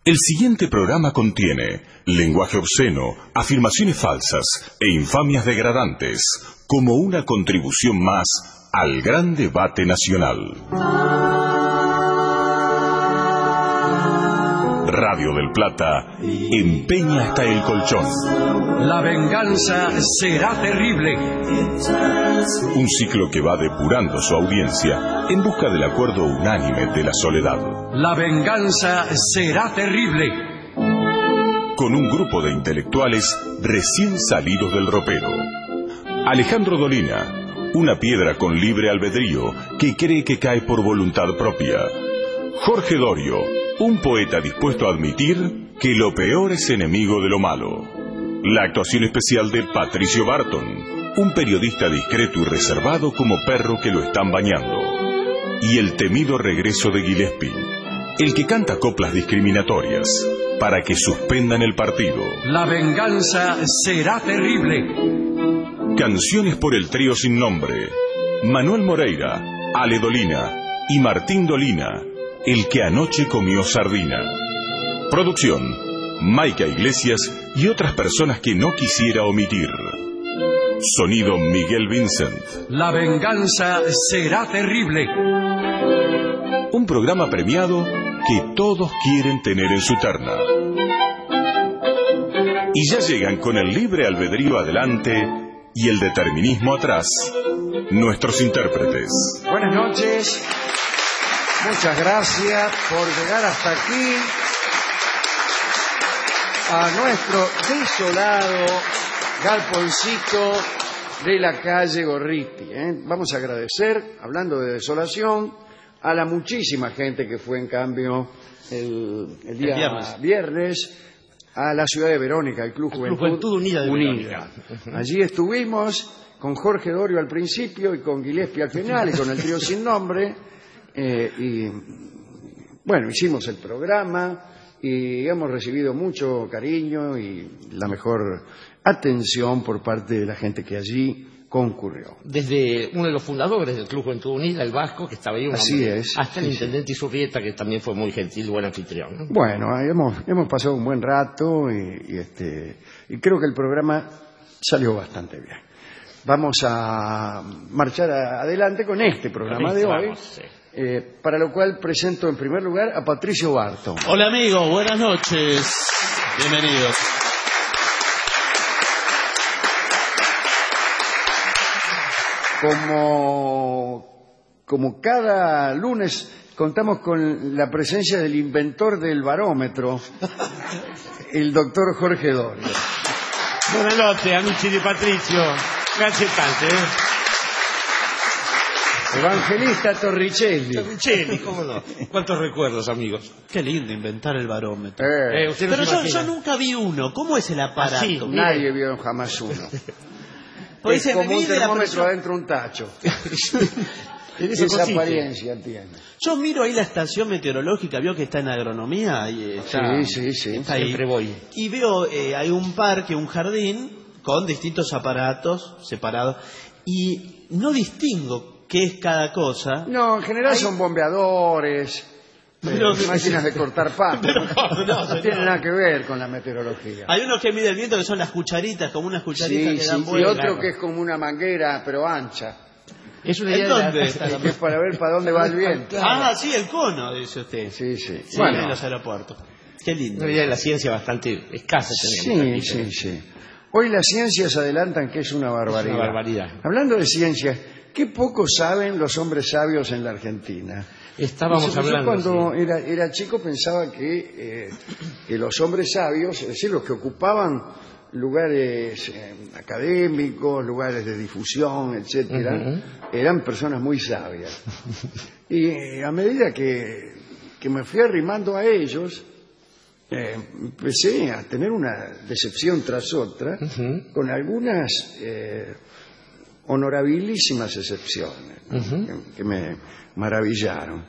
El siguiente programa contiene lenguaje obsceno, afirmaciones falsas e infamias degradantes, como una contribución más al gran debate nacional. Radio del Plata empeña hasta el colchón. La venganza será terrible. Un ciclo que va depurando su audiencia en busca del acuerdo unánime de la soledad. La venganza será terrible. Con un grupo de intelectuales recién salidos del ropero. Alejandro Dolina, una piedra con libre albedrío que cree que cae por voluntad propia. Jorge Dorio, un poeta dispuesto a admitir que lo peor es enemigo de lo malo. La actuación especial de Patricio Barton, un periodista discreto y reservado como perro que lo están bañando. Y el temido regreso de Gillespie, el que canta coplas discriminatorias para que suspendan el partido. La venganza será terrible. Canciones por el trío sin nombre: Manuel Moreira, Ale Dolina y Martín Dolina, el que anoche comió sardina. Producción: Maica Iglesias y otras personas que no quisiera omitir. Sonido: Miguel Vincent. La venganza será terrible. Un programa premiado que todos quieren tener en su terna. Y ya llegan con el libre albedrío adelante y el determinismo atrás, nuestros intérpretes. Buenas noches. Muchas gracias por llegar hasta aquí, a nuestro desolado galponcito de la calle Gorriti. Vamos a agradecer, hablando de desolación, a la muchísima gente que fue en cambio el día viernes a la ciudad de Verónica, el Club Juventud Unida de Verónica. Allí estuvimos con Jorge Dorio al principio y con Gillespie al final y con el trío sin nombre. Y bueno, hicimos el programa y hemos recibido mucho cariño y la mejor atención por parte de la gente que allí concurrió. Desde uno de los fundadores del Club Juventud Unida, el Vasco, que estaba ahí, así es, hasta el intendente Isurrieta, que también fue muy gentil, buen anfitrión, ¿no? Bueno, hemos pasado un buen rato y creo que el programa salió bastante bien. Vamos a marchar adelante con este programa de hoy. Vamos, sí. Para lo cual presento en primer lugar a Patricio Barton. Hola amigos, buenas noches. Bienvenidos. Como cada lunes contamos con la presencia del inventor del barómetro, el doctor Jorge Dorio. Buonanotte, amici di Patricio. Grazie tante. Evangelista Torricelli. Torricelli, cómo no. ¿Cuántos recuerdos, amigos? Qué lindo inventar el barómetro. Pero yo nunca vi uno. ¿Cómo es el aparato? Así, nadie vio jamás uno. Pues es como un termómetro adentro de un tacho. Esa apariencia tiene. Yo miro ahí la estación meteorológica, veo que está en agronomía. Y está, sí. Está ahí. Siempre voy. Y veo, hay un parque, un jardín, con distintos aparatos separados. Y no distingo qué es cada cosa. No, en general son bombeadores, máquinas de cortar pasto. No tiene nada que ver con la meteorología. Hay unos que miden el viento que son las cucharitas, como unas cucharitas que dan y vuelta. otro que es como una manguera, pero ancha. Es una ¿En dónde? Que es para ver para dónde va el viento. Ah, sí, el cono, dice usted. Sí. Bueno, en los aeropuertos. Qué lindo. Una idea de la ciencia bastante escasa tenemos. Sí. Hoy las ciencias adelantan que es una barbaridad. Es una barbaridad. Hablando de ciencias, ¿qué poco saben los hombres sabios en la Argentina? Estábamos hablando. Yo cuando era chico pensaba que los hombres sabios, es decir, los que ocupaban lugares académicos, lugares de difusión, etcétera, eran personas muy sabias. Y a medida que me fui arrimando a ellos, empecé a tener una decepción tras otra, con algunas honorabilísimas excepciones que me maravillaron.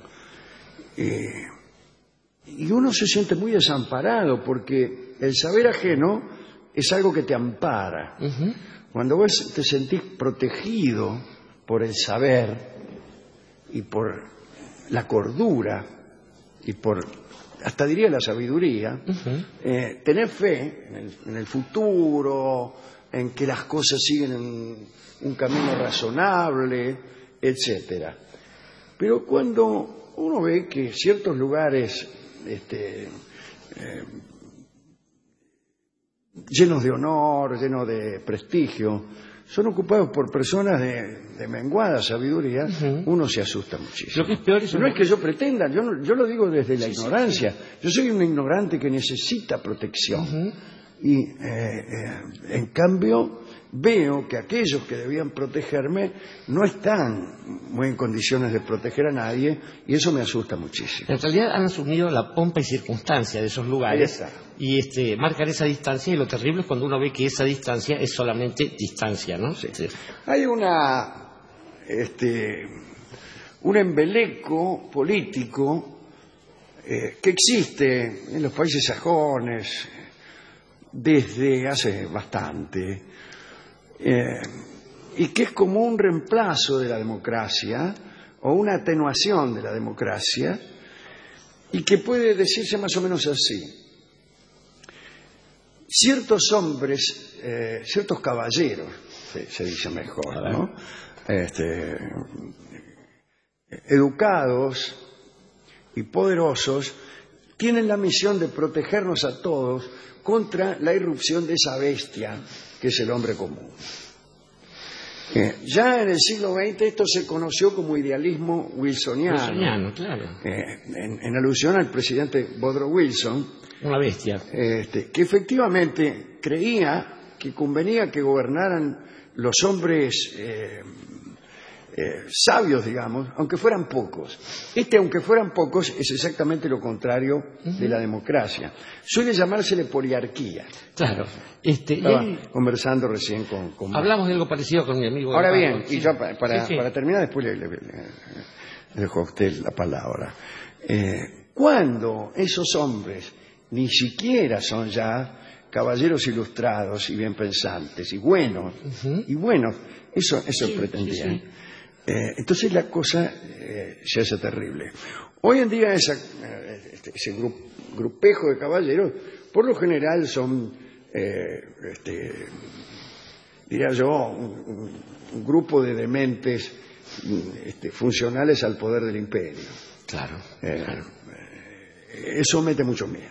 Y uno se siente muy desamparado porque el saber ajeno es algo que te ampara. Cuando vos te sentís protegido por el saber y por la cordura y por, hasta diría la sabiduría, tener fe en el futuro, en que las cosas siguen en un camino razonable, etcétera. Pero cuando uno ve que ciertos lugares llenos de honor, llenos de prestigio, son ocupados por personas de menguada sabiduría, uno se asusta muchísimo. Lo que es peor es no es que yo pretenda, yo lo digo desde la ignorancia. Yo soy un ignorante que necesita protección. Y en cambio veo que aquellos que debían protegerme no están muy en condiciones de proteger a nadie, y eso me asusta muchísimo. En realidad han asumido la pompa y circunstancia de esos lugares y marcan esa distancia, y lo terrible es cuando uno ve que esa distancia es solamente distancia, ¿no? Sí. Hay un embeleco político que existe en los países sajones desde hace bastante, y que es como un reemplazo de la democracia o una atenuación de la democracia, y que puede decirse más o menos así: ciertos hombres, ciertos caballeros, se dice mejor, ¿no? Educados y poderosos, tienen la misión de protegernos a todos contra la irrupción de esa bestia que es el hombre común. Ya en el siglo XX esto se conoció como idealismo wilsoniano, claro. En alusión al presidente Woodrow Wilson, una bestia, que efectivamente creía que convenía que gobernaran los hombres sabios, digamos, aunque fueran pocos. Aunque fueran pocos, es exactamente lo contrario de la democracia. Suele llamársele poliarquía. Claro. Estaba conversando recién con... Hablamos de algo parecido con mi amigo. Ahora bien, y yo para terminar, después le dejo a usted la palabra. Cuando esos hombres ni siquiera son ya caballeros ilustrados y bien pensantes y buenos, eso pretendían. Entonces la cosa se hace terrible. Hoy en día ese grupejo de caballeros, por lo general son, diría yo, un grupo de dementes funcionales al poder del imperio. Claro. Eso mete mucho miedo.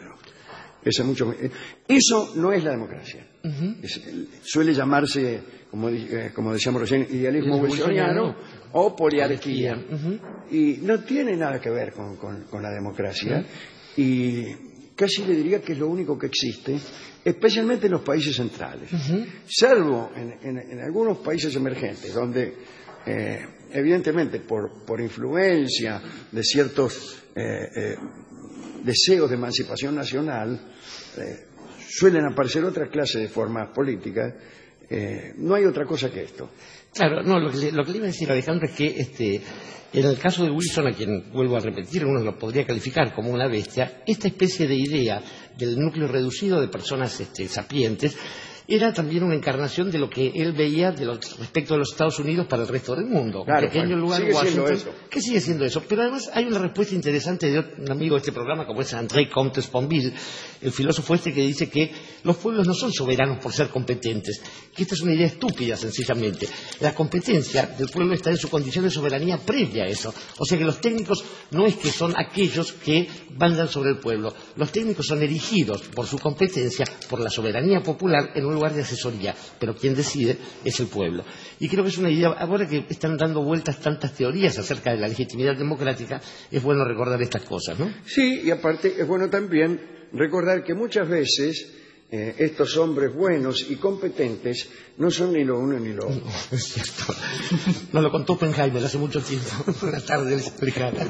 Eso no es la democracia. Suele llamarse, como decíamos recién, idealismo wilsoniano o poliarquía. Y no tiene nada que ver con la democracia. Y casi le diría que es lo único que existe, especialmente en los países centrales. Salvo en algunos países emergentes, donde evidentemente por influencia de ciertos deseos de emancipación nacional, suelen aparecer otra clase de formas políticas. No hay otra cosa que esto. Claro, no, lo que le iba a decir, Alejandro, es que en el caso de Wilson, a quien vuelvo a repetir, uno lo podría calificar como una bestia, esta especie de idea del núcleo reducido de personas sapientes era también una encarnación de lo que él veía respecto de los Estados Unidos para el resto del mundo. Claro, un pequeño lugar, sigue Washington, siendo eso. que sigue siendo eso. Pero además hay una respuesta interesante de un amigo de este programa, como es André Comte Sponville, el filósofo que dice que los pueblos no son soberanos por ser competentes, que esta es una idea estúpida, sencillamente. La competencia del pueblo está en su condición de soberanía previa a eso. O sea que los técnicos no es que son aquellos que mandan sobre el pueblo. Los técnicos son erigidos por su competencia, por la soberanía popular, en un lugar de asesoría, pero quien decide es el pueblo. Y creo que es una idea, ahora que están dando vueltas tantas teorías acerca de la legitimidad democrática, es bueno recordar estas cosas, ¿no? Sí, y aparte es bueno también recordar que muchas veces estos hombres buenos y competentes no son ni lo uno ni lo otro. No, es cierto. Nos lo contó Oppenheimer hace mucho tiempo. Buenas tardes, explicada.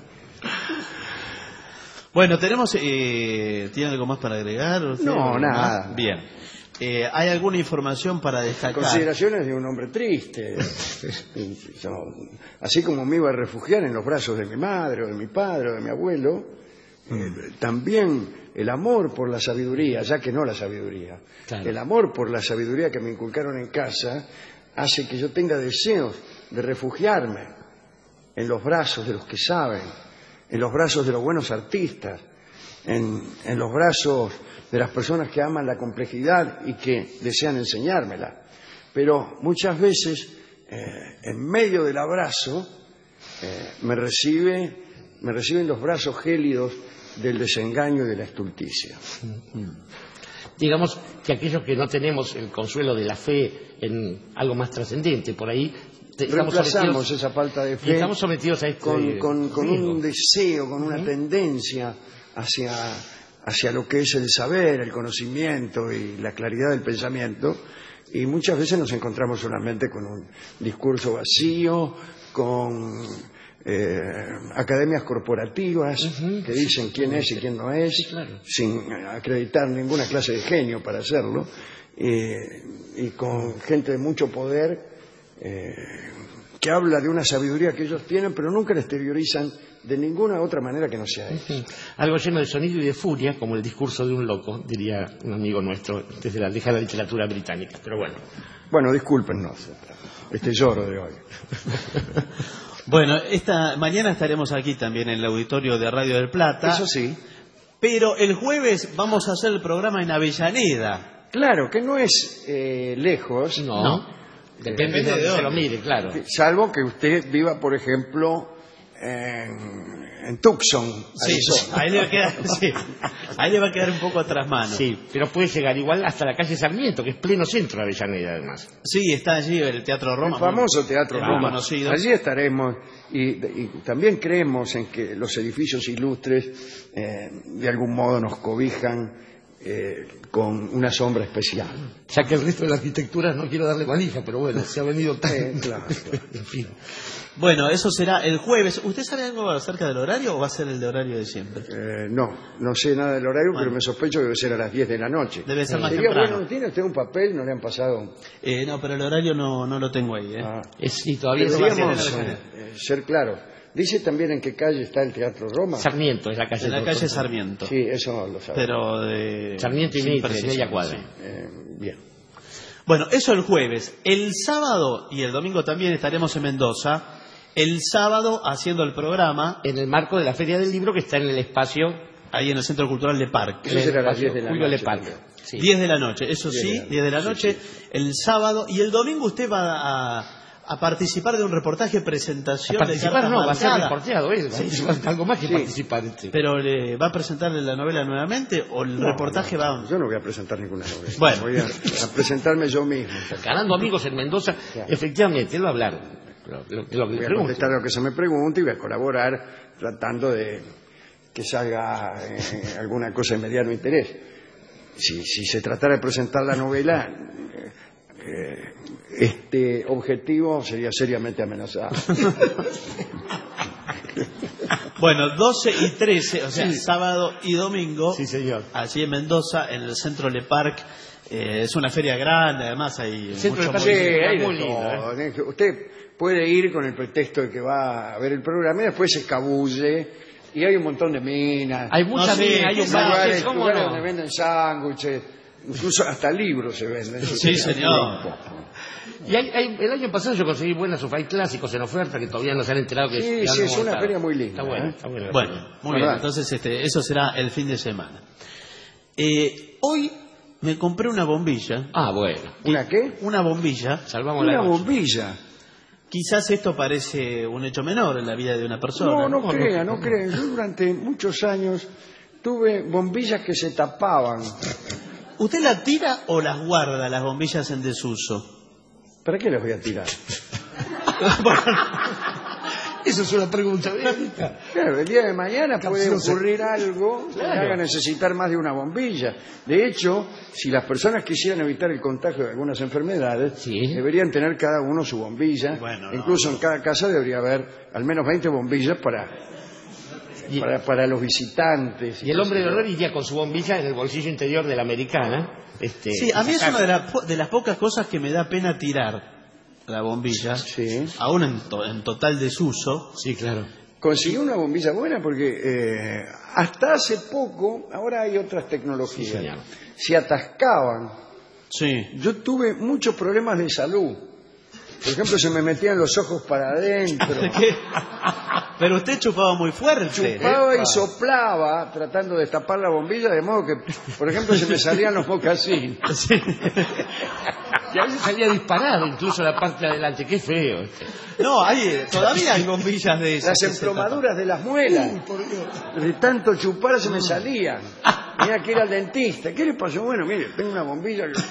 Bueno, ¿tiene algo más para agregar? No, nada. Bien. ¿Hay alguna información para destacar? Consideraciones de un hombre triste. Así como me iba a refugiar en los brazos de mi madre, o de mi padre, o de mi abuelo, también el amor por la sabiduría, ya que no la sabiduría, claro, el amor por la sabiduría que me inculcaron en casa hace que yo tenga deseos de refugiarme en los brazos de los que saben, en los brazos de los buenos artistas, en los brazos de las personas que aman la complejidad y que desean enseñármela. Pero muchas veces, en medio del abrazo, me reciben los brazos gélidos del desengaño y de la estulticia. Digamos que aquellos que no tenemos el consuelo de la fe en algo más trascendente, por ahí reemplazamos esa falta de fe estamos sometidos a con un deseo, con una tendencia hacia lo que es el saber, el conocimiento y la claridad del pensamiento, y muchas veces nos encontramos solamente con un discurso vacío, con academias corporativas que dicen quién es y quién no es, sí, claro, sin acreditar ninguna clase de genio para hacerlo, y con gente de mucho poder que habla de una sabiduría que ellos tienen, pero nunca la exteriorizan de ninguna otra manera que no sea eso. Algo lleno de sonido y de furia, como el discurso de un loco, diría un amigo nuestro desde la lejana literatura británica. Pero bueno. Bueno, discúlpenos este lloro de hoy. Bueno, mañana estaremos aquí también en el auditorio de Radio del Plata. Eso sí. Pero el jueves vamos a hacer el programa en Avellaneda. Claro, que no es lejos. No. Depende de dónde lo mire, claro. Salvo que usted viva, por ejemplo, en Tucson. Sí, ahí le va a quedar un poco atrás mano. Sí, pero puede llegar igual hasta la calle Sarmiento, que es pleno centro de Avellaneda, además. Sí, está allí el Teatro Roma. El famoso Teatro Roma. Conocido. Allí estaremos y también creemos en que los edificios ilustres de algún modo nos cobijan con una sombra especial. Ya que el resto de la arquitectura no quiero darle manija, pero bueno, se ha venido tan... Claro. En fin. Bueno, eso será el jueves. ¿Usted sabe algo acerca del horario o va a ser el de horario de siempre? No sé nada del horario, pero me sospecho que debe ser a las 10 de la noche. Debe ser más Sería temprano. bueno, ¿tiene usted un papel? ¿No le han pasado? No, pero el horario no lo tengo ahí. Sí, todavía no Deberíamos ser claros. Dice también en qué calle está el Teatro Roma. Sarmiento es la calle. En la calle Sarmiento. Sí, eso lo sabemos. Pero Sarmiento y Mitre, de ella cuadra. Bien. Bueno, eso el jueves. El sábado y el domingo también estaremos en Mendoza. El sábado haciendo el programa En el marco de la Feria del Libro que está en el espacio... ahí en el Centro Cultural de Parque. Eso será a las 10 de la Julio noche. Le Parque. Sí. 10 de la noche, eso sí, 10 de la noche, el sábado. Y el domingo usted va a participar de un reportaje presentación A de participar cartas no, va a ser marcadas. reporteado él. Algo más que Sí. participar. Pero ¿va a presentarle la novela nuevamente o el reportaje va...? Yo no voy a presentar ninguna novela. Bueno. Voy a presentarme yo mismo. Ganando amigos en Mendoza, efectivamente, él va a hablar. Lo que le Voy a pregunto. contestar lo que se me pregunte y voy a colaborar tratando de que salga alguna cosa de mediano interés. Si se tratara de presentar la novela, este objetivo sería seriamente amenazado. Bueno, 12 y 13, o sea, sábado y domingo, Sí, señor. allí en Mendoza, en el Centro Le Parc. Es una feria grande, además hay Centro mucho Le Parc, Sí, movimiento. hay de muy lindo, todo. Usted puede ir con el pretexto de que va a ver el programa y después se escabulle y hay un montón de minas. Hay muchas No, sí, minas, hay un lugares, ¿cómo lugares no? donde venden sándwiches, incluso hasta libros se venden. Sí, señor. Y el año pasado yo conseguí buenas sofá clásicos en oferta que todavía no se han enterado que Sí, ya sí, han es una montado. feria muy linda. Está bueno, ¿eh? está bueno. Bueno, muy bien, Verdad. entonces eso será el fin de semana. Hoy me compré una bombilla. Ah, bueno. ¿Una qué? Una bombilla. Salvamos Una la noche. bombilla. Quizás esto parece un hecho menor en la vida de una persona. No crea. Yo durante muchos años tuve bombillas que se tapaban. ¿Usted la tira o las guarda, las bombillas en desuso? ¿Para qué las voy a tirar? Eso es una pregunta. Claro, el día de mañana puede Capciosa. ocurrir algo que me haga necesitar más de una bombilla. De hecho, si las personas quisieran evitar el contagio de algunas enfermedades, Sí. deberían tener cada uno su bombilla. Bueno, no. Incluso en cada casa debería haber al menos 20 bombillas para los visitantes. Y el hombre de honor iría con su bombilla en el bolsillo interior de la americana. Sí, a mí es una de las pocas cosas que me da pena tirar, la bombilla, Sí. aún en total desuso. Sí, claro. Conseguí una bombilla buena porque hasta hace poco, ahora hay otras tecnologías, Sí, señor. se atascaban. Sí. Yo tuve muchos problemas de salud Por ejemplo, se me metían los ojos para adentro. Pero usted chupaba muy fuerte. Chupaba y soplaba tratando de tapar la bombilla, de modo que, por ejemplo, se me salían los mocasines. Sí. Y a veces salía disparado incluso la parte de adelante. Qué feo. No, todavía hay bombillas de esas. Las emplomaduras de las muelas. De tanto chupar se me salían. Tenía que ir al dentista. ¿Qué le pasó? Bueno, mire, tengo una bombilla que...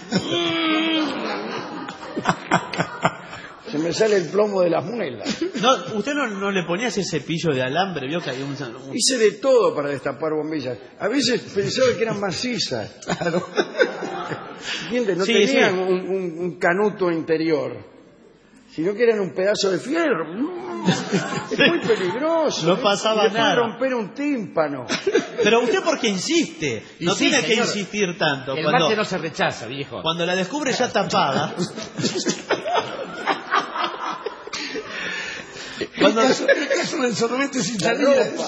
Se me sale el plomo de las muelas. No, ¿usted no le ponía ese cepillo de alambre? ¿Vio que había un... Hice de todo para destapar bombillas. A veces pensaba que eran macizas. Claro. ¿Entiendes? No Sí, tenían sí. un canuto interior, sino que eran un pedazo de fierro. Es muy peligroso. No pasaba y le puede nada. romper un tímpano. Pero usted, ¿por qué insiste? No Sí, tiene que señor. insistir tanto. El mate no se rechaza, viejo. Cuando la descubre ya tapada... Cuando... El caso del sorbete sin La salida. ropa.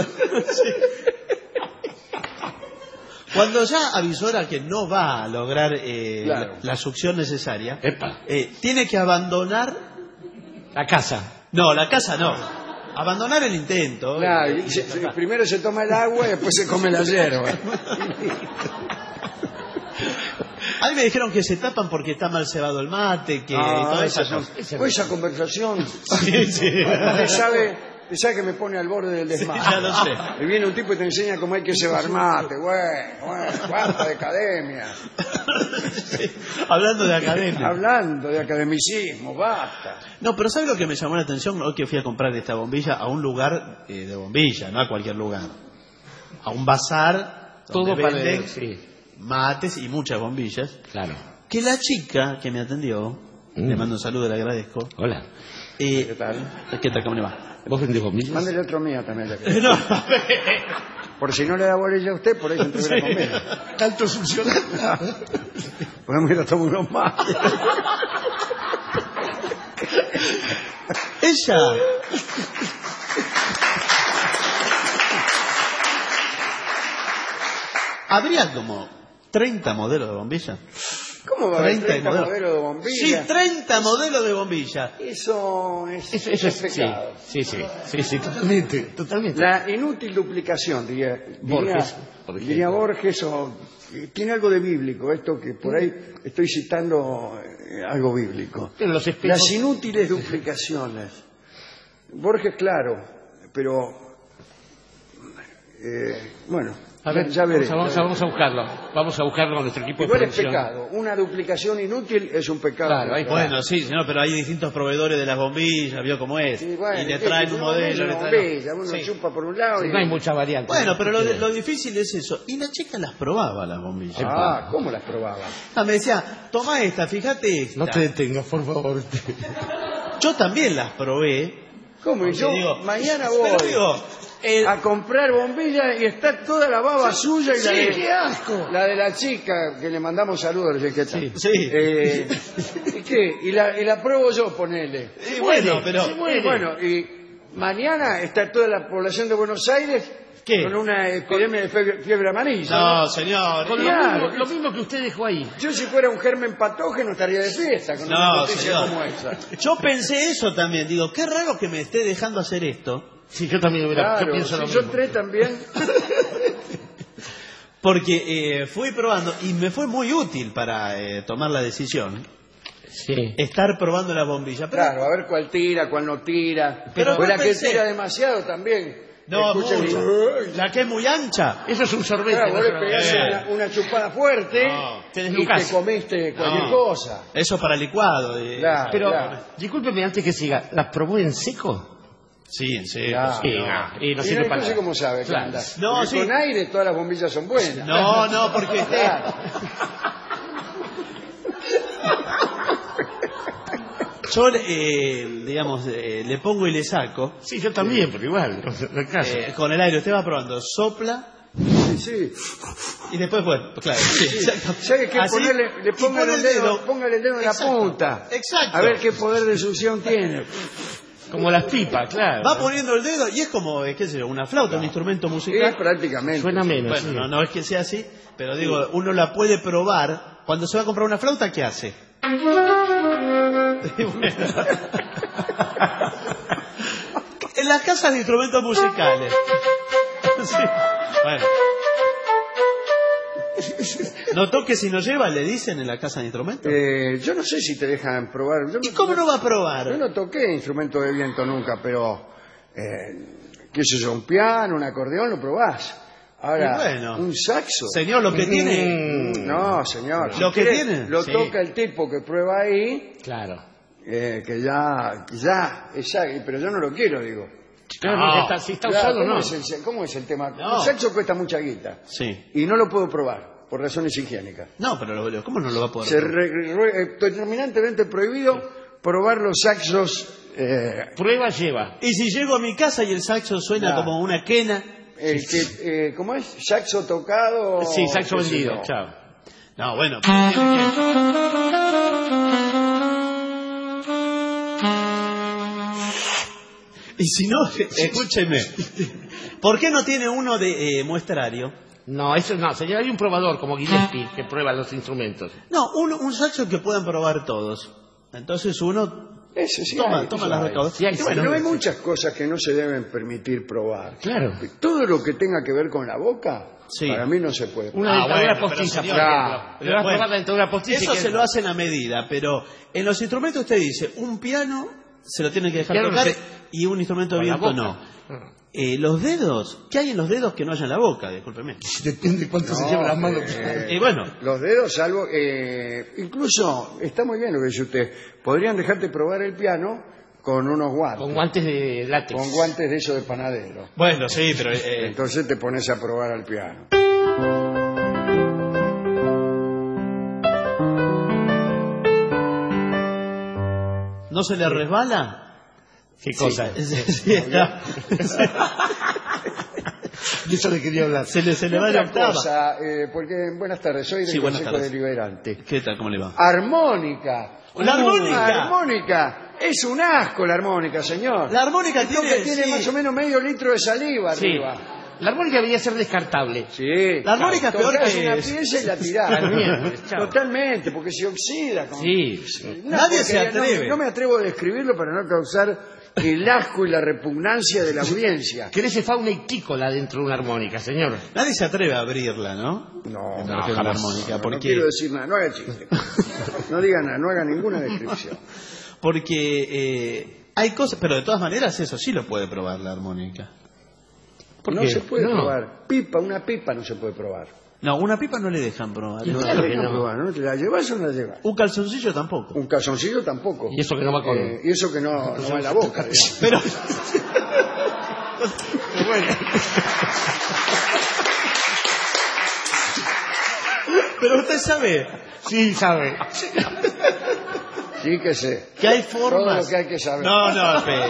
Cuando ya avisora que no va a lograr Claro. la succión necesaria, Epa. tiene que abandonar... La casa. No, la casa no. Abandonar el intento. Claro, primero se toma el agua y después se come la hierba. A mí me dijeron que se tapan porque está mal cebado el mate, que todas esas cosas. Esa conversación. Sí, sí. Usted sabe que me pone al borde del desmayo. Ya lo sé. Y viene un tipo y te enseña cómo hay que cebar mate. Bueno, basta de academia. Sí, hablando de academia. Hablando de academicismo, basta. No, pero ¿sabe lo que me llamó la atención? Hoy que fui a comprar esta bombilla a un lugar de bombilla, no a cualquier lugar. A un bazar donde Todo para venden sí. mates y muchas bombillas. Claro. Que la chica que me atendió, le mando un saludo, le agradezco. Hola. ¿Qué tal? ¿Qué tal? ¿Cómo le va? ¿Vos vendés bombillas? Mándele otro mío también. No, Por si no le da bolilla a usted, por ahí se entrega conmigo. Tanto succionar. Podemos ir a tomar unos más. ella... Habría como 30 modelos de bombilla. ¿Cómo va a haber 30 modelos. modelos de bombilla? Sí, 30 modelos de bombilla. Eso es Eso es pecado. sí, totalmente. La inútil duplicación, diría Borges, por ejemplo. diría Borges, tiene algo de bíblico, esto que por ahí estoy citando algo bíblico. Pero los espejos... Las inútiles duplicaciones. Borges, claro, pero bueno, A ver, ya veré. vamos a buscarlo. Vamos a buscarlo con nuestro equipo Igual de es producción. pecado. Una duplicación inútil es un pecado. Claro, ahí está. Bueno, sí, señor, pero hay distintos proveedores de las bombillas, vio cómo es. Sí, bueno, y le traen un modelo, le una traen... bombilla, uno Sí. chupa por un lado y... No hay mucha variante. Bueno, pero lo difícil es eso. Y la chica las probaba, las bombillas. Ah, ¿cómo las probaba? Me decía, toma esta, fíjate esta. No te detengas, por favor. Yo también las probé. ¿Cómo? Y Porque yo digo, mañana pero voy digo, a comprar bombillas y está toda la baba suya y ¡Qué asco! la de la chica, que le mandamos saludos. ¿Qué tal? Sí. ¿Y qué? Y la pruebo yo, ponele. Y bueno, pero... Y bueno, y mañana está toda la población de Buenos Aires ¿Qué? con una epidemia de fiebre amarilla. No, señor. Con Claro. lo mismo que usted dejó ahí. Yo si fuera un germen patógeno estaría de fiesta con una No, noticia señor. como esa. Yo pensé eso también. Digo, qué raro que me esté dejando hacer esto. Sí, yo también hubiera... Claro, yo pienso lo si yo mismo. entré también. Porque fui probando y me fue muy útil para tomar la decisión. Sí. Estar probando las bombillas. Pero, Claro, a ver cuál tira, cuál no tira. Pero O la no que pensé- tira demasiado también. no, Escuchen, mucho. La que es muy ancha. Eso es un sorbete. Claro, vos no le pegás Eh. una chupada fuerte No, te y desnucás. te comiste cualquier No. cosa. Eso para licuado. Claro, Pero, claro. discúlpeme antes que siga, ¿las probó en seco? Sí, en serio. Claro. Sí, no. y no Y sirve para no sé nada. cómo sabe, Claro. anda. No, Porque sí. con aire todas las bombillas son buenas. No, porque Claro. yo, digamos, le pongo y le saco. Sí, yo también, pero igual, no hay caso. Con el aire, usted va probando, sopla Sí, sí. y después, bueno, claro. Sí, exacto. ¿Sabe qué? Así, Ponerle, le y póngale pone el dedo en la Exacto, punta. exacto. A ver qué poder de succión tiene. Como las pipas, claro. Va poniendo el dedo y es como, qué sé yo, una flauta, un instrumento Sí, musical. prácticamente. Suena menos. Bueno, sí. no es que sea así, pero digo, uno la puede probar. Cuando se va a comprar una flauta, ¿qué hace? En las casas de instrumentos musicales. Sí. Bueno. ¿Notó que si no lleva le dicen en la casa de instrumentos? Yo no sé si te dejan probar. ¿Y cómo no va a probar? Yo no toqué instrumento de viento nunca, pero qué sé yo, un piano, un acordeón, lo probás. Ahora, bueno, un saxo. Señor, lo que tiene... No, señor. Lo Si que quiere, tiene. lo Sí. toca el tipo que prueba ahí, Claro. que ya, exacto, pero yo no lo quiero, digo. Claro, No. porque si está Claro, usado, no. ¿cómo es el tema? No. Un saxo cuesta mucha guita Sí. y no lo puedo probar por razones higiénicas. No, pero ¿cómo no lo va a poder probar? Terminantemente prohibido probar los saxos. Prueba lleva. Y si llego a mi casa y el saxo suena Ya. como una quena... ¿Cómo es? ¿Saxo tocado? Sí, saxo qué sé vendido. yo. Chao. No, bueno. Y si no, escúcheme. ¿Por qué no tiene uno de muestrario? No, eso no. Señor, hay un probador como Gillespie que prueba los instrumentos. No, un saxo que puedan probar todos. Entonces uno Ese sí toma hay, las hay. recaudaciones. Sí hay, Y bueno, Pero hay muchas cosas que no se deben permitir probar. Claro. Todo lo que tenga que ver con la boca, Sí. para mí no se puede probar. Una dentadura bueno, postiza, pero por señor, ejemplo. Le pero vas a bueno, probar la dentadura postiza. eso y se lo hacen a medida, pero en los instrumentos usted dice, un piano se lo tiene que dejar Piano tocar se- y un instrumento de con la viento boca. no. Los dedos, ¿qué hay en los dedos que no haya en la boca? Discúlpeme. Depende cuánto se lleva las manos. Y bueno, Los dedos, salvo. Incluso, está muy bien lo que dice usted. Podrían dejarte probar el piano con unos guantes. Con guantes de látex. Con guantes de eso de panadero. bueno, sí, pero Entonces te pones a probar al piano. ¿no se le resbala? ¿Qué cosa? Sí, De eso le quería hablar. se le va la Otra octava. cosa, porque buenas tardes, soy del Sí, buenas Consejo tardes. Deliberante. ¿Qué tal? ¿Cómo le va? Armónica. La armónica. Armónica. Es un asco la armónica, señor. La armónica Esto tiene... que tiene sí. más o menos medio litro de saliva Sí. arriba. La armónica debería ser descartable. Sí. La armónica es peor Tocás que- una pieza y la tirás. Al miércoles, chao. Totalmente, porque se oxida. Sí. Una Nadie se porquería. atreve. No me atrevo a describirlo para no causar el asco y la repugnancia de la audiencia. Crece fauna ictícola dentro de una armónica, señor. Nadie se atreve a abrirla, ¿no? No, Me refiero a la armónica, no porque... quiero decir nada, no haga chiste. No diga nada, no haga ninguna descripción. Porque hay cosas, pero de todas maneras eso sí lo puede probar la armónica. ¿Por No qué? se puede No. probar. Una pipa no se puede probar. No, una pipa no le dejan probar. No claro te que dejan no. probar, ¿no? ¿Te la llevas o no la llevas? Un calzoncillo tampoco. Un calzoncillo tampoco. Y eso que no va con... Y eso que no va en la boca. digamos. Pero... Pero usted sabe Sí, sabe. Sí que sé. que hay Todo formas... lo que hay que saber. No, espere.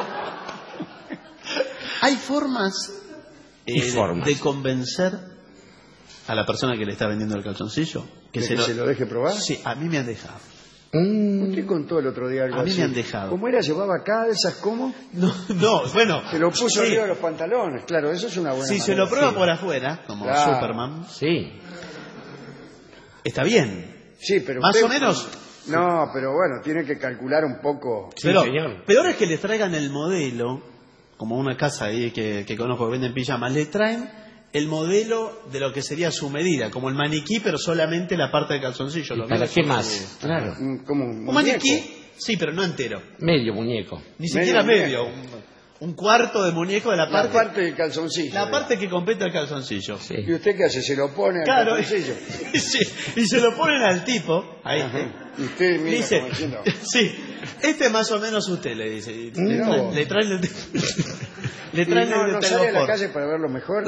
Hay formas, ¿Qué formas? de convencer a la persona que le está vendiendo el calzoncillo ¿De que se lo deje probar? Sí, a mí me han dejado. Usted contó el otro día algo A mí así. me han dejado. ¿Cómo era? ¿Llevaba calzas? ¿Cómo? No, bueno. Se lo puso sí, arriba de los pantalones. Claro, eso es una buena si se manera. lo prueba por afuera, como Claro. Superman, Sí. está bien. Sí, pero Más usted- o menos. No, pero bueno, tiene que calcular un poco. Sí, Pero señor. peor es que les traigan el modelo, como una casa ahí que conozco que venden pijamas, le traen el modelo de lo que sería su medida, como el maniquí, pero solamente la parte del calzoncillo. Lo ¿Para mío qué es más? Claro. Como Un muñeco. maniquí, sí, pero no entero. Medio muñeco. Ni siquiera Medio medio. Un cuarto de muñeco de la La parte, parte del calzoncillo. la parte que completa el calzoncillo. Sí. ¿Y usted qué hace? ¿Se lo pone al Claro, calzoncillo? sí, y se lo ponen al tipo, ahí, Y usted le mira dice, como diciendo... sí, este más o menos usted, le dice. Y Mirá vos. le traen el, le ¿Y traen no, el no sale a la telgopor. calle para verlo mejor?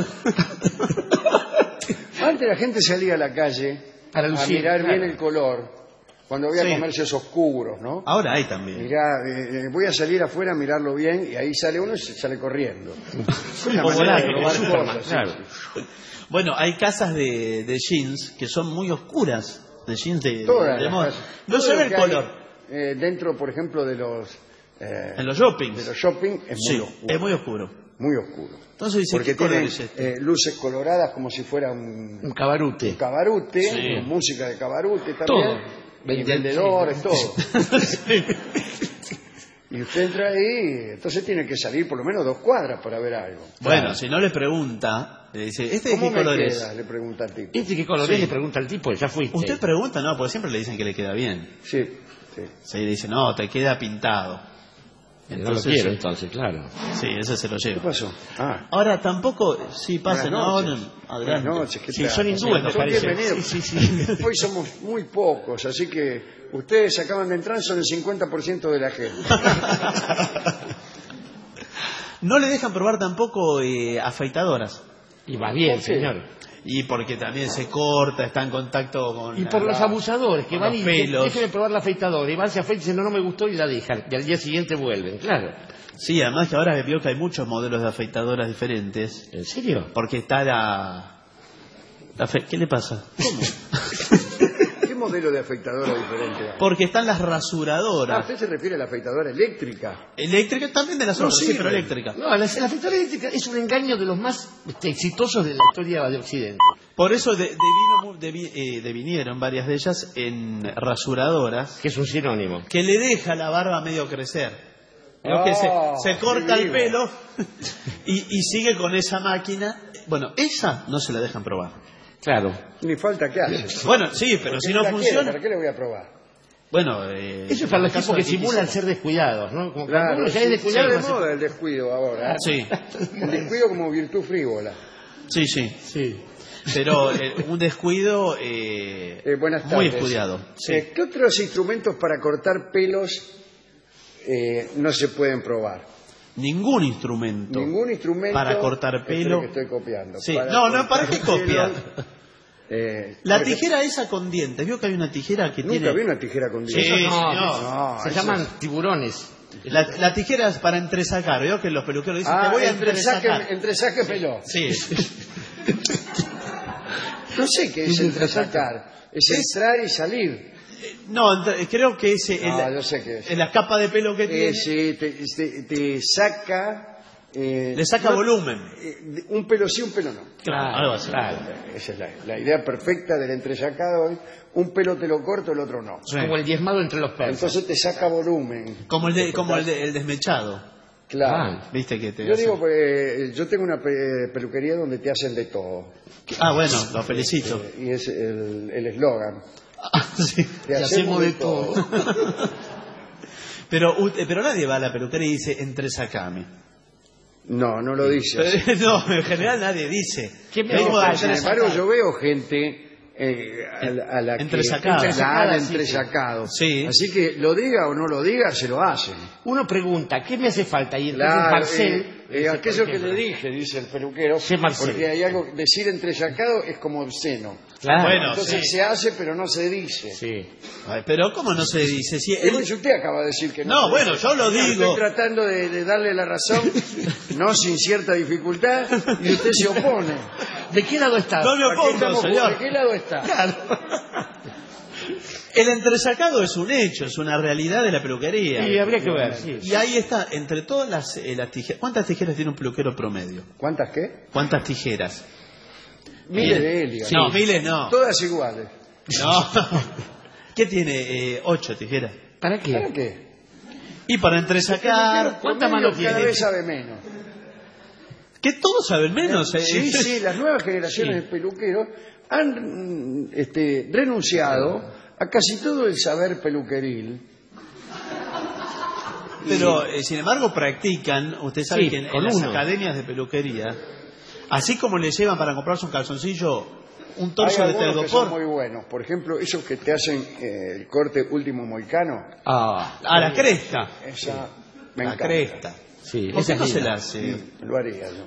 Antes la gente salía a la calle Para a lucir, mirar claro. bien el color. Cuando había Sí. comercios oscuros, ¿no? Ahora hay también. Mirá, voy a salir afuera a mirarlo bien y ahí sale uno y se sale corriendo. Una O manera de volando, probar como Superman, cosas, sí, claro. sí. Bueno, hay casas de jeans que son muy oscuras, de jeans de Todas las moda. casas. No Todo se lo ve el que hay, color. dentro, por ejemplo, de los En los shoppings. de los shopping es muy Sí, oscuro. es muy oscuro. Muy oscuro. Entonces dice, Porque ¿qué color tienen es este? luces coloradas como si fuera un Un cabarute. cabarute, Sí. con música de cabarute también. Todo. vendedores, todo. Y usted entra ahí, entonces tiene que salir por lo menos 2 cuadras para ver algo. Bueno, si no le pregunta, le dice, ¿este de ¿Cómo qué me color queda? es? Le pregunta al tipo. ¿Este qué color Sí. es? Le pregunta al tipo, ya fuiste. ¿Usted pregunta? No, porque siempre le dicen que le queda bien. Sí, sí. Sí, le dice, no, te queda pintado. No lo quiero, entonces, claro. Sí, ese se lo ¿Qué lleva. pasó? Ah, Ahora tampoco, sí, pasen, buenas no, noches. no, adelante. Buenas noches, ¿qué Sí, tal? son hindúes, me Son parece. bienvenidos. Sí. Hoy somos muy pocos, así que ustedes acaban de entrar, son el 50% de la gente. No le dejan probar tampoco afeitadoras. Y va bien, ¿Por qué? señor. Y porque también se corta, está en contacto con... Y por los abusadores que con van los y pelos. déjenme probar la afeitadora. Y van, se afeitan y dicen, no me gustó y la dejan. Y al día siguiente vuelven, claro. Sí, además que ahora veo que hay muchos modelos de afeitadoras diferentes. ¿En serio? Porque está ¿Qué le pasa? ¿Qué modelo de afeitadora diferente hay? Porque están las Ah, rasuradoras. usted se refiere a la afeitadora eléctrica. Eléctricas también de las No otras, sí, sirve. pero eléctricas. No, la afeitadora eléctrica es un engaño de los más exitosos de la historia de Occidente. Por eso devinieron varias de ellas en rasuradoras Que es un sinónimo. que le deja la barba medio crecer. Veo que se corta qué el vivo. pelo y sigue con esa máquina. Bueno, esa no se la dejan probar. Claro. Ni falta que hace. Bueno, sí, pero ¿Por si qué no la quiere? funciona... ¿Para qué le voy a probar? Bueno, Eso es para los tipos que simulan ser descuidados, ¿no? Como Claro, cuando uno ya es sí, descuidado. está no de hace- moda el descuido ahora. Sí, El descuido como virtud frívola. sí, sí. Sí. Pero un descuido Buenas tardes. muy estudiado. Sí. ¿Qué otros instrumentos para cortar pelos no se pueden probar? Ningún instrumento. Ningún instrumento para cortar Este es pelo. lo que estoy copiando. Sí. Para No, cortar ¿para qué copia? pelos, La por tijera esa con dientes. ¿Vio que hay una tijera que ejemplo, tiene...? nunca vi una tijera con Sí, dientes. No, no, se eso- llaman tiburones. La tijera es para entresacar. ¿Vio que los peluqueros dicen, te voy a entresacar? entresaque pelo. Sí. No sé qué es entresacar. Es entrar y salir. No, creo que es Yo sé qué es. en la capa de pelo que tiene. Sí, te saca... Le saca no- volumen. un pelo sí, un pelo no. Claro, algo así. claro. Esa es la idea perfecta del entresacado. Un pelo te lo corto, el otro no. Sí. Como el diezmado entre los persas. Entonces te saca volumen. Como el desmechado. Claro. Viste que te Yo hace- digo, pues, yo tengo una peluquería donde te hacen de todo. Ah, bueno, lo felicito. Y es el eslogan. Sí. Te hacemos de todo. Pero nadie va a la peluquería y dice, entresacame. No, no lo dices. No, en general nadie dice. ¿Qué me Vengo hace de Sin falta? embargo, yo veo gente a la que Entresacada. la Sí, sí. entresacado. Sí. Así que lo diga o no lo diga, se lo hacen. Uno pregunta, ¿qué me hace falta? Y entonces Claro, Marcel... aquello por que le ejemplo, dije, dice el peluquero, Sí, Marcel. porque hay algo, decir entresacado es como obsceno. Claro. Bueno, Entonces sí. se hace, pero no se dice. Sí. Ay, pero ¿cómo no se dice? Si Es que usted acaba de decir que no. No, se bueno, dice. yo lo digo. Estoy tratando de darle la razón, no sin cierta dificultad, y usted se opone. ¿De qué lado estás? No me Aquí opongo, estamos, señor. ¿de qué lado está? El entresacado es un hecho, es una realidad de la peluquería. Sí, habría que ver, sí. Y ahí está, entre todas las tijeras. ¿Cuántas tijeras tiene un peluquero promedio? ¿Cuántas qué? ¿Cuántas tijeras? Miles de él, No, miles no. Todas iguales. No. ¿Qué tiene? 8 tijeras. ¿Para qué? ¿Para qué? Y para entresacar. ¿Cuántas Promedio manos tiene? Cada vez sabe menos. Que todos saben menos. Sí, sí, las nuevas generaciones de peluqueros han renunciado a casi todo el saber peluqueril. Pero, sin embargo, practican. Usted sabe Sí, que en con las uno. academias de peluquería, así como le llevan para comprarse un calzoncillo, un Hay torso de algunos que son telgopor. muy buenos. Por ejemplo, esos que te hacen el corte último moicano. A la cresta. Esa me La encanta. cresta. Sí, ¿Por qué esa no es se linda. la hace? Lo haría yo.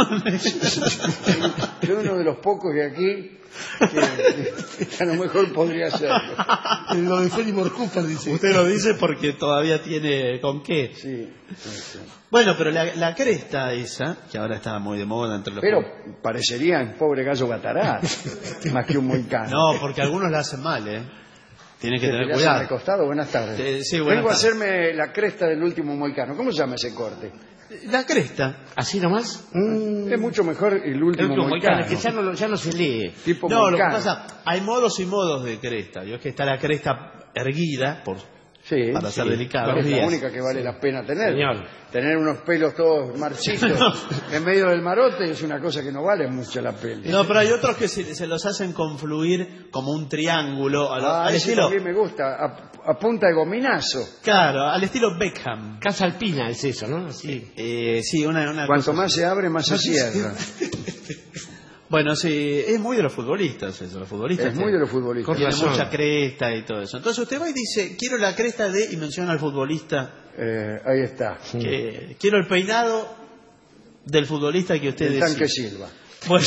Soy uno de los pocos de aquí que a lo mejor podría hacerlo. Lo de Fenimore Cooper, dice. Usted lo dice porque todavía tiene con qué. Sí, sí, sí. Bueno, pero la cresta esa, que ahora está muy de moda entre los... Pero parecería un pobre gallo batará, más que un moicano. No, porque algunos la hacen mal, ¿eh? Tienen que ¿Te tener le hacen al cuidado. costado? Buenas tardes. Sí, buenas Vengo a tardes. hacerme la cresta del último moicano. ¿Cómo se llama ese corte? La cresta. ¿Así nomás? Es mucho mejor el El último último moicano. es que ya no se lee. Tipo No, lo que moicano. pasa, hay modos y modos de cresta. Yo es que está la cresta erguida, para ser delicado. Es la única que vale la pena tener. Señor. Tener unos pelos todos marchitos en medio del marote es una cosa que no vale mucho la pena. No, pero hay otros que se los hacen confluir como un triángulo al ese estilo. también me gusta, a punta de gominazo. Claro, al estilo Beckham. Casa alpina es eso, ¿no? Sí. Sí, una Cuanto cosa más así. se abre, más se cierra. Bueno, sí, es muy de los futbolistas eso. Los futbolistas Es muy de los futbolistas. tienen razón. mucha cresta y todo eso. Entonces usted va y dice, quiero la cresta de, y menciona al futbolista, Ahí está. que quiero el peinado del futbolista que usted El decía. Tanque Silva. Bueno,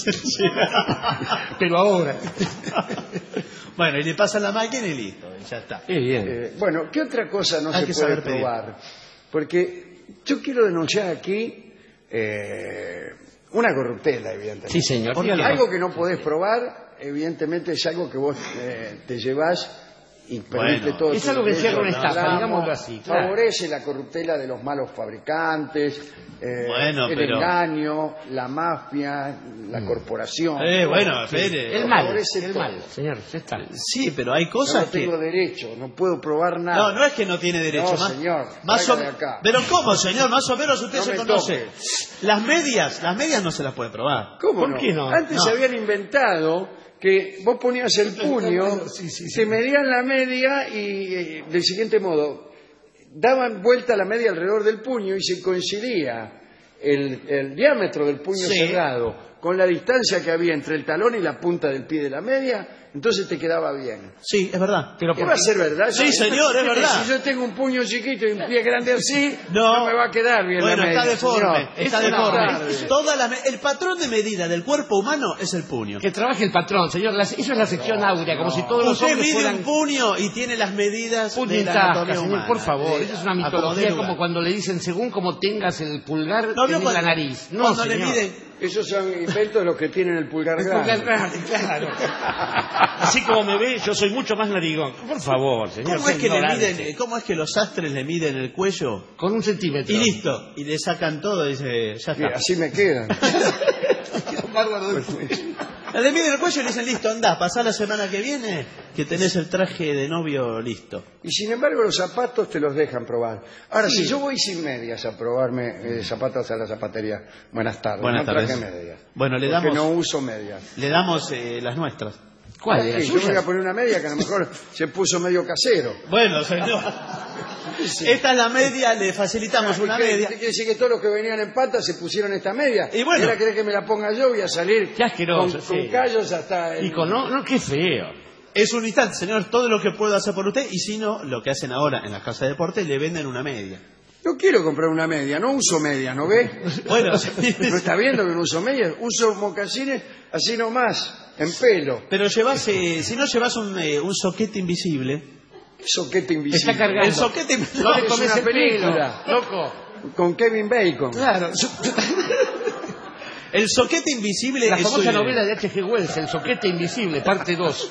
Pero ahora. bueno, y le pasa la máquina y listo, ya está. Qué bien. Bueno, ¿qué otra cosa no Hay se que puede saber pedir. probar? Porque yo quiero denunciar aquí una corruptela, evidentemente. Sí, señor. ¿Por qué? dígalo. Algo que no podés probar, evidentemente es algo que vos te llevás y perdiste Bueno, todo. es tu algo que derecho, cierra una lo estafa, hablamos, digámoslo así, claro. Favorece la corruptela de los malos fabricantes, Bueno, el pero- engaño, la mafia, la corporación. Bueno, espere. El mal, favorece el todo. mal, señor. Ya está. Sí, pero hay Yo cosas no tengo que... derecho, no puedo probar nada. No, no es que no tiene derecho. No, señor, más o... traiga de acá. Pero ¿cómo, señor? Más o menos usted No se me conoce. toque. Las medias no se las puede probar. ¿Cómo ¿Por no? qué no? Antes No. se habían inventado que vos ponías el puño, te medían la media y del siguiente modo, daban vuelta la media alrededor del puño y se coincidía el diámetro del puño Sí. cerrado con la distancia que había entre el talón y la punta del pie de la media, entonces te quedaba bien. Sí, es verdad. Pero ¿Qué ¿por va a qué? ser verdad? Sí, señor, es verdad. Si yo tengo un puño chiquito y un pie grande así, No. no me va a quedar bien Bueno, la media. está deforme. señor. Está Es una deforme. tarde. El patrón de medida del cuerpo humano es el puño. Que trabaje el patrón, señor. Eso es la sección áurea, como si todos los Usted hombres mide fueran un puño y tiene las medidas puño de y la tasca, anatomía señor, humana. por favor. Eso es una Acomode mitología, lugar. como cuando le dicen según como tengas el pulgar, No, tenés cuando- la nariz. No, cuando le señor. miden... Esos son inventos de los que tienen el pulgar El grande. pulgar grande, claro. Así como me ve, yo soy mucho más narigón. Por favor, señor. ¿Cómo es sea que le ignorante. miden, cómo es que los sastres le miden el cuello? Con 1 centímetro. Y listo. Y le sacan todo y dice, ya Sí, está. así me quedan. Le miden el cuello y le dicen, listo, andá, pasá la semana que viene que tenés el traje de novio listo. Y sin embargo los zapatos te los dejan probar. Ahora, si yo voy sin medias a probarme zapatos a la zapatería, buenas tardes, Buenas no tardes. traje medias. Bueno, le Porque damos, no uso medias. le damos las nuestras. ¿Cuál? Sí, ¿Las yo voy suyas? a poner una media que a lo mejor se puso medio casero. Bueno, señor. Esta es la media, le facilitamos una ¿Qué media. quiere decir? Que todos los que venían en pata se pusieron esta media. Y bueno. ahora querés que me la ponga yo, voy a salir Qué asqueroso, con sí. callos hasta... Y con no, qué feo. Es un instante, señor, todo lo que puedo hacer por usted. Y si no, lo que hacen ahora en las casas de deporte, le venden una media. No quiero comprar una media, no uso medias, ¿no ves? Bueno, ¿No está viendo que no uso medias? Uso mocasines así nomás, en pelo. pero llevas, si no llevas un soquete invisible. Soquete invisible. Está cargando. El soquete No invisible. le es comes una el película. pelo, loco. Con Kevin Bacon. Claro. El soquete invisible La es famosa un- novela de H.G. Wells, El soquete invisible, parte 2.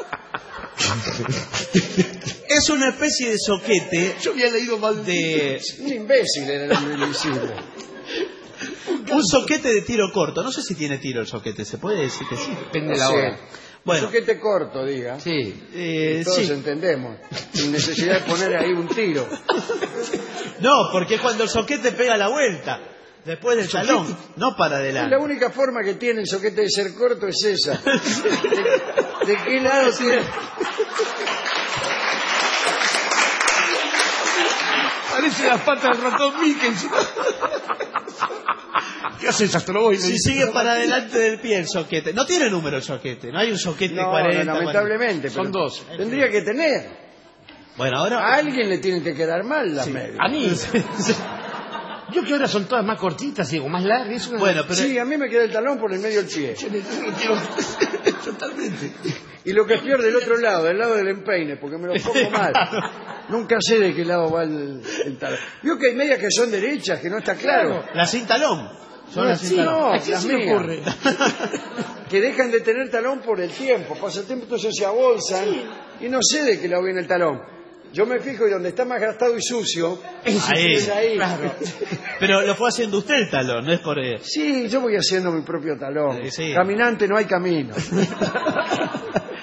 es una especie de soquete Yo había leído mal de Un imbécil era el hombre invisible. un soquete de tiro corto. No sé si tiene tiro el soquete, se puede decir que sí. Depende de No la sé. hora. Bueno, Soquete corto, diga. Sí. Todos sí. entendemos. Sin necesidad de poner ahí un tiro. No, porque es cuando el soquete pega la vuelta, después del talón, no para La adelante. única forma que tiene el soquete de ser corto es esa. ¿De qué lado tiene? Parece las patas del ratón Mickey. ¿Qué haces, Astroboy? Si sigue para adelante del pie el soquete. No tiene número el soquete, no hay un soquete No, 40. lamentablemente. Son pero dos. Tendría que tener. 40. Bueno, ahora... A alguien le tienen que quedar mal las medias. A mí. Yo que ahora son todas más cortitas, digo, más largas. Es una... Bueno, pero... Sí, a mí me queda el talón por el medio del pie. Totalmente. Y lo que es peor del otro lado, del lado del empeine, porque me lo pongo mal. Nunca sé de qué lado va el talón. Vio que hay medias que son derechas, que no está claro. La sin talón. Son las sin Sí, talón. no, ¿A quién las se le mías. ocurre? Que dejan de tener talón por el tiempo. Pasa el tiempo, entonces se abolsan y no sé de qué lado viene el talón. Yo me fijo y donde está más gastado y sucio, Ahí. es ahí. Claro. Pero lo fue haciendo usted el talón, no es por... Sí, yo voy haciendo mi propio talón. Sí. Caminante no hay camino.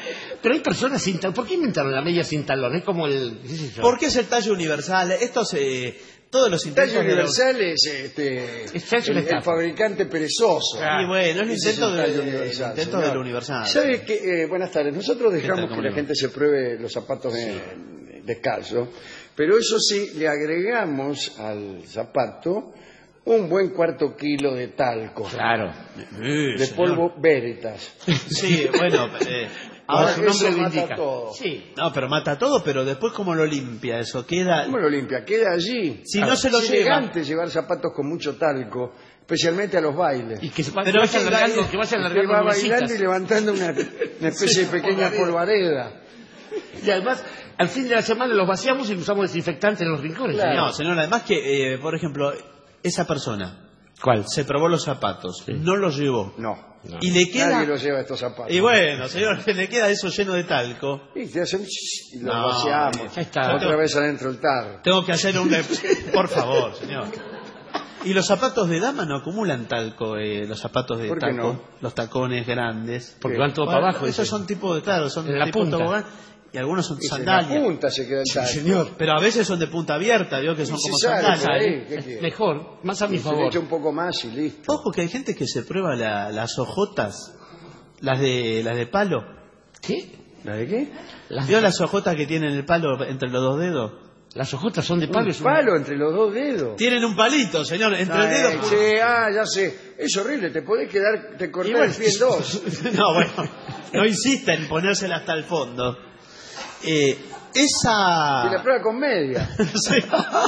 Pero hay personas sin talón. ¿Por qué inventaron la media sin talón? Es como el... ¿qué sé yo? Porque es el tallo universal. Estos, todos los El intentos tallo de los- universal es el fabricante perezoso. Y bueno, es el Ese intento, el tallo el universal, intento señor. de lo universal. ¿Sabe qué? Buenas tardes. Nosotros dejamos tal? que ¿Cómo la le va? gente se pruebe los zapatos descalzos, pero eso sí, le agregamos al zapato un buen cuarto kilo de talco, Claro. de polvo Veritas. Sí, bueno, Ahora su nombre eso lo mata indica. todo. Sí. no, pero mata todo, pero después cómo lo limpia eso, queda... ¿Cómo lo limpia? Queda allí. Si no se lo es lleva. elegante llevar zapatos con mucho talco, especialmente a los bailes. Y que se Pero vayan es que- largando, que vayan Usted largando va nubecitas. bailando y levantando una especie de pequeña polvareda. Y además, al fin de la semana los vaciamos y usamos desinfectante en los rincones. Claro. No, señor, además que, por ejemplo, esa persona ¿Cuál? se probó los zapatos, no los llevó. No. Y le queda... Nadie lo lleva estos zapatos. Y bueno, señor, le queda eso lleno de talco. Y te hacen y los No, vaciamos. ya está. Otra vez adentro el tarro. Tengo que hacer un... Por favor, señor. ¿Y los zapatos de dama no acumulan talco? Los zapatos de ¿Por qué taco, no? los tacones grandes. Porque van todo Bueno, para abajo. esos dice. son tipo de, claro, son En la tipo punta. tobogán, y algunos son Y en la sandalias. punta se queda el talco. Señor. Pero a veces son de punta abierta, veo que son Y como se sale sandalias. por ahí. ¿Qué quiere? Mejor, más a mi Se le favor. echa un poco más y listo. Ojo que hay gente que se prueba las hojotas, las de palo. ¿Qué? ¿La de qué? ¿Vio las hojotas que tienen el palo entre los dos dedos? Las hojotas son de palo. Un es una- palo entre los dos dedos. Tienen un palito, señor, entre el dedo. Sí, ya sé. Es horrible, te podés quedar, te Y cortás bueno, el pie en dos. No, bueno, no insista en ponérsela hasta el fondo. Y la prueba con media. Sí.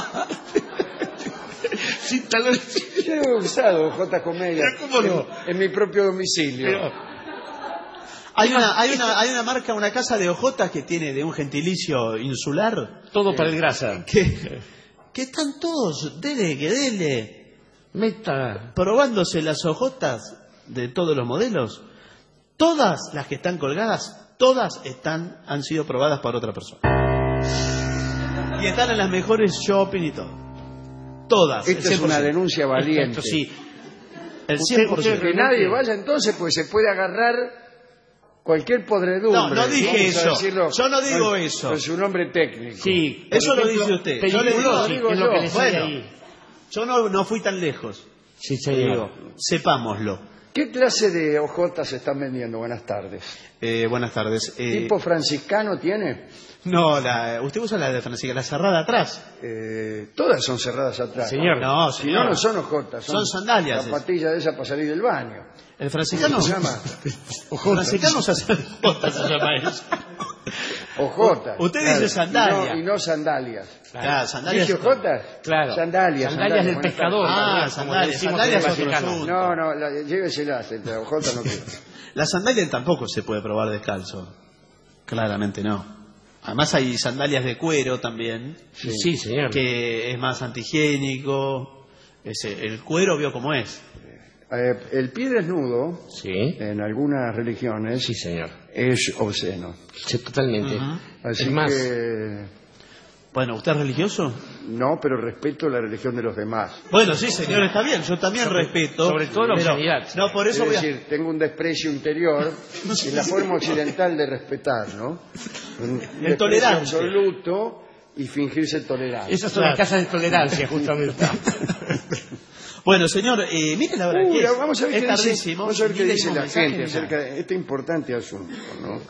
Sin talones. Yo he usado jotas con media. Pero ¿cómo no? En mi propio domicilio. Pero, Hay una marca, una casa de hojotas que tiene de un gentilicio insular todo para el grasa. que están todos, dele, Meta. probándose las hojotas de todos los modelos. Todas las que están colgadas, todas han sido probadas por otra persona. Y están en las mejores shopping y todo. Todas. Esta el es una 100%. denuncia valiente. Esto sí. El Usted- 100%. Que nadie vaya entonces, pues se puede agarrar cualquier podredumbre. No, no dije Vamos a eso. decirlo Yo no digo con- eso. Con su nombre técnico. Sí. por Eso lo ejemplo, dice usted. Yo le digo, peligroso, digo es lo yo. que le sale Bueno. ahí. Yo no fui tan lejos. Sí, Digo, señor. sepámoslo. ¿Qué clase de hojotas se están vendiendo? Buenas tardes. Buenas tardes. ¿Tipo franciscano tiene? No, usted usa la de Francisca, la cerrada atrás. Todas son cerradas atrás. Señor. No, Si señor. no, no son hojotas. Son sandalias. Zapatillas de esas para salir del baño. El ¿Cómo franciscano. se llama? Franciscano usa hojotas, se llama eso. Hojotas. Usted dice sandalia. Y no sandalias. Claro, sandalias. ¿Dice hojotas? Claro. Sandalias. Sandalias del buenas pescador. Ah, también, como sandalias, decimos sandalias en el otro Vaticano. asunto. tardes. No, lléveselas. Entre hojotas no quiero. La sandalia tampoco se puede probar descalzo. Claramente no. Además hay sandalias de cuero también, Sí, señor. que es más antihigiénico. El cuero vio cómo es. El pie desnudo, Sí. en algunas religiones, Sí, señor. es obsceno. Sí, totalmente. Así Es más, que Bueno, ¿usted es religioso? no, pero respeto la religión de los demás. Bueno, sí, señor, está bien. Yo también respeto. sobre todo la pero- obscenidad. No, por eso Es voy a... decir, tengo un desprecio interior y la forma occidental de respetar, ¿no? Un desprecio tolerante. absoluto y fingirse tolerante. esas son las casas de tolerancia, justamente. Bueno, señor, mire la hora que es. Vamos a ver Es qué dice, tardísimo. vamos a ver qué Mire dice el la mensaje, gente mira. acerca de este importante asunto, ¿no?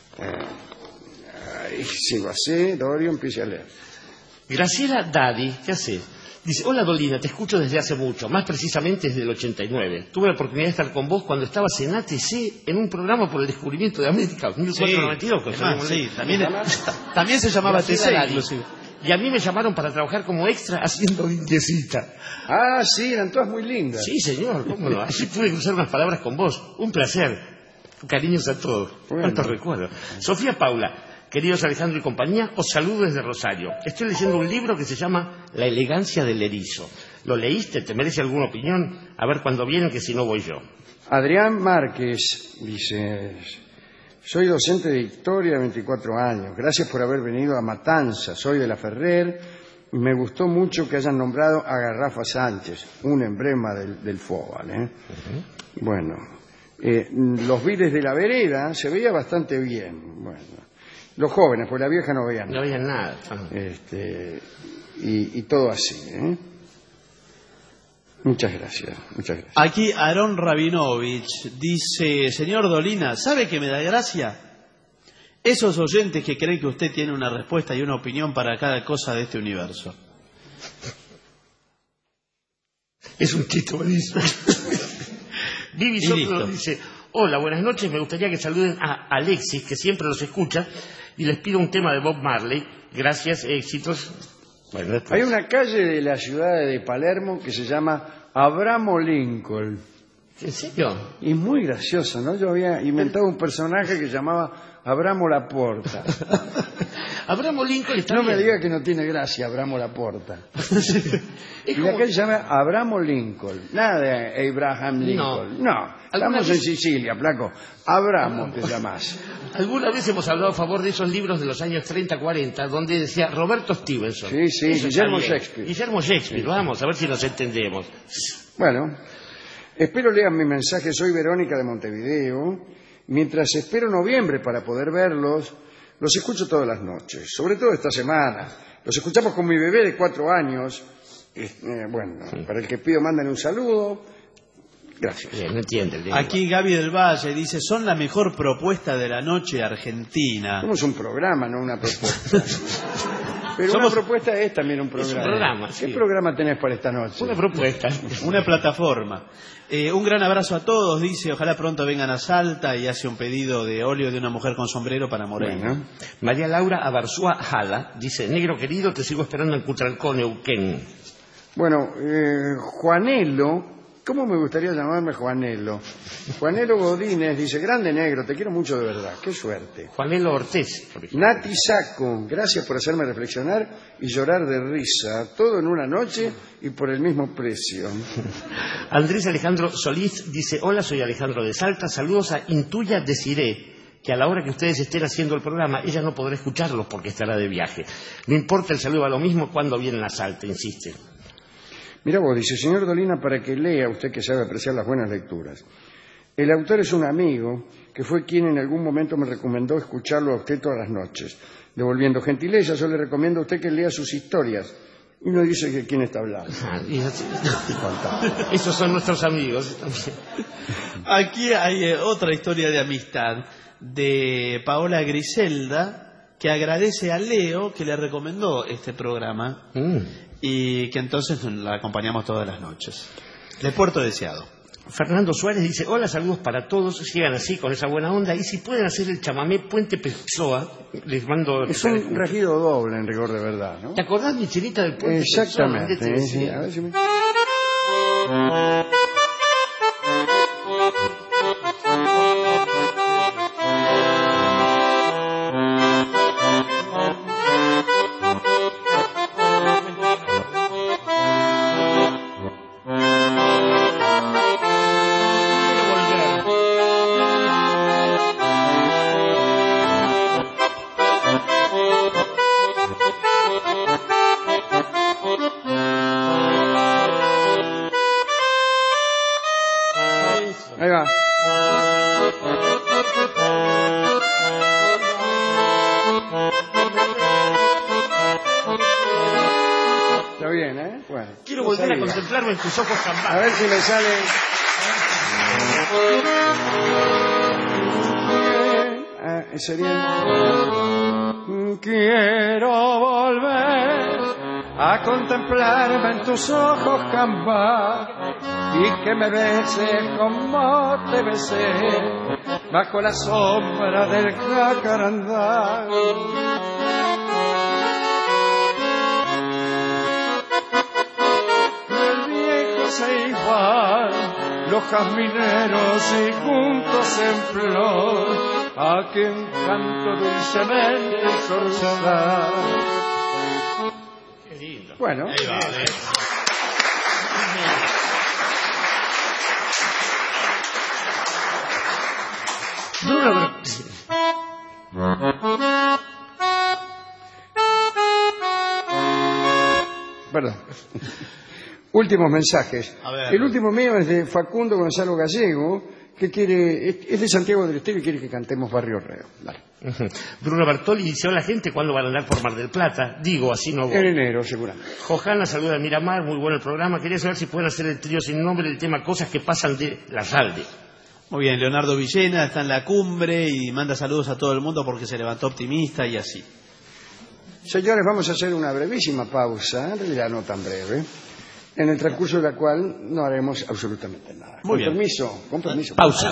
Si va a ser, Dorio, empiece a leer. Graciela Daddy, ¿qué haces? Dice, hola Dolina, te escucho desde hace mucho, más precisamente desde el 89. Tuve la oportunidad de estar con vos cuando estabas en ATC en un programa por el descubrimiento de América, 1492. que además, salió sí, también se llamaba Graciela TC, Daddy. inclusive. Y a mí me llamaron para trabajar como extra haciendo indiecita. Ah, sí, eran todas muy lindas. Sí, señor, cómo no. Así pude cruzar unas palabras con vos. Un placer. Cariños a todos. Bueno. Cuántos recuerdos. Sofía Paula, queridos Alejandro y compañía, os saludo desde Rosario. Estoy leyendo un libro que se llama La elegancia del erizo. ¿Lo leíste? ¿Te merece alguna opinión? A ver cuándo viene, que si no voy yo. Adrián Márquez dice: soy docente de historia de 24 años. Gracias por haber venido a Matanza. Soy de La Ferrer y me gustó mucho que hayan nombrado a Garrafa Sánchez, un emblema del fútbol. Bueno, Los vides de la vereda se veía bastante bien. Bueno, los jóvenes, pues la vieja no veían No veían nada. y todo así. Muchas gracias. Aquí Aarón Rabinovich dice: señor Dolina, ¿sabe qué me da gracia? Esos oyentes que creen que usted tiene una respuesta y una opinión para cada cosa de este universo. Es un chiste buenísimo. Vivi Sotlo dice: hola, buenas noches, me gustaría que saluden a Alexis, que siempre los escucha, y les pido un tema de Bob Marley. Gracias, éxitos. Bueno, después. Hay una calle de la ciudad de Palermo que se llama Abramo Lincoln. ¿En serio? Y muy gracioso, ¿no? Yo había inventado un personaje que se llamaba Abramo Laporta. Abramo Lincoln está No bien. me diga que no tiene gracia Abramo Laporta. Y la calle se llama Abramo Lincoln. Nada de Abraham Lincoln. No. Estamos en Sicilia, flaco. Abramo te llamás. Alguna vez hemos hablado a favor de esos libros de los años 30-40, donde decía Roberto Stevenson. Sí, Eso Guillermo está bien. Shakespeare. Guillermo Shakespeare, vamos, a ver si nos entendemos. Bueno, espero lean mi mensaje. Soy Verónica de Montevideo. Mientras espero noviembre para poder verlos, los escucho todas las noches, sobre todo esta semana. Los escuchamos con mi bebé de 4 años. Bueno, para el que pido, manden un saludo. Gracias. Bien, no entiende. Aquí Gaby del Valle dice: son la mejor propuesta de la noche argentina. Somos un programa, no una propuesta. Pero una propuesta es también un programa. Es un programa, ¿Qué sí. programa tenés para esta noche? Una propuesta. Una plataforma. Un gran abrazo a todos, dice: ojalá pronto vengan a Salta, y hace un pedido de óleo de una mujer con sombrero para Moreno. Bueno. María Laura Abarzúa Jala dice: negro querido, te sigo esperando en Cutralcó, Neuquén. Bueno, Juanelo, ¿cómo me gustaría llamarme Juanelo? Juanelo Godínez dice: grande negro, te quiero mucho de verdad, qué suerte. Juanelo Ortiz, por ejemplo. Nati Saco, gracias por hacerme reflexionar y llorar de risa, todo en una noche y por el mismo precio. Andrés Alejandro Solís dice: hola, soy Alejandro de Salta, saludos a Intuya Desiré, que a la hora que ustedes estén haciendo el programa, ella no podrá escucharlos porque estará de viaje. No importa, el saludo a lo mismo cuando vienen a Salta, insiste. Mira vos, dice: señor Dolina, para que lea, usted que sabe apreciar las buenas lecturas. El autor es un amigo que fue quien en algún momento me recomendó escucharlo a usted todas las noches. Devolviendo gentileza, yo le recomiendo a usted que lea sus historias. Y no dice que quién está hablando. Esos son nuestros amigos. Aquí hay otra historia de amistad de Paola Griselda, que agradece a Leo que le recomendó este programa y que entonces la acompañamos todas las noches. De Puerto Deseado. Fernando Suárez dice: hola, saludos para todos, sigan así con esa buena onda, y si pueden hacer el chamamé Puente Pessoa, les mando... Es un regido doble en rigor de verdad, ¿no? ¿Te acordás, Michelita, del Puente Exactamente. Pessoa? Sí. A ver si me... Ahí va. Está bien, ¿eh? Bueno. Quiero volver a contemplarme en tus ojos A cambados. ver si me sale... sería... Quiero volver a contemplarme en tus ojos cambar y que me beses como te besé bajo la sombra del jacarandá. El viejo Ceibal, los jazmineros y juntos en flor, a quien canto dulcemente zorzal. Qué lindo. Bueno, Ahí va, perdón. Últimos mensajes. A ver. El último mío es de Facundo Gonzalo Gallego, que quiere, es de Santiago del Estero y quiere que cantemos Barrio Reo. Dale. Bruno Bartoli dice: hola gente, ¿cuándo van a andar por Mar del Plata? Digo, así no voy. En enero, seguramente. Jojana saluda a Miramar, muy bueno el programa. Quería saber si pueden hacer el trío sin nombre del tema Cosas que pasan de Larralde. Muy bien, Leonardo Villena está en la cumbre y manda saludos a todo el mundo porque se levantó optimista y así. Señores, vamos a hacer una brevísima pausa, en realidad no tan breve, en el transcurso de la cual no haremos absolutamente nada. Muy bien. Con permiso. Pausa.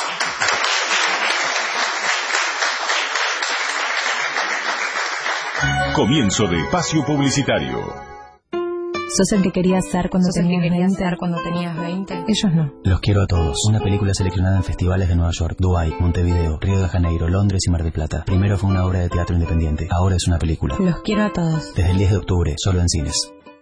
Comienzo de espacio publicitario. ¿Sos el que querías ser cuando tenías 20? Ellos no. Los quiero a todos. Una película seleccionada en festivales de Nueva York, Dubái, Montevideo, Río de Janeiro, Londres y Mar del Plata. Primero fue una obra de teatro independiente, ahora es una película. Los quiero a todos. Desde el 10 de octubre, solo en cines.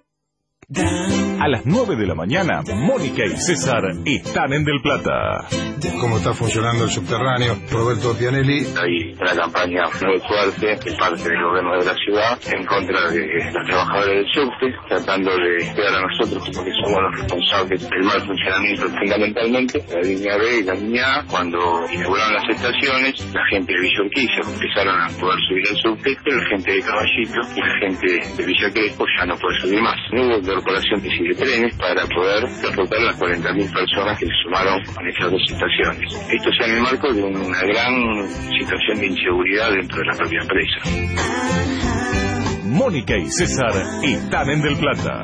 A las 9 de la mañana, Mónica y César están en Del Plata. Cómo está funcionando el subterráneo. Roberto Pianelli. Hay una campaña muy fuerte de parte del gobierno de la ciudad en contra de los trabajadores del subte, tratando de cuidar a nosotros porque somos los responsables del mal funcionamiento fundamentalmente. La línea B y la línea A, cuando inauguraron las estaciones, la gente de Villa Urquiza empezaron a poder subir al subte, pero la gente de Caballito y la gente de Villa Crespo ya no puede subir más. No hubo incorporación de trenes para poder transportar las 40.000 personas que se sumaron a estas dos estaciones. Esto se en el marco de una gran situación de inseguridad dentro de la propia empresa. Mónica y César están en Del Plata.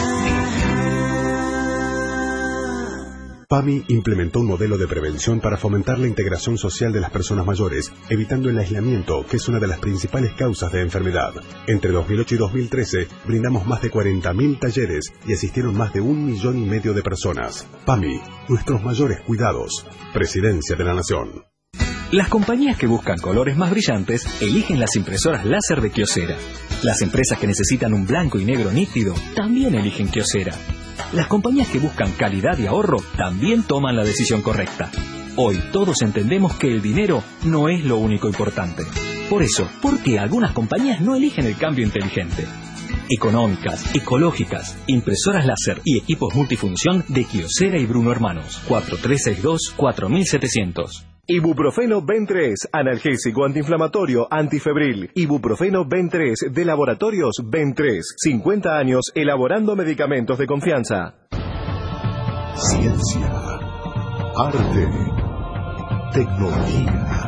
PAMI implementó un modelo de prevención para fomentar la integración social de las personas mayores, evitando el aislamiento, que es una de las principales causas de enfermedad. Entre 2008 y 2013, brindamos más de 40.000 talleres y asistieron más de 1,5 millones de personas. PAMI, nuestros mayores cuidados. Presidencia de la Nación. Las compañías que buscan colores más brillantes eligen las impresoras láser de Kyocera. Las empresas que necesitan un blanco y negro nítido también eligen Kyocera. Las compañías que buscan calidad y ahorro también toman la decisión correcta. Hoy todos entendemos que el dinero no es lo único importante. Por eso, ¿por qué algunas compañías no eligen el cambio inteligente? Económicas, ecológicas, impresoras láser y equipos multifunción de Kyocera y Bruno Hermanos. 4362-4700. Ibuprofeno Ben3, analgésico antiinflamatorio, antifebril. Ibuprofeno Ben3 de Laboratorios Ben3. 50 años elaborando medicamentos de confianza. Ciencia, arte, tecnología.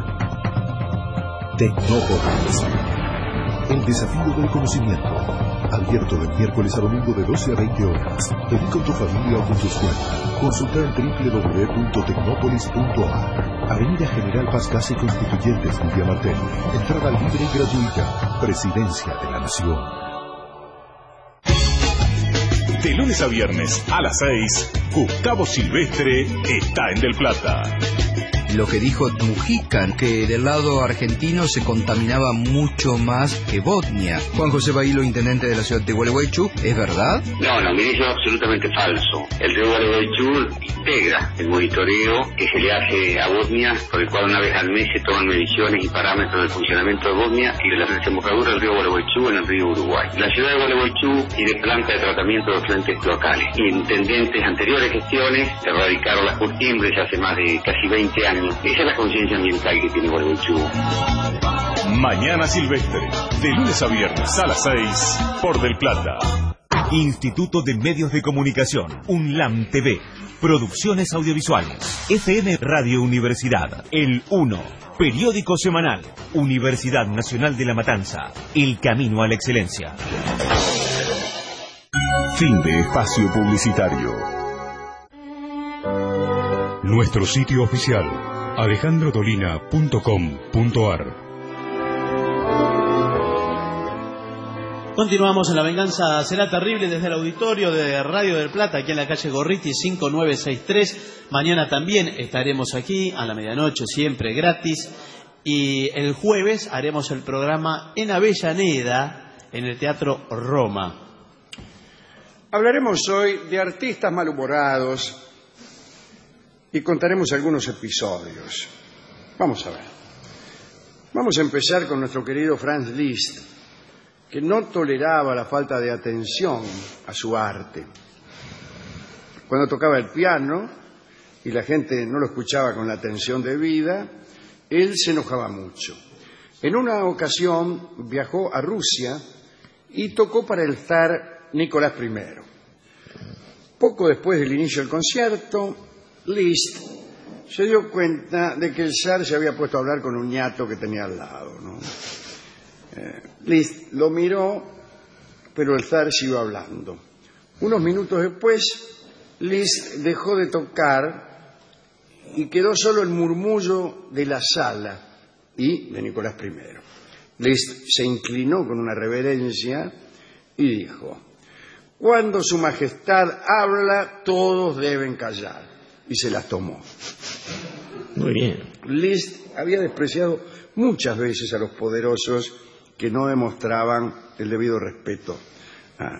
Tecnópolis. El desafío del conocimiento. Abierto de miércoles a domingo de 12 a 20 horas. Vení con tu familia o con tu escuela. Consulta en www.tecnopolis.ar. Avenida General Paz Casi Constituyentes, Lidia Martel. Entrada libre y gratuita. Presidencia de la Nación. De lunes a viernes a las 6, Gustavo Silvestre está en Del Plata. Lo que dijo Mujica, que del lado argentino se contaminaba mucho más que Botnia. Juan José Bailo, intendente de la ciudad de Gualeguaychú, ¿es verdad? No, mire, eso es absolutamente falso. El río Gualeguaychú integra el monitoreo que se le hace a Botnia, por el cual una vez al mes se toman mediciones y parámetros del funcionamiento de Botnia y de la desembocadura del río Gualeguaychú en el río Uruguay. La ciudad de Gualeguaychú tiene planta de tratamiento de efluentes cloacales. Y intendentes anteriores gestiones erradicaron las curtiembres hace más de casi 20 años. Esa es la conciencia ambiental que tiene Gualeguaychú. Mañana Silvestre, de lunes a viernes a las 6, por Del Plata. Instituto de Medios de Comunicación, UNLAM TV, Producciones Audiovisuales, FM Radio Universidad, El 1, Periódico Semanal, Universidad Nacional de La Matanza, El Camino a la Excelencia. Fin de espacio publicitario. Nuestro sitio oficial, alejandrodolina.com.ar. Continuamos en La Venganza Será Terrible desde el auditorio de Radio del Plata, aquí en la calle Gorriti 5963. Mañana también estaremos aquí a la medianoche, siempre gratis. Y el jueves haremos el programa en Avellaneda, en el Teatro Roma. Hablaremos hoy de artistas malhumorados y contaremos algunos episodios. Vamos a ver. Vamos a empezar con nuestro querido Franz Liszt, que no toleraba la falta de atención a su arte. Cuando tocaba el piano, y la gente no lo escuchaba con la atención debida, él se enojaba mucho. En una ocasión viajó a Rusia y tocó para el zar Nicolás I. Poco después del inicio del concierto, Liszt se dio cuenta de que el zar se había puesto a hablar con un ñato que tenía al lado, ¿no? Liszt lo miró, pero el zar siguió hablando. Unos minutos después, Liszt dejó de tocar y quedó solo el murmullo de la sala y de Nicolás I. Liszt se inclinó con una reverencia y dijo: cuando su majestad habla, todos deben callar. Y se las tomó. Muy bien. Liszt había despreciado muchas veces a los poderosos que no demostraban el debido respeto a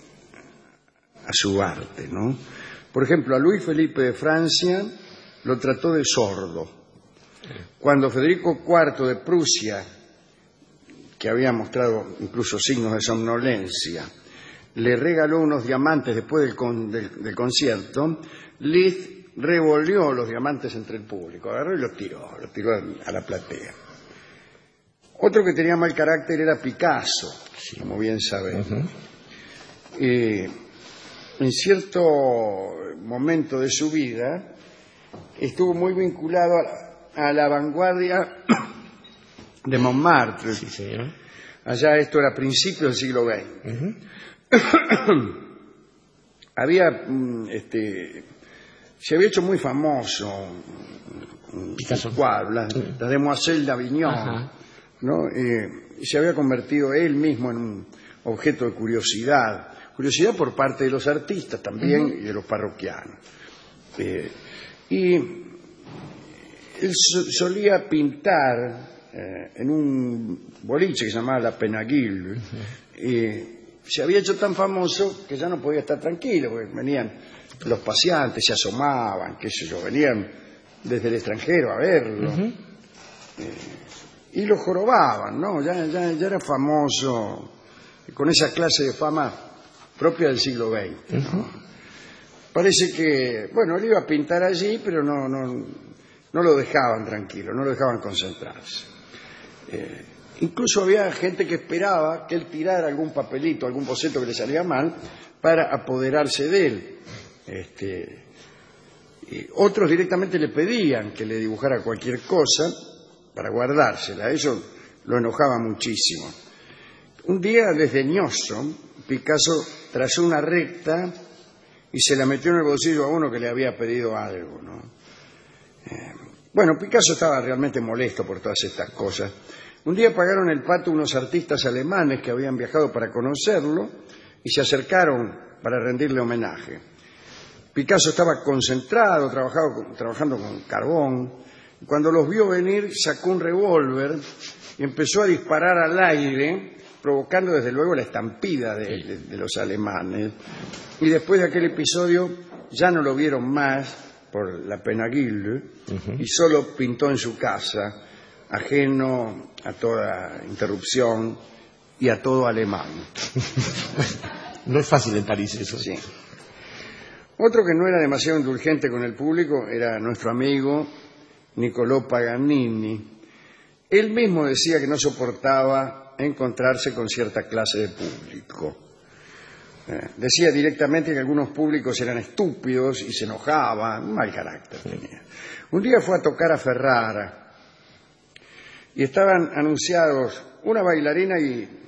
su arte, ¿no? Por ejemplo, a Luis Felipe de Francia lo trató de sordo. Cuando Federico IV de Prusia, que había mostrado incluso signos de somnolencia, le regaló unos diamantes después del concierto, Liszt revolvió los diamantes entre el público, agarró y los tiró a la platea. Otro que tenía mal carácter era Picasso, como bien sabemos. En cierto momento de su vida estuvo muy vinculado a la vanguardia de Montmartre. Sí, señor. Allá esto era principios del siglo XX. Se había hecho muy famoso Picasso, la Demoiselle d'Avignon, ¿no? Se había convertido él mismo en un objeto de curiosidad por parte de los artistas también y de los parroquianos. Y él solía pintar en un boliche que se llamaba La Penaguille. Se había hecho tan famoso que ya no podía estar tranquilo, porque venían los paseantes, se asomaban, qué sé yo, venían desde el extranjero a verlo. Y lo jorobaban, ¿no? Ya era famoso, con esa clase de fama propia del siglo XX, ¿no? Parece que, bueno, él iba a pintar allí, pero no lo dejaban tranquilo, no lo dejaban concentrarse. Incluso había gente que esperaba que él tirara algún papelito, algún boceto que le salía mal, para apoderarse de él. Otros directamente le pedían que le dibujara cualquier cosa para guardársela. Eso lo enojaba muchísimo. Un día, desdeñoso, Picasso trazó una recta y se la metió en el bolsillo a uno que le había pedido algo, ¿no? Bueno, Picasso estaba realmente molesto por todas estas cosas. Un día pagaron el pato unos artistas alemanes que habían viajado para conocerlo y se acercaron para rendirle homenaje. Picasso estaba concentrado, trabajando con carbón. Cuando los vio venir, sacó un revólver y empezó a disparar al aire, provocando desde luego la estampida de los alemanes. Y después de aquel episodio ya no lo vieron más por La Penaguille y solo pintó en su casa, ajeno a toda interrupción y a todo alemán. No es fácil en París eso. Sí. Otro que no era demasiado indulgente con el público era nuestro amigo Niccolò Paganini. Él mismo decía que no soportaba encontrarse con cierta clase de público. Decía directamente que algunos públicos eran estúpidos y se enojaban, un mal carácter tenía. Un día fue a tocar a Ferrara y estaban anunciados una bailarina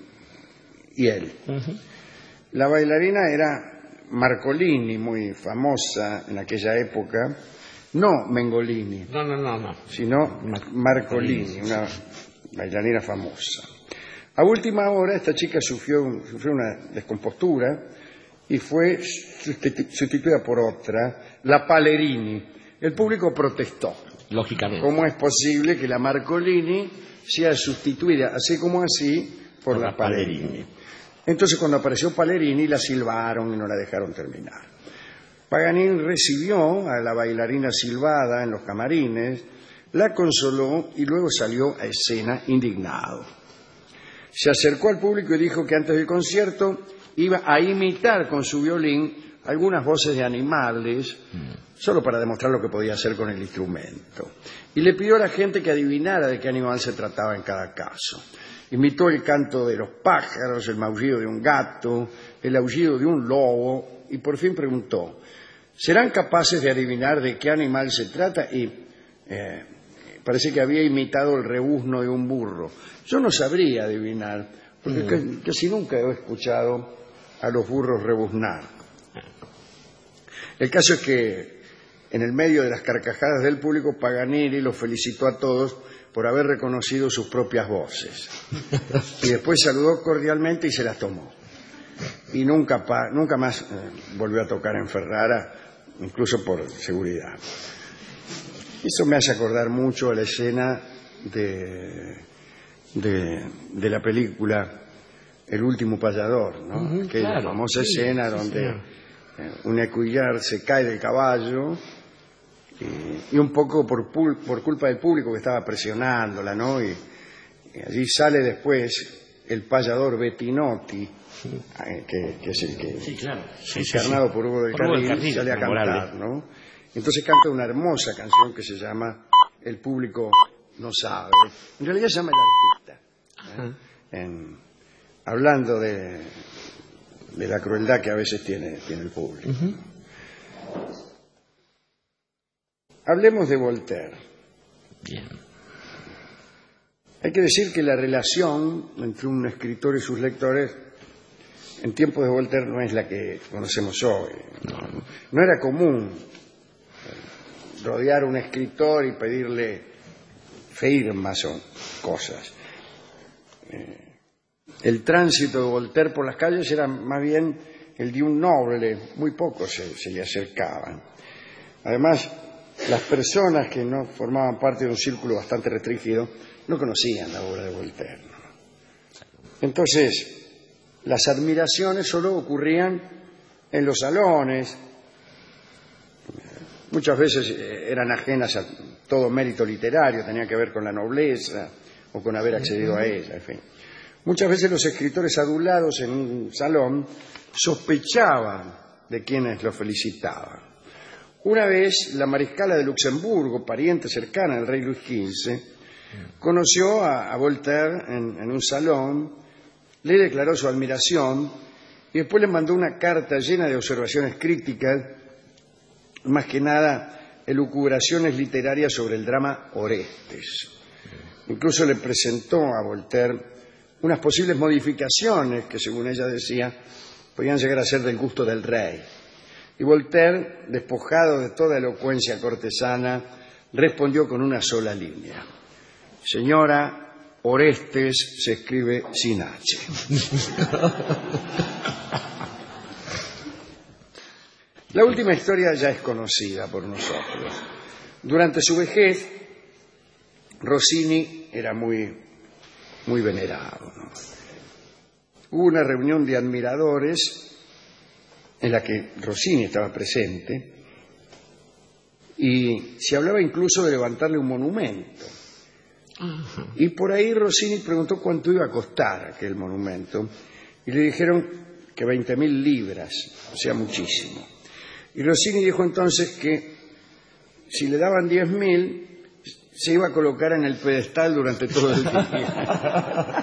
y él. La bailarina era Marcolini, muy famosa en aquella época, no Mengolini, no, sino Marcolini, una bailarina famosa. A última hora esta chica sufrió una descompostura y fue sustituida por otra, la Palerini. El público protestó. Lógicamente. ¿Cómo es posible que la Marcolini sea sustituida así como así por la Palerini? Entonces cuando apareció Palerini la silbaron y no la dejaron terminar. Paganini recibió a la bailarina silbada en los camarines, la consoló y luego salió a escena indignado. Se acercó al público y dijo que antes del concierto iba a imitar con su violín algunas voces de animales, solo para demostrar lo que podía hacer con el instrumento. Y le pidió a la gente que adivinara de qué animal se trataba en cada caso. Imitó el canto de los pájaros, el maullido de un gato, el aullido de un lobo, y por fin preguntó: ¿serán capaces de adivinar de qué animal se trata? Y parece que había imitado el rebuzno de un burro. Yo no sabría adivinar, porque casi nunca he escuchado a los burros rebuznar. El caso es que, en el medio de las carcajadas del público, Paganini los felicitó a todos por haber reconocido sus propias voces. Y después saludó cordialmente y se las tomó. Y nunca más volvió a tocar en Ferrara, incluso por seguridad. Eso me hace acordar mucho a la escena de la película El último payador, ¿no? Aquella famosa escena donde un equillar se cae del caballo y un poco por culpa del público que estaba presionándola, ¿no? Y allí sale después el payador Bettinotti, que es el que encarnado por Hugo del Carril, sale a cantar, ¿no? Entonces canta una hermosa canción que se llama El público no sabe. En realidad se llama El artista, hablando de la crueldad que a veces tiene el público. Hablemos de Voltaire. Bien. Hay que decir que la relación entre un escritor y sus lectores en tiempos de Voltaire no es la que conocemos hoy. No era común rodear a un escritor y pedirle firmas o cosas. El tránsito de Voltaire por las calles era más bien el de un noble, muy pocos se le acercaban. Además, las personas que no formaban parte de un círculo bastante restringido no conocían la obra de Voltaire. Entonces, las admiraciones solo ocurrían en los salones, muchas veces eran ajenas a todo mérito literario, tenían que ver con la nobleza o con haber accedido a ella, en fin. Muchas veces los escritores adulados en un salón sospechaban de quienes los felicitaban. Una vez la mariscala de Luxemburgo, pariente cercana del rey Luis XV, conoció a Voltaire en un salón, le declaró su admiración y después le mandó una carta llena de observaciones críticas, más que nada elucubraciones literarias sobre el drama Orestes. Incluso le presentó a Voltaire unas posibles modificaciones que, según ella decía, podían llegar a ser del gusto del rey. Y Voltaire, despojado de toda elocuencia cortesana, respondió con una sola línea: señora, Orestes se escribe sin H. La última historia ya es conocida por nosotros. Durante su vejez, Rossini era muy venerado, ¿no? Hubo una reunión de admiradores en la que Rossini estaba presente y se hablaba incluso de levantarle un monumento. Y por ahí Rossini preguntó cuánto iba a costar aquel monumento y le dijeron que 20.000 libras, o sea, muchísimo. Y Rossini dijo entonces que si le daban 10.000 se iba a colocar en el pedestal durante todo el día.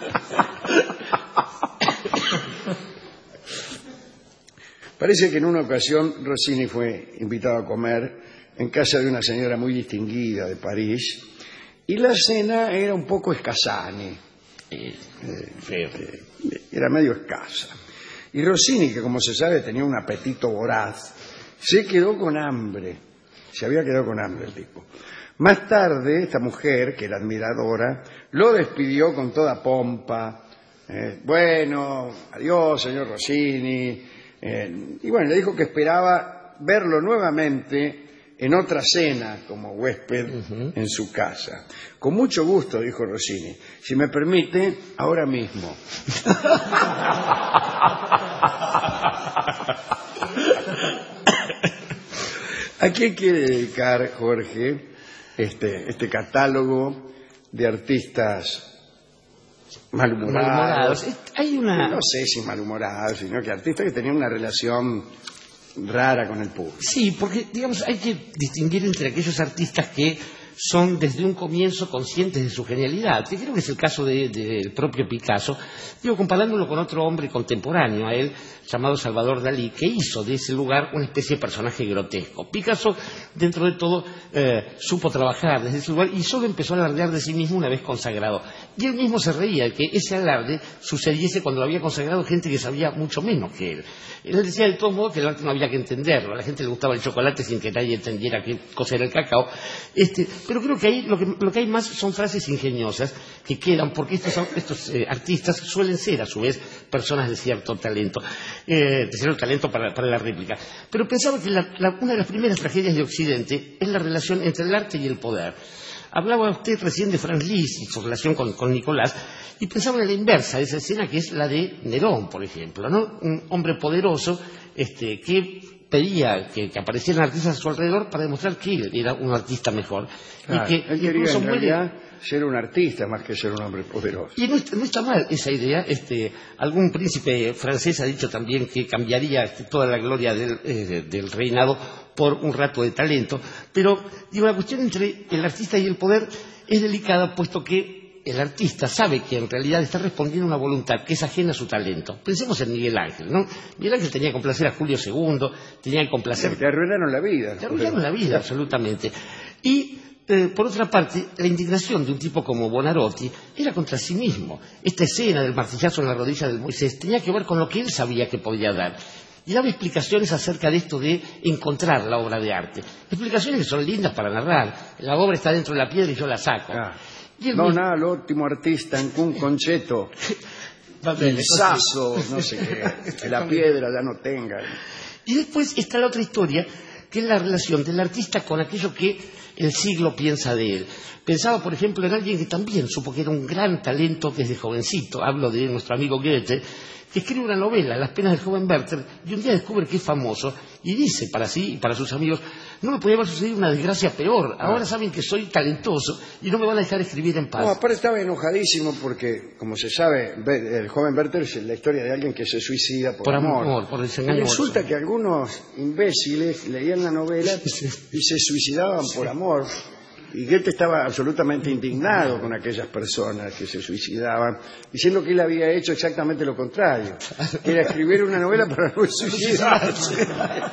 Parece que en una ocasión Rossini fue invitado a comer en casa de una señora muy distinguida de París y la cena era un poco escasani, era medio escasa. Y Rossini, que como se sabe tenía un apetito voraz, se quedó con hambre, se había quedado con hambre el tipo. Más tarde, esta mujer, que era admiradora, lo despidió con toda pompa. Bueno, adiós, señor Rossini. Y bueno, le dijo que esperaba verlo nuevamente en otra cena como huésped en su casa. Con mucho gusto, dijo Rossini. Si me permite, ahora mismo. ¿A quién quiere dedicar, Jorge, este catálogo de artistas malhumorados? Hay una... No sé si malhumorados, sino que artistas que tenían una relación rara con el público. Sí, porque, digamos, hay que distinguir entre aquellos artistas que son desde un comienzo conscientes de su genialidad, que creo que es el caso del propio Picasso, digo, comparándolo con otro hombre contemporáneo a él, llamado Salvador Dalí, que hizo de ese lugar una especie de personaje grotesco. Picasso, dentro de todo, supo trabajar desde ese lugar y solo empezó a alardear de sí mismo una vez consagrado. Y él mismo se reía de que ese alarde sucediese cuando lo había consagrado gente que sabía mucho menos que él. Él decía de todos modos que el arte no había que entenderlo, a la gente le gustaba el chocolate sin que nadie entendiera qué cosa era el cacao. Pero creo que ahí lo que hay más son frases ingeniosas que quedan, porque estos artistas suelen ser a su vez personas de cierto talento, para la réplica. Pero pensaba que una de las primeras tragedias de Occidente es la relación entre el arte y el poder. Hablaba usted recién de Franz Liszt y su relación con Nicolás, y pensaba en la inversa de esa escena, que es la de Nerón, por ejemplo, ¿no? Un hombre poderoso que pedía que aparecieran artistas a su alrededor para demostrar que él era un artista mejor. Claro, y que él quería en realidad ser un artista más que ser un hombre poderoso. Y no está mal esa idea. Algún príncipe francés ha dicho también que cambiaría toda la gloria del reinado por un rato de talento. Pero digo, la cuestión entre el artista y el poder es delicada, puesto que el artista sabe que en realidad está respondiendo a una voluntad que es ajena a su talento. Pensemos en Miguel Ángel, ¿no? Miguel Ángel tenía que complacer a Julio II, tenía que complacer... Te arruinaron la vida. Te arruinaron la vida, absolutamente. Y, por otra parte, la indignación de un tipo como Buonarroti era contra sí mismo. Esta escena del martillazo en la rodilla del Moisés tenía que ver con lo que él sabía que podía dar. Y daba explicaciones acerca de esto de encontrar la obra de arte. Explicaciones que son lindas para narrar. La obra está dentro de la piedra y yo la saco. Non ha l'ottimo artista in un concetto, el sasso, no sé qué, que la piedra ya no tenga. Y después está la otra historia, que es la relación del artista con aquello que el siglo piensa de él. Pensaba, por ejemplo, en alguien que también supo que era un gran talento desde jovencito. Hablo de nuestro amigo Goethe, que escribe una novela, Las penas del joven Werther, y un día descubre que es famoso y dice para sí y para sus amigos: no me podía haber sucedido una desgracia peor. Ahora saben que soy talentoso y no me van a dejar escribir en paz. No, aparte estaba enojadísimo porque, como se sabe, el joven Werther es la historia de alguien que se suicida por amor. Por desengaño. Y resulta que algunos imbéciles leían la novela y se suicidaban por amor. Y Goethe estaba absolutamente indignado con aquellas personas que se suicidaban, diciendo que él había hecho exactamente lo contrario, que era escribir una novela para no suicidarse.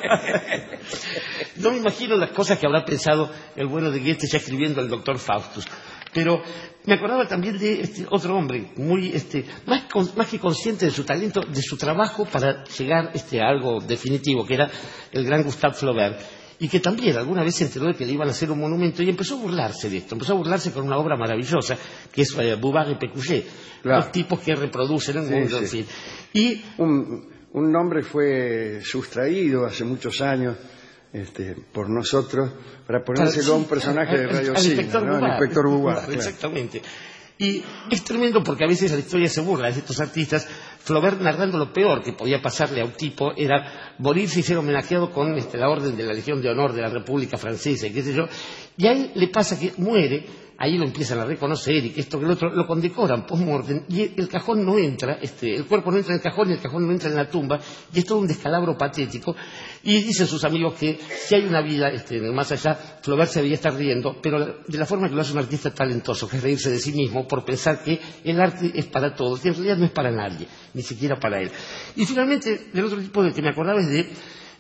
No me imagino las cosas que habrá pensado el bueno de Goethe ya escribiendo el Doctor Faustus. Pero me acordaba también de otro hombre, muy más que consciente de su talento, de su trabajo para llegar a algo definitivo, que era el gran Gustave Flaubert. Y que también alguna vez se enteró de que le iban a hacer un monumento y empezó a burlarse de esto. Empezó a burlarse con una obra maravillosa, que es Bouvard y Pécuchet, los tipos que reproducen el mundo. Sí. En fin. Y un nombre fue sustraído hace muchos años por nosotros para ponérselo a un personaje de Radio Cine, ¿no? El inspector Bouvard. Exactamente. Y es tremendo porque a veces la historia se burla de estos artistas. Flaubert, narrando lo peor que podía pasarle a un tipo, era morirse y ser homenajeado con la Orden de la Legión de Honor de la República Francesa y qué sé yo. Y a él le pasa que muere, ahí lo empiezan a reconocer y que esto que el otro, lo condecoran post-mortem y el cajón no entra, el cuerpo no entra en el cajón y el cajón no entra en la tumba, y es todo un descalabro patético. Y dicen sus amigos que si hay una vida en el más allá, Flaubert se debería estar riendo, pero de la forma que lo hace un artista talentoso, que es reírse de sí mismo por pensar que el arte es para todos, que en realidad no es para nadie, ni siquiera para él. Y finalmente, del otro tipo del que me acordaba es de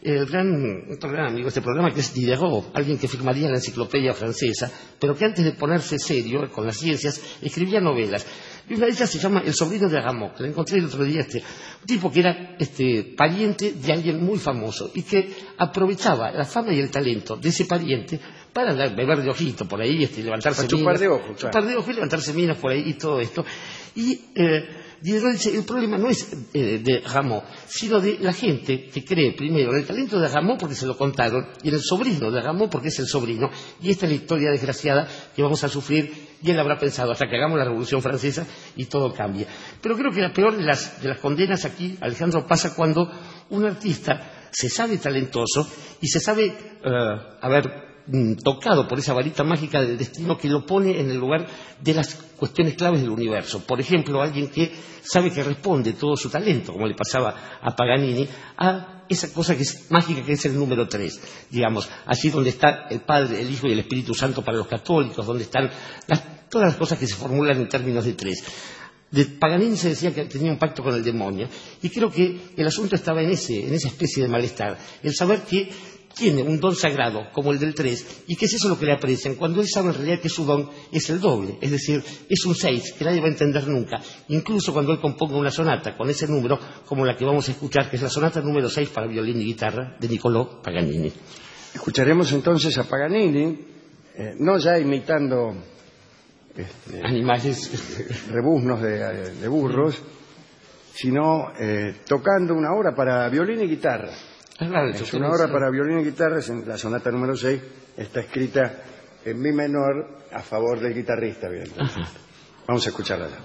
otro gran amigo de este programa, que es Diderot, alguien que firmaría la enciclopedia francesa, pero que antes de ponerse serio con las ciencias, escribía novelas. Y una de ellas se llama El sobrino de Rameau, que la encontré el otro día, un tipo que era pariente de alguien muy famoso y que aprovechaba la fama y el talento de ese pariente para beber de ojito por ahí, levantarse minas. Chupar de ojos, Chupar de ojos y levantarse minas por ahí y todo esto. Y Diderot dice, el problema no es de Rameau, sino de la gente que cree primero en el talento de Rameau porque se lo contaron, y en el sobrino de Rameau porque es el sobrino, y esta es la historia desgraciada que vamos a sufrir, y él habrá pensado hasta que hagamos la Revolución Francesa y todo cambia. Pero creo que la peor de las condenas aquí, Alejandro, pasa cuando un artista se sabe talentoso y se sabe haber tocado por esa varita mágica del destino que lo pone en el lugar de las cuestiones claves del universo. Por ejemplo, alguien que sabe que responde todo su talento, como le pasaba a Paganini, a esa cosa que es mágica, que es el número 3, digamos, allí donde está el Padre, el Hijo y el Espíritu Santo para los católicos, donde están todas las cosas que se formulan en términos de 3. De Paganini se decía que tenía un pacto con el demonio, y creo que el asunto estaba en esa especie de malestar, el saber que tiene un don sagrado como el del 3, y que es eso lo que le aprecian, cuando él sabe en realidad que su don es el doble, es decir, es un 6, que nadie va a entender nunca, incluso cuando él componga una sonata con ese número, como la que vamos a escuchar, que es la sonata número 6 para violín y guitarra de Niccolò Paganini. Escucharemos entonces a Paganini, no ya imitando animales, rebuznos de burros, sino tocando una obra para violín y guitarra. Es una obra para violín y guitarra, la sonata número 6, está escrita en mi menor a favor del guitarrista. Bien. Vamos a escucharla ya.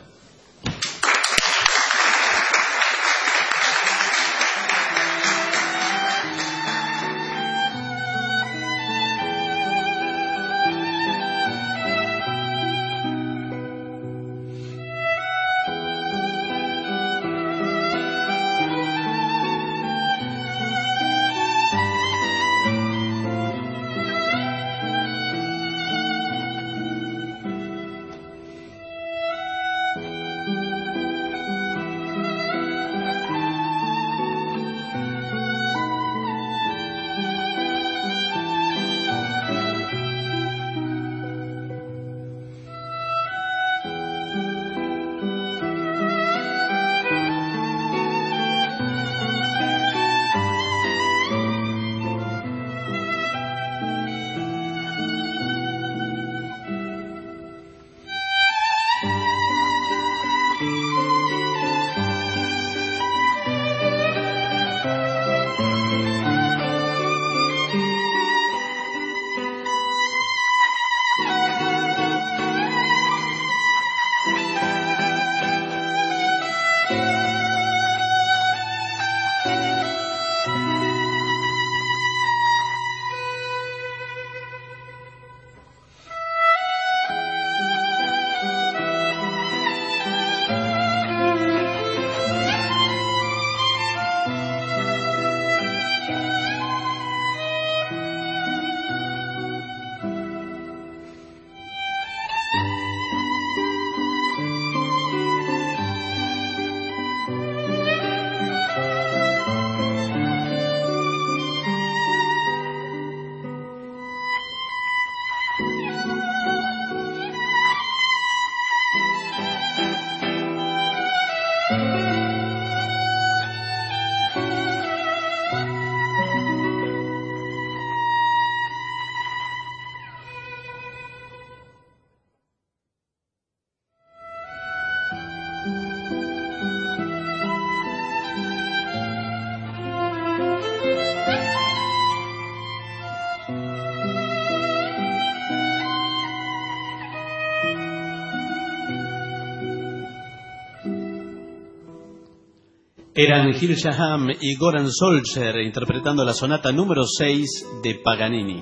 Eran Gil Shaham y Goran Solcher interpretando la sonata número 6 de Paganini.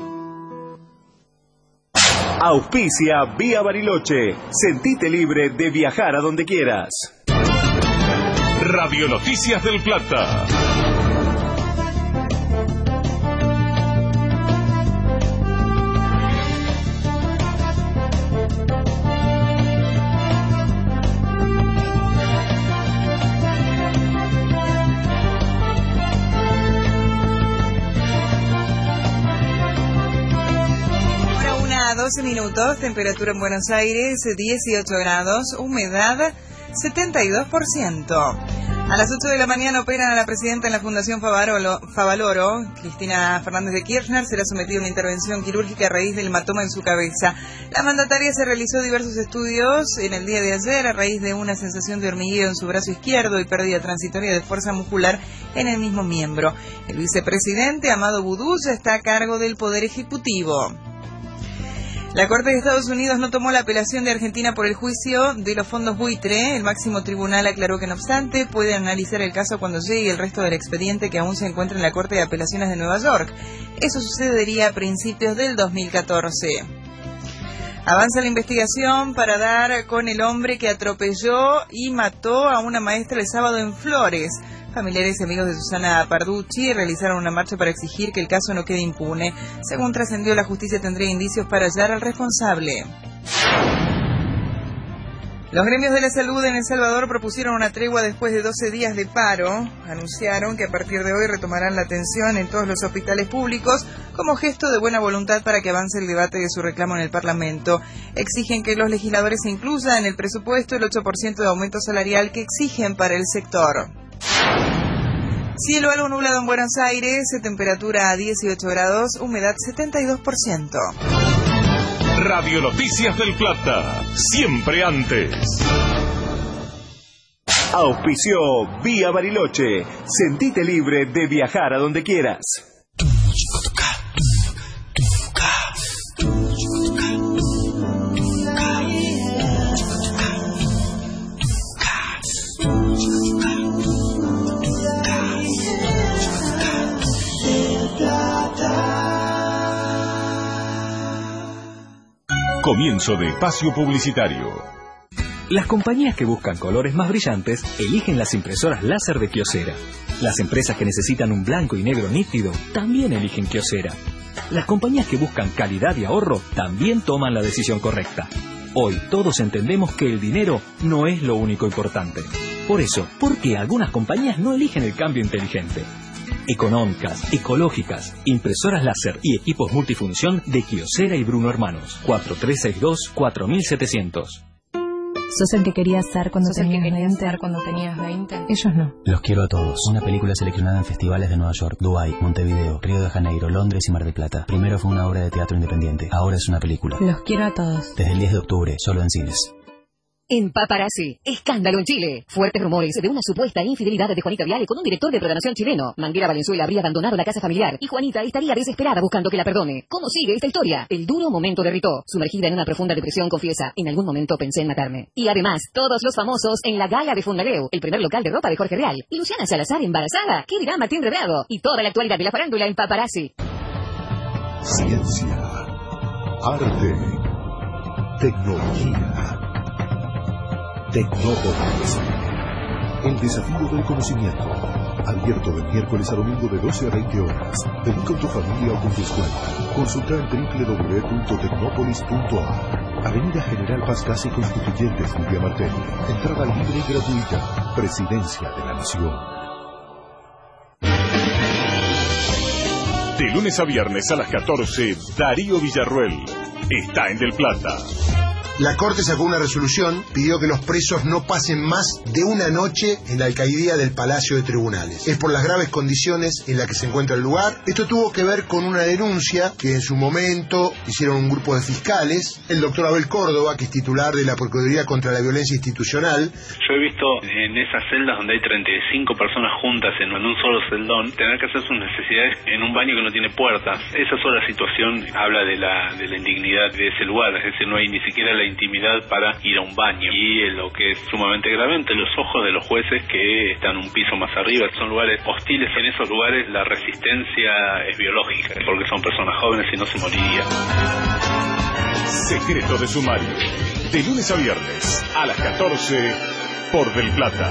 Auspicia Vía Bariloche. Sentite libre de viajar a donde quieras. Radio Noticias del Plata. Minutos, temperatura en Buenos Aires 18 grados, humedad 72%. A las 8 de la mañana operan a la presidenta en la Fundación Favaloro. Cristina Fernández de Kirchner será sometida a una intervención quirúrgica a raíz del hematoma en su cabeza. La mandataria se realizó diversos estudios en el día de ayer a raíz de una sensación de hormigueo en su brazo izquierdo y pérdida transitoria de fuerza muscular en el mismo miembro. El vicepresidente Amado Boudou ya está a cargo del Poder Ejecutivo. La Corte de Estados Unidos no tomó la apelación de Argentina por el juicio de los fondos buitre. El máximo tribunal aclaró que, no obstante, puede analizar el caso cuando llegue el resto del expediente que aún se encuentra en la Corte de Apelaciones de Nueva York. Eso sucedería a principios del 2014. Avanza la investigación para dar con el hombre que atropelló y mató a una maestra el sábado en Flores. Familiares y amigos de Susana Parducci realizaron una marcha para exigir que el caso no quede impune. Según trascendió, la justicia tendría indicios para hallar al responsable. Los gremios de la salud en El Salvador propusieron una tregua después de 12 días de paro. Anunciaron que a partir de hoy retomarán la atención en todos los hospitales públicos como gesto de buena voluntad para que avance el debate de su reclamo en el Parlamento. Exigen que los legisladores incluyan en el presupuesto el 8% de aumento salarial que exigen para el sector. Cielo algo nublado en Buenos Aires, temperatura a 18 grados, humedad 72%. Radio Noticias del Plata, siempre antes. Auspició Vía Bariloche. Sentite libre de viajar a donde quieras. Comienzo de espacio publicitario. Las compañías que buscan colores más brillantes eligen las impresoras láser de Kyocera. Las empresas que necesitan un blanco y negro nítido también eligen Kyocera. Las compañías que buscan calidad y ahorro también toman la decisión correcta. Hoy todos entendemos que el dinero no es lo único importante. Por eso, ¿por qué algunas compañías no eligen el cambio inteligente? Económicas, ecológicas, impresoras láser y equipos multifunción de Kyocera y Bruno Hermanos. 4362-4700. ¿Sos el que querías ser cuando tenías 20? Ellos no. Los quiero a todos. Una película seleccionada en festivales de Nueva York, Dubái, Montevideo, Río de Janeiro, Londres y Mar del Plata. Primero fue una obra de teatro independiente. Ahora es una película. Los quiero a todos. Desde el 10 de octubre, solo en cines. En Paparazzi, escándalo en Chile. Fuertes rumores de una supuesta infidelidad de Juanita Viale con un director de programación chileno. Manguera Valenzuela habría abandonado la casa familiar y Juanita estaría desesperada buscando que la perdone. ¿Cómo sigue esta historia? El duro momento de Rito. Sumergida en una profunda depresión, confiesa: en algún momento pensé en matarme. Y además, todos los famosos en la gala de Fundaleu, el primer local de ropa de Jorge Real. Y Luciana Salazar embarazada. ¿Qué dirá Martín Redrado? Y toda la actualidad de la farándula en Paparazzi. Ciencia, arte, tecnología. Tecnópolis. El desafío del conocimiento. Abierto de miércoles a domingo de 12 a 20 horas. Vení con tu familia o con tu escuela. Consulta en www.tecnopolis.ar. Avenida General Paz Casi Constituyentes, Villa Martel. Entrada libre y gratuita. Presidencia de la Nación. De lunes a viernes a las 14, Darío Villarruel está en Del Plata. La Corte sacó una resolución, pidió que los presos no pasen más de una noche en la alcaidía del Palacio de Tribunales. Es por las graves condiciones en las que se encuentra el lugar. Esto tuvo que ver con una denuncia que en su momento hicieron un grupo de fiscales, el doctor Abel Córdoba, que es titular de la Procuraduría contra la Violencia Institucional. Yo he visto en esas celdas donde hay 35 personas juntas en un solo celdón, tener que hacer sus necesidades en un baño que no tiene puertas. Esa sola situación habla de la indignidad de ese lugar, es decir, no hay ni siquiera la intimidad para ir a un baño. Y lo que es sumamente grave ante los ojos de los jueces que están un piso más arriba, son lugares hostiles. En esos lugares la resistencia es biológica, porque son personas jóvenes y no se moriría. Secreto de sumario, de lunes a viernes a las 14 por Del Plata.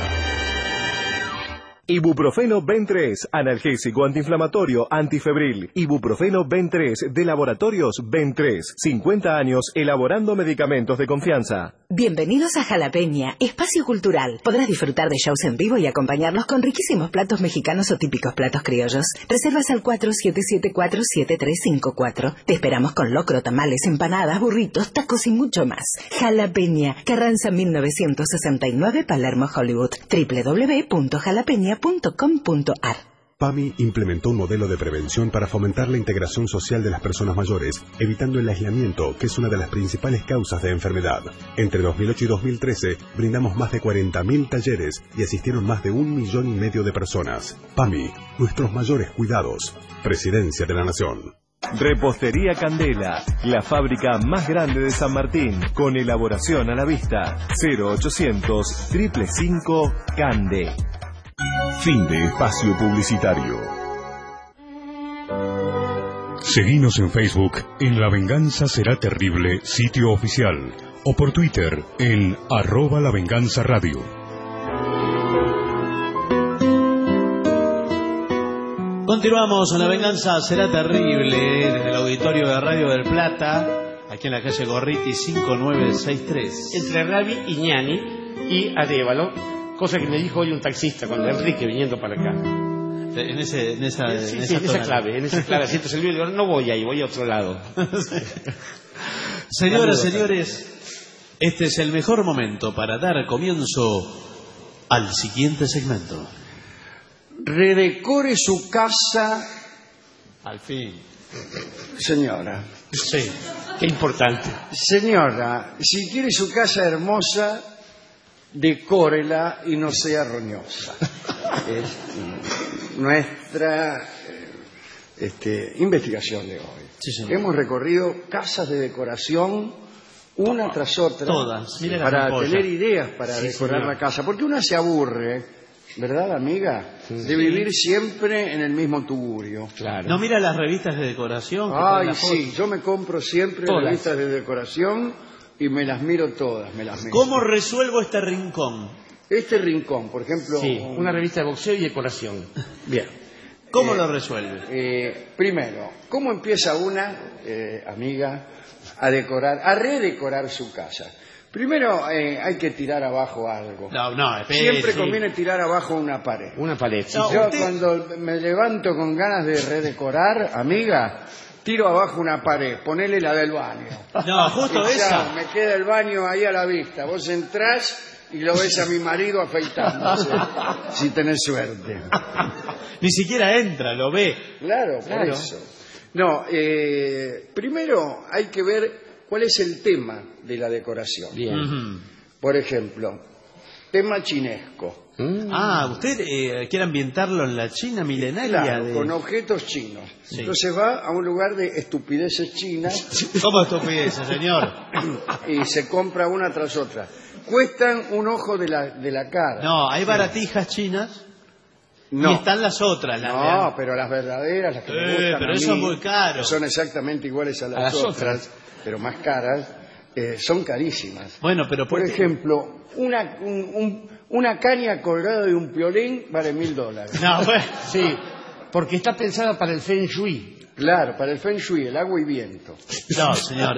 Ibuprofeno Ben3, analgésico antiinflamatorio antifebril. Ibuprofeno Ben3 de Laboratorios Ben3. 50 años elaborando medicamentos de confianza. Bienvenidos a Jalapeña, espacio cultural. Podrás disfrutar de shows en vivo y acompañarnos con riquísimos platos mexicanos o típicos platos criollos. Reservas al 4774-7354. Te esperamos con locro, tamales, empanadas, burritos, tacos y mucho más. Jalapeña, Carranza 1969, Palermo, Hollywood. www.jalapeña.com.ar. PAMI implementó un modelo de prevención para fomentar la integración social de las personas mayores, evitando el aislamiento, que es una de las principales causas de enfermedad. Entre 2008 y 2013, brindamos más de 40.000 talleres y asistieron más de 1,5 millones de personas. PAMI, nuestros mayores cuidados. Presidencia de la Nación. Repostería Candela, la fábrica más grande de San Martín, con elaboración a la vista. 0800 555 Cande. Fin de espacio publicitario. Seguinos en Facebook en La Venganza Será Terrible, sitio oficial, o por Twitter en @lavenganzaradio. Continuamos, La venganza será terrible, desde el auditorio de Radio del Plata, aquí en la calle Gorriti 5963. Entre Ravi y Ñani y Arévalo, cosa que me dijo hoy un taxista con Enrique viniendo para acá. En esa clave, asiento el digo, no voy ahí, voy a otro lado. Señoras, señores, este es el mejor momento para dar comienzo al siguiente segmento. Redecore su casa. Al fin. Señora. Sí, qué importante. Señora, si quiere su casa hermosa, decórela y no sea roñosa. Es nuestra investigación de hoy. Sí, señor. Hemos recorrido casas de decoración una tras otra. Todas. Para tener ideas para decorar señor. la casa. Porque una se aburre, ¿verdad, amiga? De vivir siempre en el mismo tugurio. Claro. ¿No mira las revistas de decoración? Ay, sí, yo me compro siempre todas. revistas de decoración y me las miro todas. ¿Cómo resuelvo este rincón? Este rincón, por ejemplo... Sí, una revista de boxeo y decoración. Bien. ¿Cómo lo resuelve? Primero, ¿cómo empieza una, amiga, a redecorar su casa? Primero hay que tirar abajo algo. Siempre conviene tirar abajo una pared. Una pared. Sí. Yo cuando me levanto con ganas de redecorar, amiga, tiro abajo una pared, ponele la del baño. No, justo esa. Me queda el baño ahí a la vista. Vos entrás y lo ves a mi marido afeitándose, si tenés suerte. Ni siquiera entra, lo ve. Claro, por eso. No, primero hay que ver cuál es el tema de la decoración. Bien. Por ejemplo, tema chinesco. Usted quiere ambientarlo en la China milenaria. Claro, con objetos chinos. Sí. Entonces va a un lugar de estupideces chinas. ¿Cómo estupideces, señor? Y se compra una tras otra. Cuestan un ojo de la cara. No, hay baratijas chinas. No. Y están las otras. Pero las verdaderas, las que me gustan pero a eso mí, es muy caro. que son exactamente iguales a las otras, pero más caras, son carísimas. Bueno, pero por ejemplo, una caña colgada de un piolín vale $1.000. No, bueno, sí, porque está pensada para el Feng Shui. Claro, para el Feng Shui, el agua y viento. No, señor.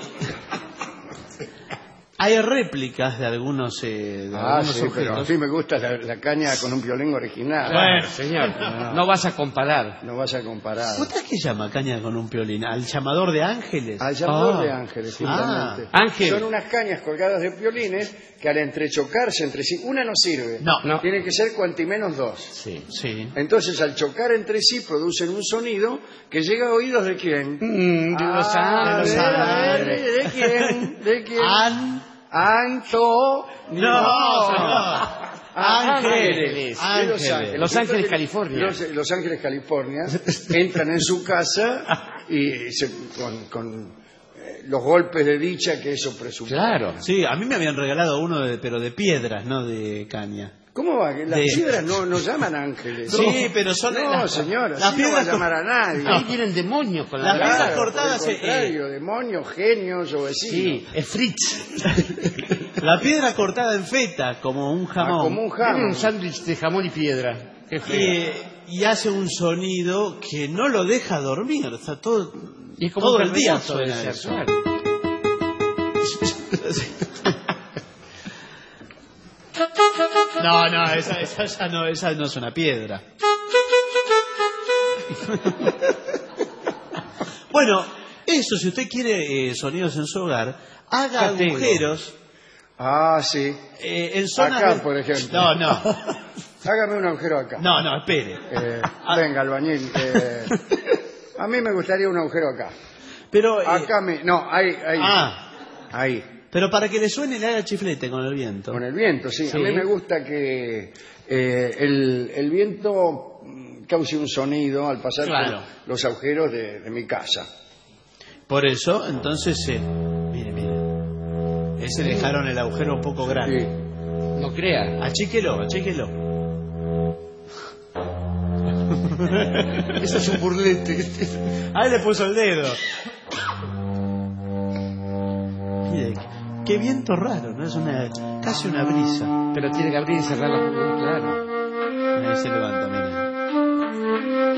Hay réplicas de algunos, objetos. Pero a mí me gusta la caña con un violín original. Bueno, señor, no vas a comparar. No vas a comparar. ¿Usted qué llama caña con un violín? ¿Al llamador de ángeles? Al llamador de ángeles, justamente. Ángel. Son unas cañas colgadas de violines que al entrechocarse entre sí, una no sirve. No. Tiene que ser cuanti menos dos. Sí. Entonces, al chocar entre sí, producen un sonido que llega a oídos de quién. De los ángeles. ¿De quién? ¿De quién? Ángeles. Los Ángeles, California. Los Ángeles, California entran en su casa y con los golpes de dicha que eso presume. Claro. Sí, a mí me habían regalado uno, pero de piedras, no de caña. ¿Cómo va? Las piedras no llaman ángeles. Sí, pero son... No, señora, las no va a llamar a nadie. Ahí vienen demonios con las piedras cortadas. Por el contrario, demonios, genios o vecinos. Sí, es Fritz. La piedra cortada en feta, como un jamón. Como un Tiene jamón. un sándwich de jamón y piedra. Qué feo. Y hace un sonido que no lo deja dormir. Está todo el día suena eso. No, esa no es una piedra. Bueno, eso, si usted quiere sonidos en su hogar, haga agujeros. Sí. En zonas acá, por ejemplo. No. Hágame un agujero acá. No, espere. Venga, albañil. A mí me gustaría un agujero acá. Pero acá ahí. Ahí. Pero para que le suene, le haga chiflete con el viento. Con el viento, sí. A mí me gusta que el viento cause un sonido al pasar por los agujeros de mi casa. Por eso, entonces, mire. Ese dejaron el agujero un poco grande. Sí. No crea. Achíquelo. Eso es un burlete. Ahí le puso el dedo. Mire, qué viento raro, ¿no? Es casi una brisa. Pero tiene que abrir y cerrar la puerta, claro. Ahí se levanta, mire.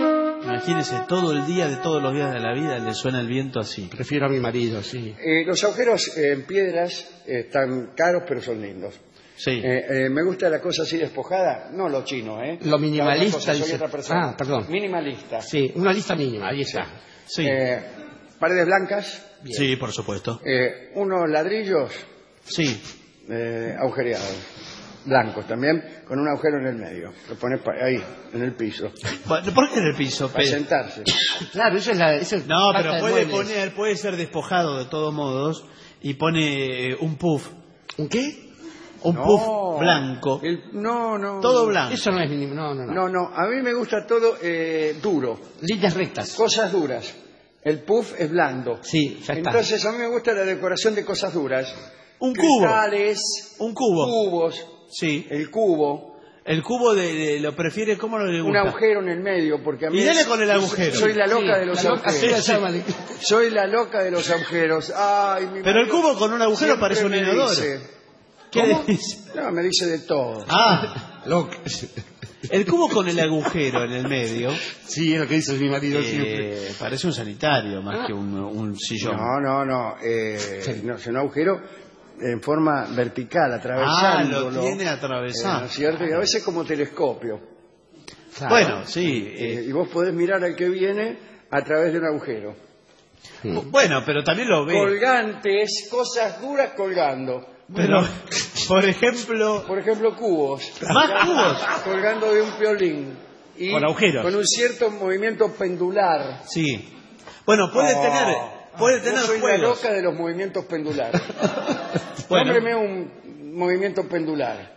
Imagínese, todo el día de todos los días de la vida le suena el viento así. Prefiero a mi marido, sí. Los agujeros en piedras están caros, pero son lindos. Sí. Me gusta la cosa así despojada, no lo chino, ¿eh? Lo minimalista, soy dice. otra persona. Ah, perdón. Minimalista. Sí, una lista mínima, ahí está. Sí, paredes blancas. Bien. Sí, por supuesto. Unos ladrillos. Sí. Agujereados. Blancos también, con un agujero en el medio. Lo pones ahí, en el piso. Bueno, ¿por qué en el piso? Para sentarse. Claro, eso es No, pero puede ser despojado de todos modos y pone un puff. ¿Un qué? Un puff blanco. No. Todo blanco. Eso no es mínimo, no. No, a mí me gusta todo duro. Líneas rectas. Cosas duras. El puff es blando. Sí, ya está. Entonces a mí me gusta la decoración de cosas duras. Un cubo. Cristales. Un cubo. Cubos. Sí. El cubo. El cubo lo prefiere, ¿cómo le gusta? Un agujero en el medio, porque a mí... Y dale con el agujero. Soy la loca de los agujeros. Sí. Soy la loca de los agujeros. Ay, pero el cubo con un agujero parece un inodoro. ¿Qué dice? No, me dice de todo. Loca. El cubo con el agujero en el medio. Sí, es lo que dice mi marido siempre. Parece un sanitario más que un sillón. No. Es un agujero en forma vertical, atravesándolo. Lo tiene atravesado. ¿No es cierto? Y a veces como telescopio. Claro. Bueno, sí. Y vos podés mirar al que viene a través de un agujero. Bueno, pero también lo ve. Colgantes, cosas duras colgando. Pero, por ejemplo, cubos. Más cubos. Colgando de un violín. Y con agujeros. Con un cierto movimiento pendular. Sí. Bueno, puede tener yo soy juegos. la loca de los movimientos pendulares. Bueno. Nómbreme un movimiento pendular.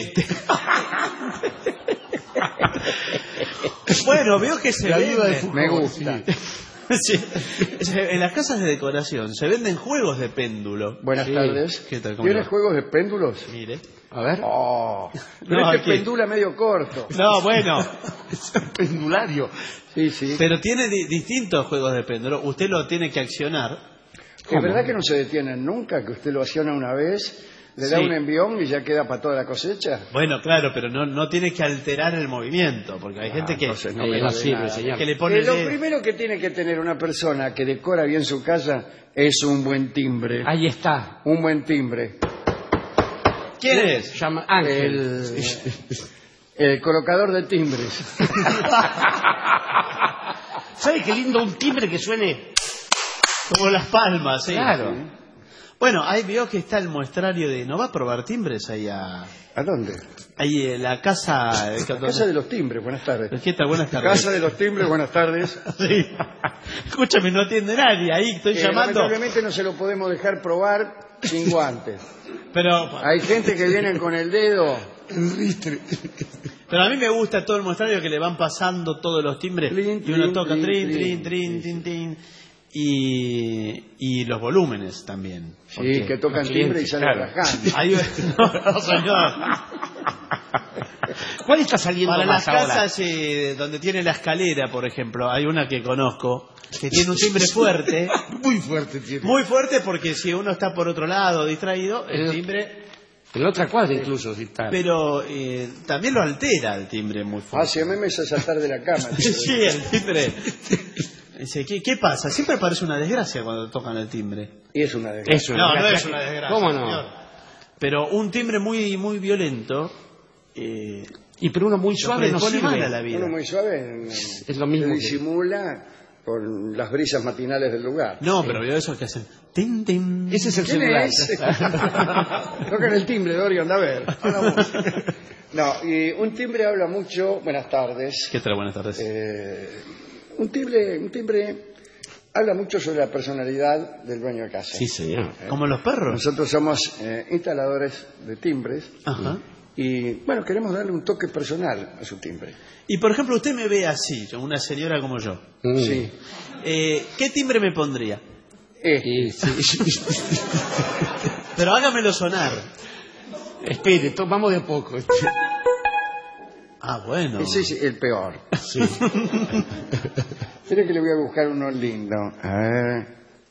Bueno, veo que se vende. Me gusta. Sí. En las casas de decoración se venden juegos de péndulo. Buenas tardes. ¿Qué tal? ¿Tienes juegos de péndulos? Mire. A ver. Pero pendula medio corto. No, bueno. Es un pendulario. Sí. Pero tiene distintos juegos de péndulo. Usted lo tiene que accionar. ¿Es verdad que no se detienen nunca? Que usted lo acciona una vez, le da un envión y ya queda para toda la cosecha. Bueno, claro, pero no tiene que alterar el movimiento, porque hay gente que le pone... Lo primero que tiene que tener una persona que decora bien su casa es un buen timbre. Ahí está. Un buen timbre. ¿Quién es? Llama Ángel. El colocador de timbres. ¿Sabe qué lindo un timbre que suene? Como las palmas, ¿sí? Claro. Bueno, ahí vio que está el muestrario de... ¿No va a probar timbres ahí a...? ¿A dónde? Ahí en la casa... La casa de los timbres, buenas tardes. ¿Qué tal? Buenas tardes. Casa de los timbres, buenas tardes. Sí. Escúchame, no atiende nadie ahí, estoy llamando. Lamentablemente no se lo podemos dejar probar sin guantes. Pero... Hay gente que viene con el dedo... Pero a mí me gusta todo el muestrario que le van pasando todos los timbres. Y uno toca trin. Y los volúmenes también. Sí, que tocan timbre y salen rajando. No, señor. ¿Cuál está saliendo para más las ahora? casas donde tiene la escalera, por ejemplo, hay una que conozco que tiene un timbre fuerte. Muy fuerte tiene. Muy fuerte porque si uno está por otro lado distraído, el timbre... En la otra cuadra incluso. Si está. Pero también lo altera el timbre muy fuerte. Si a mí me hace saltar de la cama. Sí, el timbre... Dice, ¿qué pasa? Siempre parece una desgracia cuando tocan el timbre. Y es una desgracia. No es una desgracia. ¿Cómo no? Señor. Pero un timbre muy violento. Y pero uno muy suave no sirve. Mal a la vida. Uno muy suave es lo mismo. Se disimula con las brisas matinales del lugar. No, pero veo esos que hacen. Tin, tin. Ese es el ¿Quién celular. es? Tocan el timbre, Dorio, anda a ver. No, y un timbre habla mucho. Buenas tardes. ¿Qué tal? Buenas tardes. Un timbre habla mucho sobre la personalidad del dueño de casa. Sí, señor. Como los perros. Nosotros somos instaladores de timbres. Ajá. Y, bueno, queremos darle un toque personal a su timbre. Y, por ejemplo, usted me ve así, una señora como yo. Sí. ¿Qué timbre me pondría? Sí. Pero hágamelo sonar. Espere, vamos de a poco. Bueno. Ese es el peor. Sí. Creo que le voy a buscar uno lindo. A ver.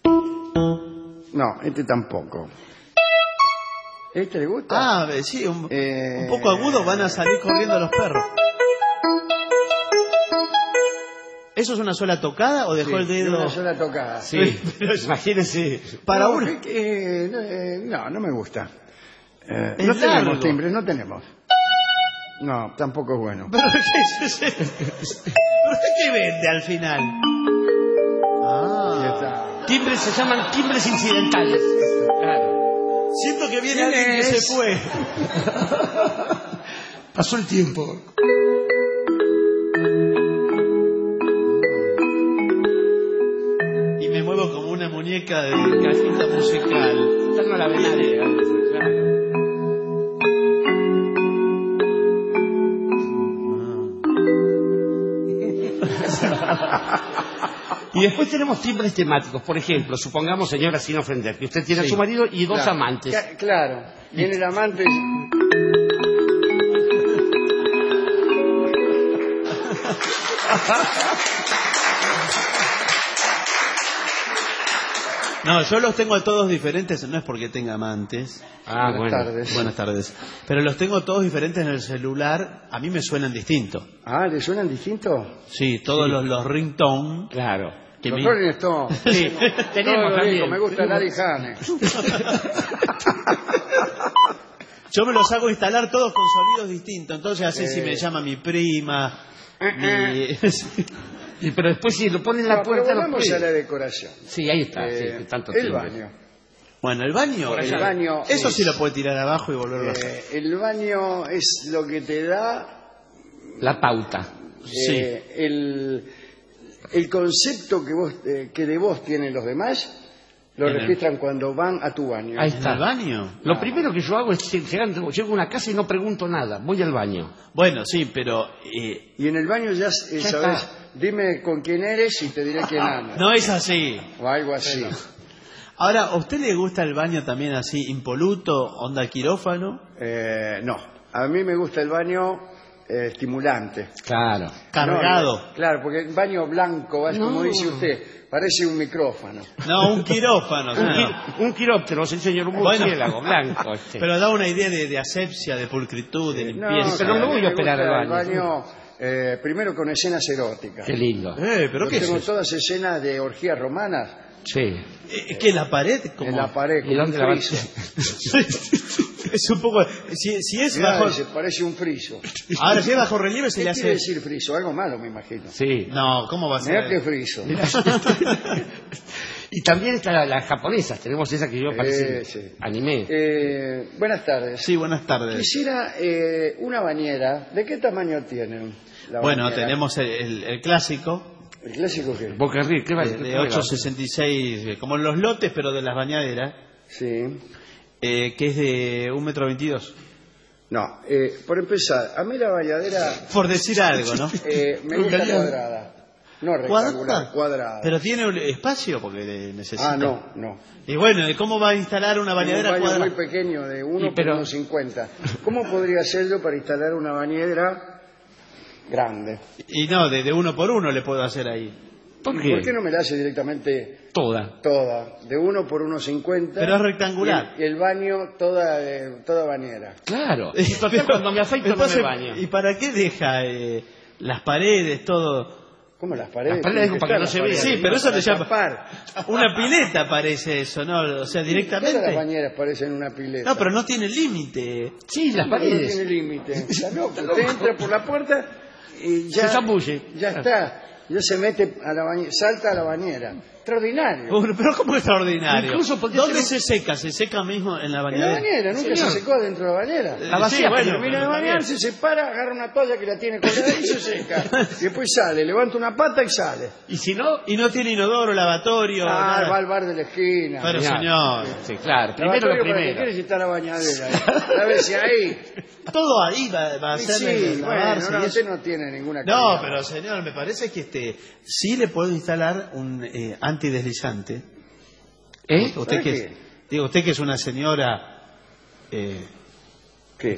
No, este tampoco. ¿Este le gusta? Sí, un poco agudo, van a salir corriendo los perros. ¿Eso es una sola tocada o dejó el dedo? Una sola tocada. Sí, imagínese. Para uno. No me gusta. Es no largo. tenemos timbres, no tenemos. No, tampoco es bueno. ¿Pero qué vende al final? Timbres se llaman timbres incidentales. Claro. Siento que viene alguien que se fue. Pasó el tiempo. Y me muevo como una muñeca de cajita musical. Esta no la ve nadie. Claro. Y después tenemos timbres temáticos. Por ejemplo, supongamos, señora, sin ofender, que usted tiene a su marido y dos amantes. Claro. Viene el amante. No, yo los tengo a todos diferentes, no es porque tenga amantes. Buenas tardes. Buenas tardes. Pero los tengo todos diferentes en el celular, a mí me suenan distinto. ¿Le suenan distintos? Sí, todos los ringtone. Claro. Los Rolling Stones. Sí, tenemos también. Me gusta Daddy Hane. Yo me los hago instalar todos con sonidos distintos, entonces así si me llama mi prima. Pero después si lo ponen en la puerta... Pero vamos a la decoración. Sí, ahí está. Tanto el tiempo. baño. Bueno, el baño eso sí lo puede tirar abajo y volverlo a hacer. El baño es lo que te da... La pauta. Sí. El concepto que de vos tienen los demás... Lo registran cuando van a tu baño. Ahí está. ¿En el baño? Lo primero que yo hago es llego a una casa y no pregunto nada. Voy al baño. Bueno, sí, pero... Y en el baño ya sabes, dime con quién eres y te diré quién andas. No es así. O algo así. Ahora, ¿a usted le gusta el baño también así, impoluto, onda quirófano? No. A mí me gusta el baño estimulante. Claro. Cargado. Claro, porque el baño blanco, como dice usted... Parece un micrófono. No, un quirófano. Un quiróptero, sí, señor, un murciélago blanco. Pero da una idea de asepsia, de pulcritud, de limpieza. Pero no voy a esperar al baño. Primero con escenas eróticas. Qué lindo. ¿Pero qué tengo es todas escenas de orgías romanas. Sí. ¿Qué, la pared? En la pared, ¿Y dónde la Es un poco... Si es bajo... Parece un friso. Ahora, si es bajo relieve se le hace... ¿Qué quiere decir friso? Algo malo, me imagino. Sí. No, ¿cómo va a ser? Mirá qué friso. Y también está las japonesas. Tenemos esa que yo parece anime. Buenas tardes. Sí, buenas tardes. Quisiera una bañera. ¿De qué tamaño tienen? Bueno, tenemos el clásico. ¿El clásico qué? Boca Rica, ¿qué vale? De 8,66, como los lotes, pero de las bañaderas. Sí. Que es de 1,22 m. No, por empezar, a mí la bañadera... Por decir algo, ¿no? Me gusta cuadrada. No rectangular, cuadrada. ¿Pero tiene un espacio? Porque necesita... no. Y bueno, ¿cómo va a instalar una bañadera cuadrada? Un baño cuadrada? muy pequeño, de 1 por 1,50. ¿Cómo podría ser yo para instalar una bañadera grande? Y no, de 1 por 1 le puedo hacer ahí. ¿Por qué no me la hace directamente... Toda, de 1 por 1,50. Pero es rectangular. Y el baño, toda bañera. Claro. Cuando me afeito no me baño. ¿Y para qué deja las paredes, todo? ¿Cómo las paredes? Las paredes para que no se vea. Sí, pero eso le llama... Una pileta parece eso, ¿no? O sea, directamente... Todas las bañeras parecen una pileta. No, pero no tiene límite. Sí, las paredes. No tiene límite. Usted entra por la puerta y ya... Se zambulle. Ya está. Ya se mete a la bañera, salta a la bañera. Extraordinario. Pero ¿cómo extraordinario? Incluso ¿Dónde se seca? ¿Se seca mismo en la bañera? En la bañera, nunca se secó dentro de la bañera. La vacía, termina de bañarse, se para, agarra una toalla que la tiene colgada y se seca. Y después sale, levanta una pata y sale. ¿Y si no? Y no tiene inodoro, lavatorio. Va al bar de la esquina. Pero señor. Sí, claro. Primero lo primero. ¿Qué quieres estar a la bañadera? A ver si ahí. Todo ahí va a ser. Sí, bueno, usted no tiene ninguna calidad. No, pero señor, me parece que sí le puedo instalar un antideslizante. ¿Usted qué? Digo, usted que es una señora... ¿Qué? ¿Que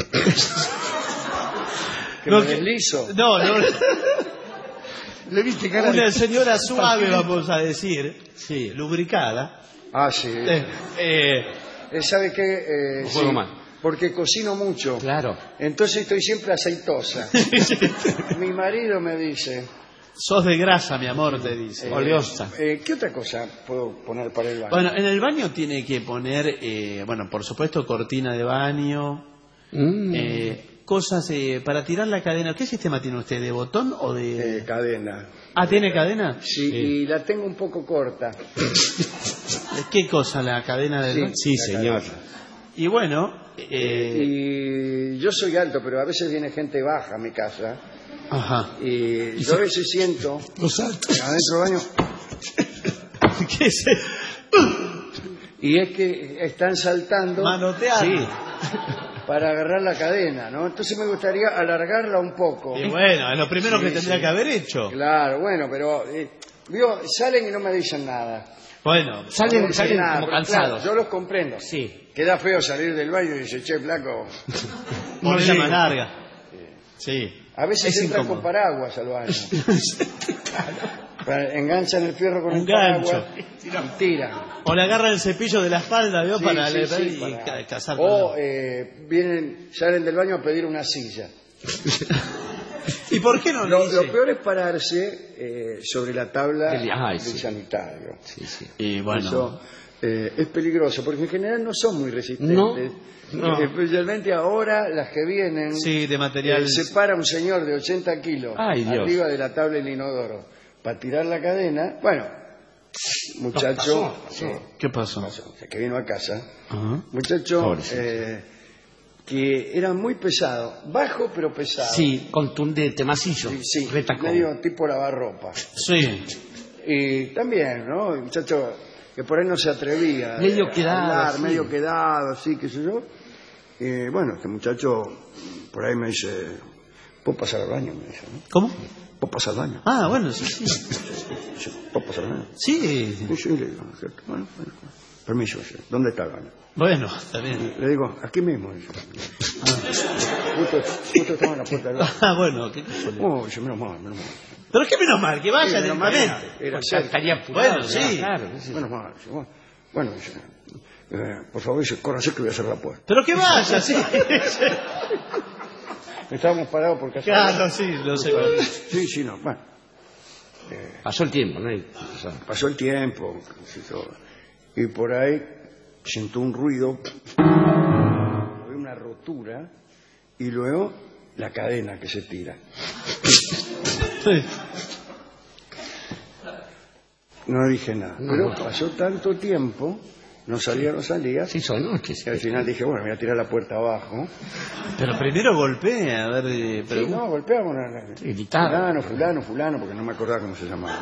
no, me deslizo? No. ¿Le viste cara una señora suave, vamos a decir. Sí. Lubricada. Ah, sí. ¿Sabe qué? No juego mal. Porque cocino mucho. Claro. Entonces estoy siempre aceitosa. Mi marido me dice... Sos de grasa, mi amor, te dice. Oleosa. ¿Qué otra cosa puedo poner para el baño? Bueno, en el baño tiene que poner, por supuesto, cortina de baño, cosas para tirar la cadena. ¿Qué sistema tiene usted? ¿De botón o de...? Cadena. Ah, ¿tiene cadena? Sí, y la tengo un poco corta. ¿Qué cosa? ¿La cadena del baño? Sí, señor. Cadena. Y bueno... y yo soy alto, pero a veces viene gente baja a mi casa. Ajá. Y yo a veces siento adentro del baño. ¿Qué es eso? Y es que están saltando. Manoteando. Sí. Para agarrar la cadena, ¿no? Entonces me gustaría alargarla un poco. Y bueno, es lo primero que tendría que haber hecho. Claro, bueno, pero salen y no me dicen nada. Bueno, salen nada, como cansados. Claro, yo los comprendo. Sí. Queda feo salir del baño y dice, che, flaco. Ponela más larga. Sí. A veces entran con paraguas al baño. Enganchan el fierro con el paraguas y tiran. O le agarran el cepillo de la espalda, ¿vio? Sí, para cazar. O salen del baño a pedir una silla. ¿Y por qué no lo peor es pararse sobre la tabla del sí. sanitario. Sí, sí. Y bueno... Eso, es peligroso, porque en general no son muy resistentes. No. Especialmente ahora las que vienen. Sí, de material. Se para un señor de 80 kilos arriba de la tabla del inodoro para tirar la cadena. Bueno, muchacho. ¿Qué pasó? Que vino a casa. Muchacho que era muy pesado, bajo pero pesado. Sí, contundente, macizo. Sí, medio tipo lavarropa. Sí. Y también, ¿no? El muchacho que por ahí no se atrevía medio a quedado, hablar, sí. medio quedado, así, qué sé yo. Bueno, este muchacho por ahí me dice, ¿puedo pasar al baño? Me dice, ¿no? ¿Cómo? ¿Puedo pasar al baño? Ah, bueno, sí. ¿Puedo pasar al baño? Sí. Sí, le digo, bueno, permiso, ¿dónde está el baño? Bueno, está bien. Le digo, aquí mismo. Dice. Justo estaba en la puerta del baño. Ah, bueno, qué dice, menos mal. Pero qué menos mal, que vaya directamente. Estaría apurado. Bueno, sí. Claro. Menos mal. Bueno, dice, por favor, dice, córrase que voy a cerrar la puerta. Pero que vaya, sí. Estábamos parados por casa. Claro, sí, lo sé. Sí, no, bueno. Pasó el tiempo, ¿no? Pasó el tiempo. Y por ahí siento un ruido, una rotura, y luego la cadena que se tira. Sí. No dije nada. Pero pasó tanto tiempo, no salía. Sí, son noches. Y al final dije, bueno, me voy a tirar la puerta abajo. Pero primero golpea, a ver... Sí, no, golpea con fulano, porque no me acordaba cómo se llamaba.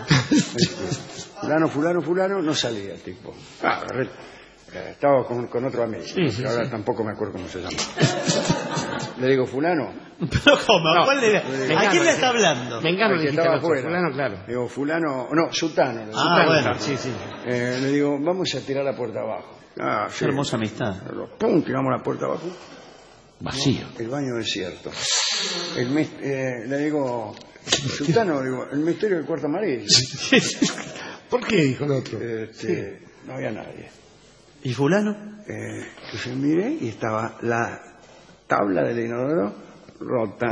fulano, no salía el tipo. Estaba con otro amigo, ahora tampoco me acuerdo cómo se llama. Le digo, fulano. ¿Pero cómo? No, ¿A quién le está hablando? Vengano, que estaba afuera. Fulano, claro. Le digo, fulano, no, Sutano. Bueno, sí. Le digo, vamos a tirar la puerta abajo. Qué hermosa amistad. Pum, tiramos la puerta abajo. Vacío. El baño desierto. Le digo, Sutano, el misterio del cuarto amarillo. ¿Por qué dijo el otro? No había nadie. ¿Y fulano? Entonces miré y estaba la tabla del inodoro rota.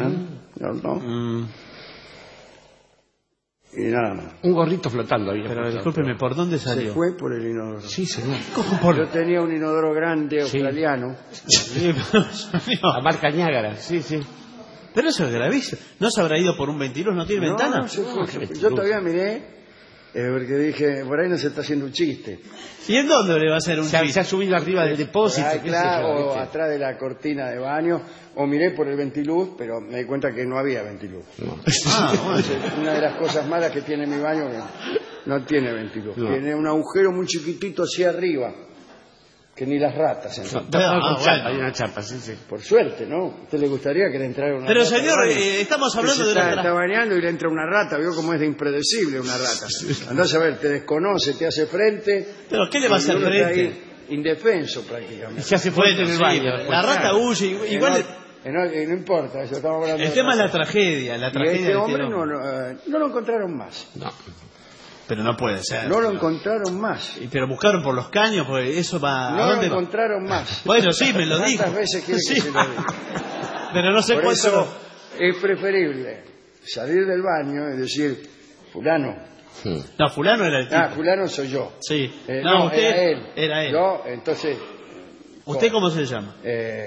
Y nada más. Un gorrito flotando ahí. Pero discúlpeme, ¿por dónde salió? Se fue por el inodoro. Sí, señor. Yo tenía un inodoro grande australiano. La marca Niágara, sí. Pero eso es gravísimo. ¿No se habrá ido por un ventiluz? ¿No tiene ventana? No, se fue. Yo todavía miré, porque dije, por ahí no se está haciendo un chiste. ¿Y en dónde le va a hacer un chiste? Se ha subido arriba del depósito. Claro, o atrás de la cortina de baño. O miré por el ventiluz, pero me di cuenta que no había ventiluz. No. Una de las cosas malas que tiene mi baño que no tiene ventiluz. No. Tiene un agujero muy chiquitito hacia arriba, que ni las ratas entran. Hay una chapa, sí. Por suerte, ¿no? ¿A usted le gustaría que le entrara una Pero rata? Pero señor, estamos hablando de está bañando y le entra una rata. Vio cómo es de impredecible una rata. Andás a ver, te desconoce, te hace frente. ¿Pero qué le va a hacer frente? Indefenso prácticamente. Se hace fuerte en el baño. La rata huye, igual... No importa, eso estamos hablando. El tema es la tragedia. Y este hombre no lo encontraron más. No. Pero no puede ser. No lo encontraron más. Pero buscaron por los caños, porque eso va... No lo encontraron más. Bueno, sí, me lo dijo. ¿Cuántas veces quiere que se lo diga? Pero no sé por cuánto... eso es preferible salir del baño y decir, fulano. No, fulano era el tipo. Fulano soy yo. Sí. No, usted era él. Yo, entonces... ¿Usted cómo se llama?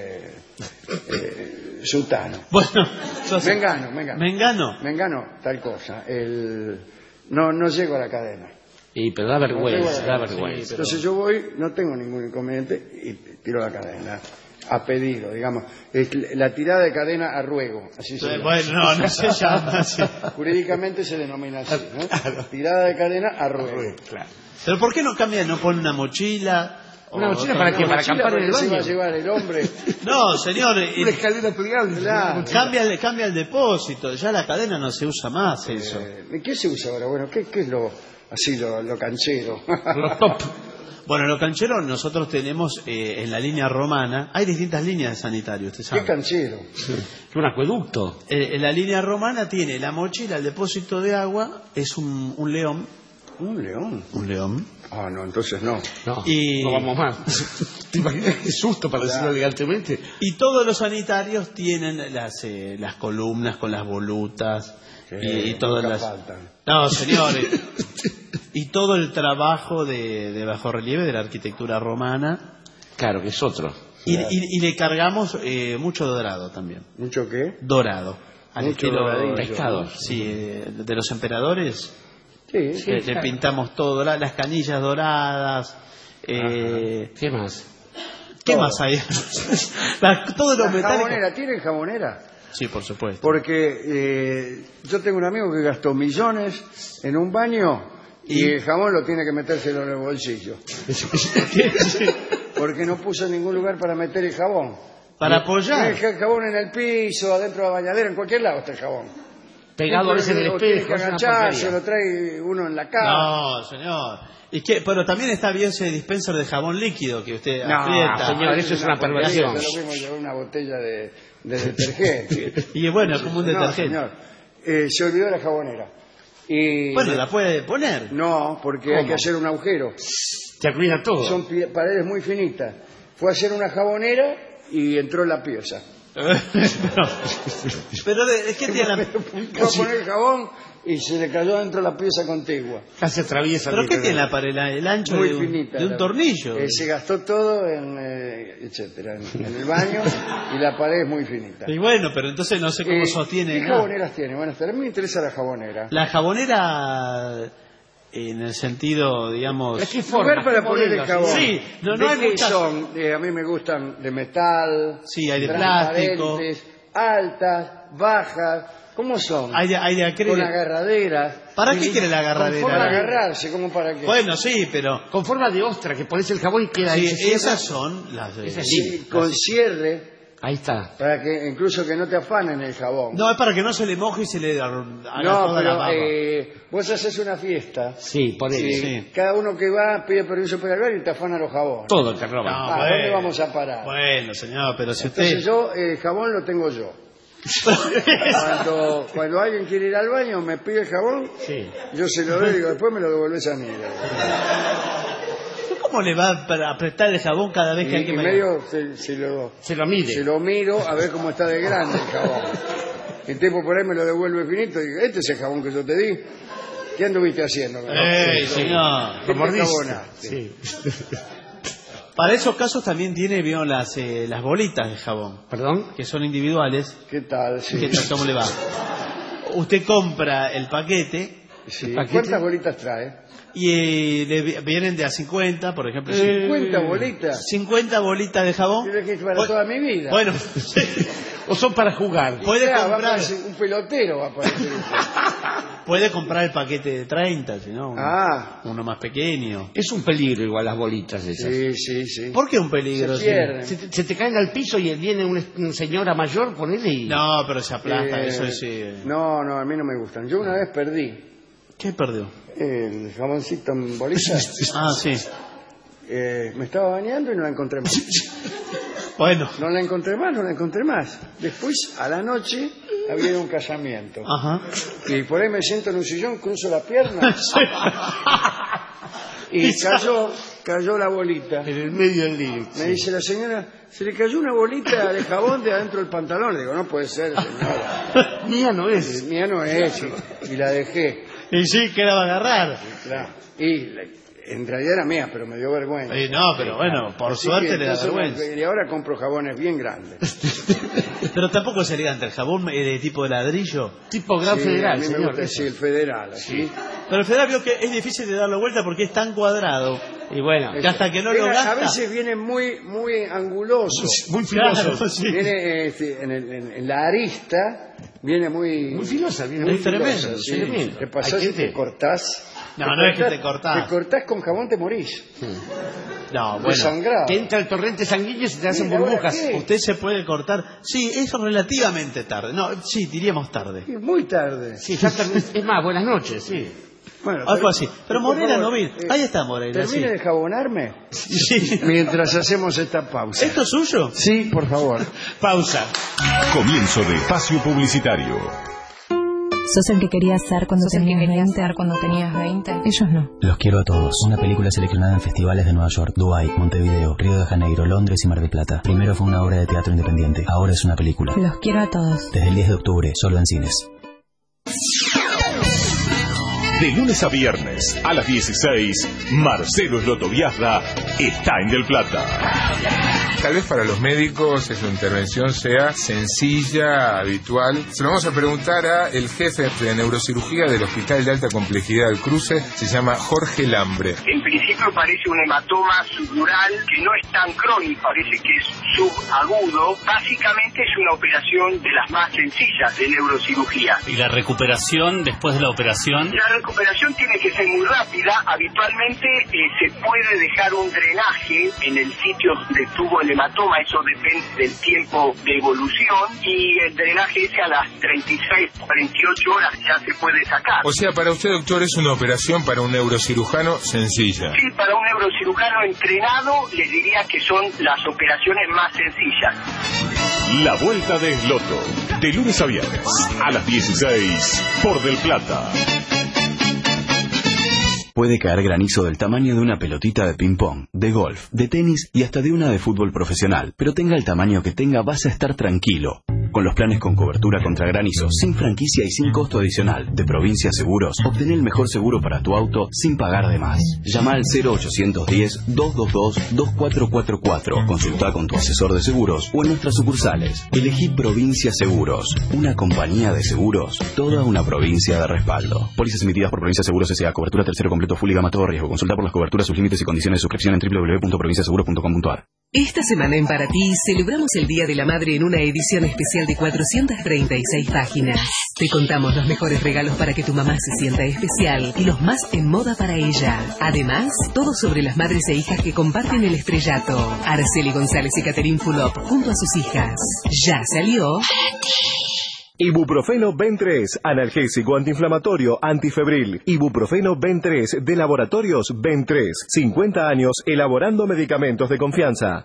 Sultano. Bueno, Mengano, tal cosa. No llego a la cadena. Pero da vergüenza, da vergüenza. Sí, entonces yo voy, no tengo ningún inconveniente y tiro la cadena. A pedido, digamos. Es la tirada de cadena a ruego. Así se llama. Bueno, no se llama así. Jurídicamente se denomina así, ¿no? Tirada de cadena a ruego. Claro. Pero ¿por qué no cambia, no pone una mochila? ¿Una mochila para qué? ¿Para acampar en el baño? ¿Se va a llevar el hombre? No, señor. Una escalera plegable. Claro. Cambia el depósito. Ya la cadena no se usa más, eso. ¿Qué se usa ahora? Bueno, ¿qué es lo canchero? Lo top. Bueno, lo canchero nosotros tenemos en la línea romana. Hay distintas líneas de sanitario, usted sabe. ¿Qué canchero? Un acueducto. En la línea romana tiene la mochila, el depósito de agua, es un león. ¿Un león? Un león. No, entonces no. No vamos más. ¿Te imaginas qué susto para decirlo elegantemente? Y todos los sanitarios tienen las columnas con las volutas y todas las... faltan. No, señores. Y todo el trabajo de bajorrelieve de la arquitectura romana. Claro, que es otro. Y le cargamos mucho dorado también. ¿Mucho qué? Dorado. Al Mucho estilo doradillo. pescados. Sí, de los emperadores. Sí, Le pintamos todo, las canillas doradas. ¿Qué más? ¿Qué más hay? Todo lo metálico. ¿Jabonera? ¿Tienen jabonera? Sí, por supuesto. Porque yo tengo un amigo que gastó millones en un baño y el jabón lo tiene que metérselo en el bolsillo. Porque no puso ningún lugar para meter el jabón. Para apoyar. El jabón en el piso, adentro de la bañadera, en cualquier lado está el jabón. Pegado a veces del espejo. Tiene que agacharse, lo trae uno en la cara. No, señor. Pero también está bien ese dispenser de jabón líquido que usted aprieta. Señor, eso es una perversión. Pero lo mismo llevar una botella de detergente. Y bueno, es como un detergente. No, señor. Se olvidó la jabonera. Bueno, ¿la puede poner? No, porque hay que hacer un agujero. Te arruina todo. Son paredes muy finitas. Fue a hacer una jabonera y entró en la pieza. Pero es que tiene fue a poner el jabón y se le cayó dentro de la pieza contigua. Casi atraviesa. ¿Pero qué tiene la pared? El ancho muy de finita, un tornillo. Se gastó todo etcétera, en el baño y la pared es muy finita. Y bueno, pero entonces no sé cómo sostiene. ¿Qué jaboneras tiene? Bueno, a mí me interesa la jabonera. La jabonera... En el sentido, digamos... ¿Qué lugar para poner el jabón? Sí, no hay muchas... son? A mí me gustan de metal, sí, hay de plástico, altas, bajas. ¿Cómo son? Hay de acrílico. Con agarraderas. ¿Para qué quiere la agarradera? Para agarrarse, ¿cómo para qué? Bueno, sí, pero... Con forma de ostra, que pones el jabón y queda ahí. Sí, esas son las de... Sí, con cierre. Ahí está. Para que incluso que no te afanen el jabón. No, es para que no se le moje y se le haga toda la baba. Vos haces una fiesta. Sí, por eso. Sí. Cada uno que va pide permiso para el baño y te afana los jabones. Todo te roban. ¿Dónde vamos a parar? Bueno, señor, pero si usted... Entonces yo, el jabón lo tengo yo. Cuando alguien quiere ir al baño, me pide el jabón, yo se lo doy y digo, después me lo devolvés a mí. ¿Cómo le va a apretar el jabón cada vez que hay que medio se lo mide. Se lo miro a ver cómo está de grande el jabón. El tipo por ahí me lo devuelve finito y digo, este es el jabón que yo te di. ¿Qué anduviste haciendo? Señor. ¿Qué te jabonaste? Sí. Para esos casos también tiene, vio, las bolitas de jabón. ¿Perdón? Que son individuales. ¿Qué tal? Sí. ¿Qué tal? ¿Cómo le va? Usted compra el paquete. Sí. ¿Cuántas bolitas trae? Y vienen de a 50, por ejemplo. 50 bolitas. 50 bolitas de jabón. Creo que es para toda mi vida. Bueno, o son para jugar. Puede comprar. Un pelotero va a aparecer. Puede comprar el paquete de 30, si no, uno más pequeño. Es un peligro igual las bolitas esas. Sí. ¿Por qué un peligro? Se pierden. Se te caen al piso y viene una señora mayor, ponele y... No, pero se aplasta, eso es... No, a mí no me gustan. Yo una vez perdí. ¿Qué perdió? El jaboncito en bolitas. Sí. Me estaba bañando y no la encontré más. Bueno. No la encontré más. Después, a la noche, había un casamiento. Ajá. Y por ahí me siento en un sillón, cruzo la pierna. Y cayó la bolita. En el medio del lío. Me dice la señora, se le cayó una bolita de jabón de adentro del pantalón. Le digo, no puede ser, señora. Mía no es. Mía no es. Y la dejé. Y sí, que la va a agarrar. Claro. Y en realidad era mía, pero me dio vergüenza. No, pero bueno, por Así suerte que le da entonces vergüenza. Y ahora compro jabones bien grandes. Pero tampoco es elegante el jabón de tipo de ladrillo. Tipo Gran Federal, a mí me señor. gusta sí, el federal, así. Pero el federal veo que es difícil de darle vuelta porque es tan cuadrado. Y bueno, que hasta que no lo A gasta. veces viene muy anguloso. muy filoso. Claro, sí. Viene en la arista, viene muy filosa, viene muy muy tremendo. filosa, sí. Tremendo. Te pasás y te cortás. No es que te cortás. Te cortás con jabón, te morís. No, bueno. Desangrado. Te entra el torrente sanguíneo y se te hacen Mira, ¿ahora burbujas. qué? Usted se puede cortar. Sí, eso relativamente tarde. No, sí, diríamos tarde. Sí, muy tarde. Sí, es más, buenas noches, sí. Bueno, Algo así. Pero por Moreira favor, no vino. Ahí está Moreira. Termine Sí. de jabonarme Sí. mientras hacemos esta pausa. ¿Esto es suyo? Sí, por favor. Pausa. Comienzo de espacio publicitario. ¿Sos el que querías ser cuando tenías 20? Ellos no. Los quiero a todos. Una película seleccionada en festivales de Nueva York, Dubái, Montevideo, Río de Janeiro, Londres y Mar del Plata. Primero fue una obra de teatro independiente, ahora es una película. Los quiero a todos. Desde el 10 de octubre, solo en cines. De lunes a viernes a las 16, Marcelo Slotoviazda está en Del Plata. Tal vez para los médicos su intervención sea sencilla, habitual. Se lo vamos a preguntar a el jefe de neurocirugía del Hospital de Alta Complejidad del Cruce, se llama Jorge Lambre. En principio parece un hematoma subdural que no es tan crónico, parece que es subagudo. Básicamente es una operación de las más sencillas de neurocirugía. ¿Y la recuperación después de la operación? La recuperación tiene que ser muy rápida. Habitualmente se puede dejar un drenaje en el sitio donde estuvo el hematoma, eso depende del tiempo de evolución, y el drenaje ese a las 36, 48 horas ya se puede sacar. O sea, para usted, doctor, es una operación para un neurocirujano sencilla. Sí, para un neurocirujano entrenado les diría que son las operaciones más sencillas. La Vuelta de Esloto, de lunes a viernes a las 16 por Del Plata. Puede caer granizo del tamaño de una pelotita de ping-pong, de golf, de tenis y hasta de una de fútbol profesional. Pero tenga el tamaño que tenga, vas a estar tranquilo. Con los planes con cobertura contra granizo, sin franquicia y sin costo adicional, de Provincia Seguros, obtén el mejor seguro para tu auto sin pagar de más. Llama al 0810-222-2444. Consulta con tu asesor de seguros o en nuestras sucursales. Elegí Provincia Seguros, una compañía de seguros, toda una provincia de respaldo. Pólizas emitidas por Provincia Seguros S.A. Cobertura tercero completo full y gama todo riesgo. Consulta por las coberturas, sus límites y condiciones de suscripción en www.provinciaseguros.com.ar. Esta semana en Para Ti celebramos el Día de la Madre en una edición especial de 436 páginas. Te contamos los mejores regalos para que tu mamá se sienta especial y los más en moda para ella. Además, todo sobre las madres e hijas que comparten el estrellato. Araceli González y Caterín Fulop junto a sus hijas. Ya salió Ibuprofeno Ben3, analgésico, antiinflamatorio, antifebril. Ibuprofeno Ben3 de Laboratorios Ben3. 50 años elaborando medicamentos de confianza.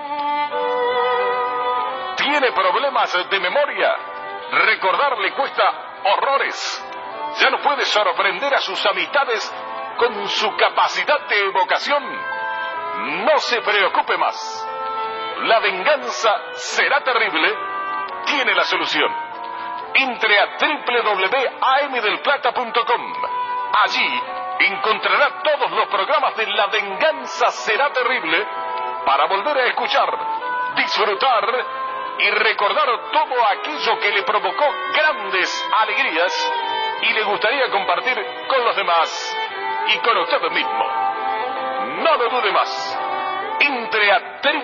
¿Tiene problemas de memoria? Recordar le cuesta horrores. Ya no puede sorprender a sus amistades con su capacidad de evocación. No se preocupe más. La venganza será terrible. Tiene la solución. Entre a www.amdelplata.com. Allí encontrará todos los programas de La Venganza Será Terrible para volver a escuchar, disfrutar y recordar todo aquello que le provocó grandes alegrías y le gustaría compartir con los demás y con usted mismo. No lo dude más. Entre a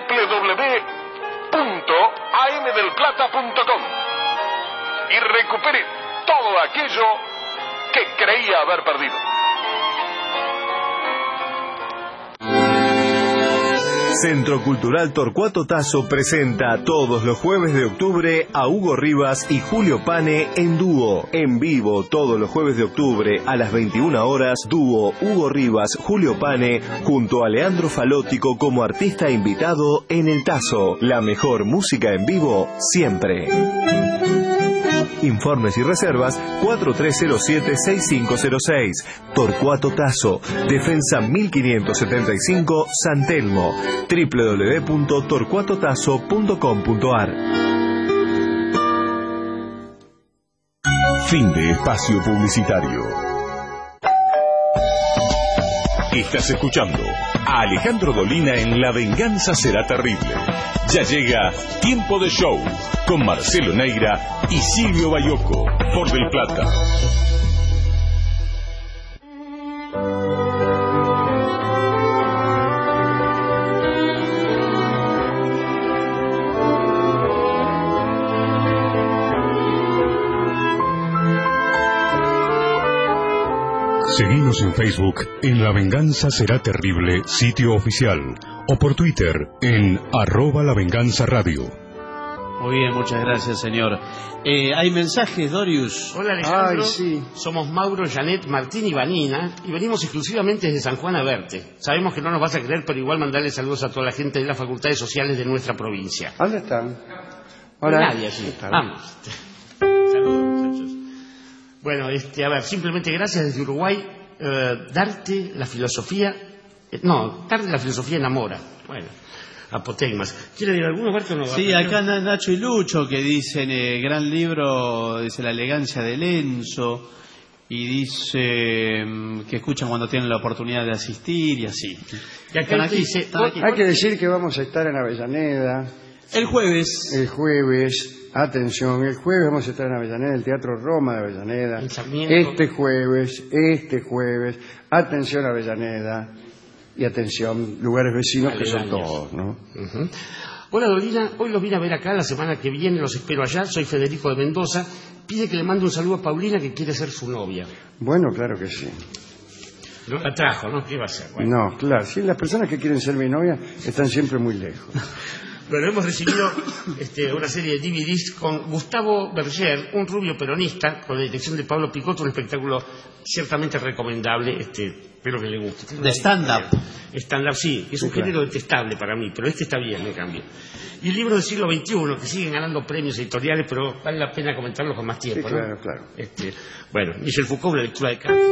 www.amdelplata.com y recupere todo aquello que creía haber perdido. Centro Cultural Torcuato Tasso presenta todos los jueves de octubre a Hugo Rivas y Julio Pane en dúo. En vivo todos los jueves de octubre a las 21 horas, dúo Hugo Rivas, Julio Pane junto a Leandro Falótico como artista invitado en el Tasso. La mejor música en vivo siempre. Informes y reservas 4307-6506. Torcuato Tasso, Defensa 1575, San Telmo. www.torcuatotasso.com.ar. Fin de espacio publicitario. Estás escuchando a Alejandro Dolina en La Venganza Será Terrible. Ya llega Tiempo de Show con Marcelo Neira y Silvio Bayoco por Del Plata. Seguinos en Facebook en La Venganza Será Terrible, sitio oficial, o por Twitter en @lavenganzaradio. Muy bien, muchas gracias, señor. Hay mensajes, Dorius. Hola, Alejandro. Ay, sí. Somos Mauro, Janet, Martín y Vanina y venimos exclusivamente desde San Juan a verte. Sabemos que no nos vas a creer, pero igual mandarle saludos a toda la gente de las facultades sociales de nuestra provincia. ¿Dónde están? Hola. Nadie allí. Vamos. Saludos, muchachos. Bueno, a ver, simplemente gracias desde Uruguay. Darte la filosofía enamora. Bueno, apotegmas. ¿Quiere decir alguno, Berto? No, sí, acá Nacho y Lucho que dicen, gran libro, dice La elegancia de Lenzo, y dice que escuchan cuando tienen la oportunidad de asistir y así. Y acá dice, hay que decir que vamos a estar en Avellaneda. El jueves. Atención, el jueves vamos a estar en Avellaneda, el Teatro Roma de Avellaneda. Este jueves, atención Avellaneda y atención, lugares vecinos que son todos, ¿no? Uh-huh. Hola, Dolina, hoy los vine a ver acá, la semana que viene los espero allá, soy Federico de Mendoza, pide que le mande un saludo a Paulina que quiere ser su novia. Bueno, claro que sí. No la trajo, ¿no? ¿Qué va a hacer? Bueno. No, claro, sí, las personas que quieren ser mi novia están siempre muy lejos. Bueno, hemos recibido una serie de DVDs con Gustavo Berger, un rubio peronista, con la dirección de Pablo Picotto, un espectáculo ciertamente recomendable, espero que le guste. De stand-up. Stand-up, sí, es un género detestable para mí, pero está bien, en cambio. Y el libro del siglo XXI, que siguen ganando premios editoriales, pero vale la pena comentarlo con más tiempo, sí, ¿no? Claro. Bueno, Michel Foucault, una lectura de Kant.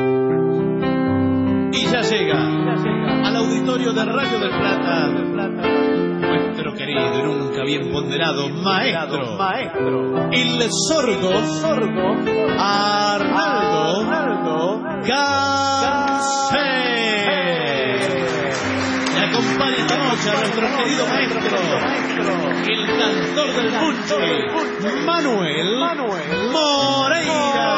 Y ya llega al auditorio de Radio del Plata, nuestro querido y nunca bien ponderado maestro, el sordo Arnaldo Gansé. Le acompaña esta noche a nuestro querido maestro, el cantor del punche, Manuel Moreira.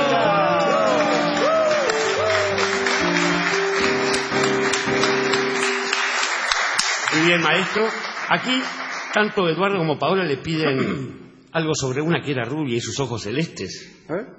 Muy bien, maestro. Aquí, tanto Eduardo como Paola le piden algo sobre una que era rubia y sus ojos celestes.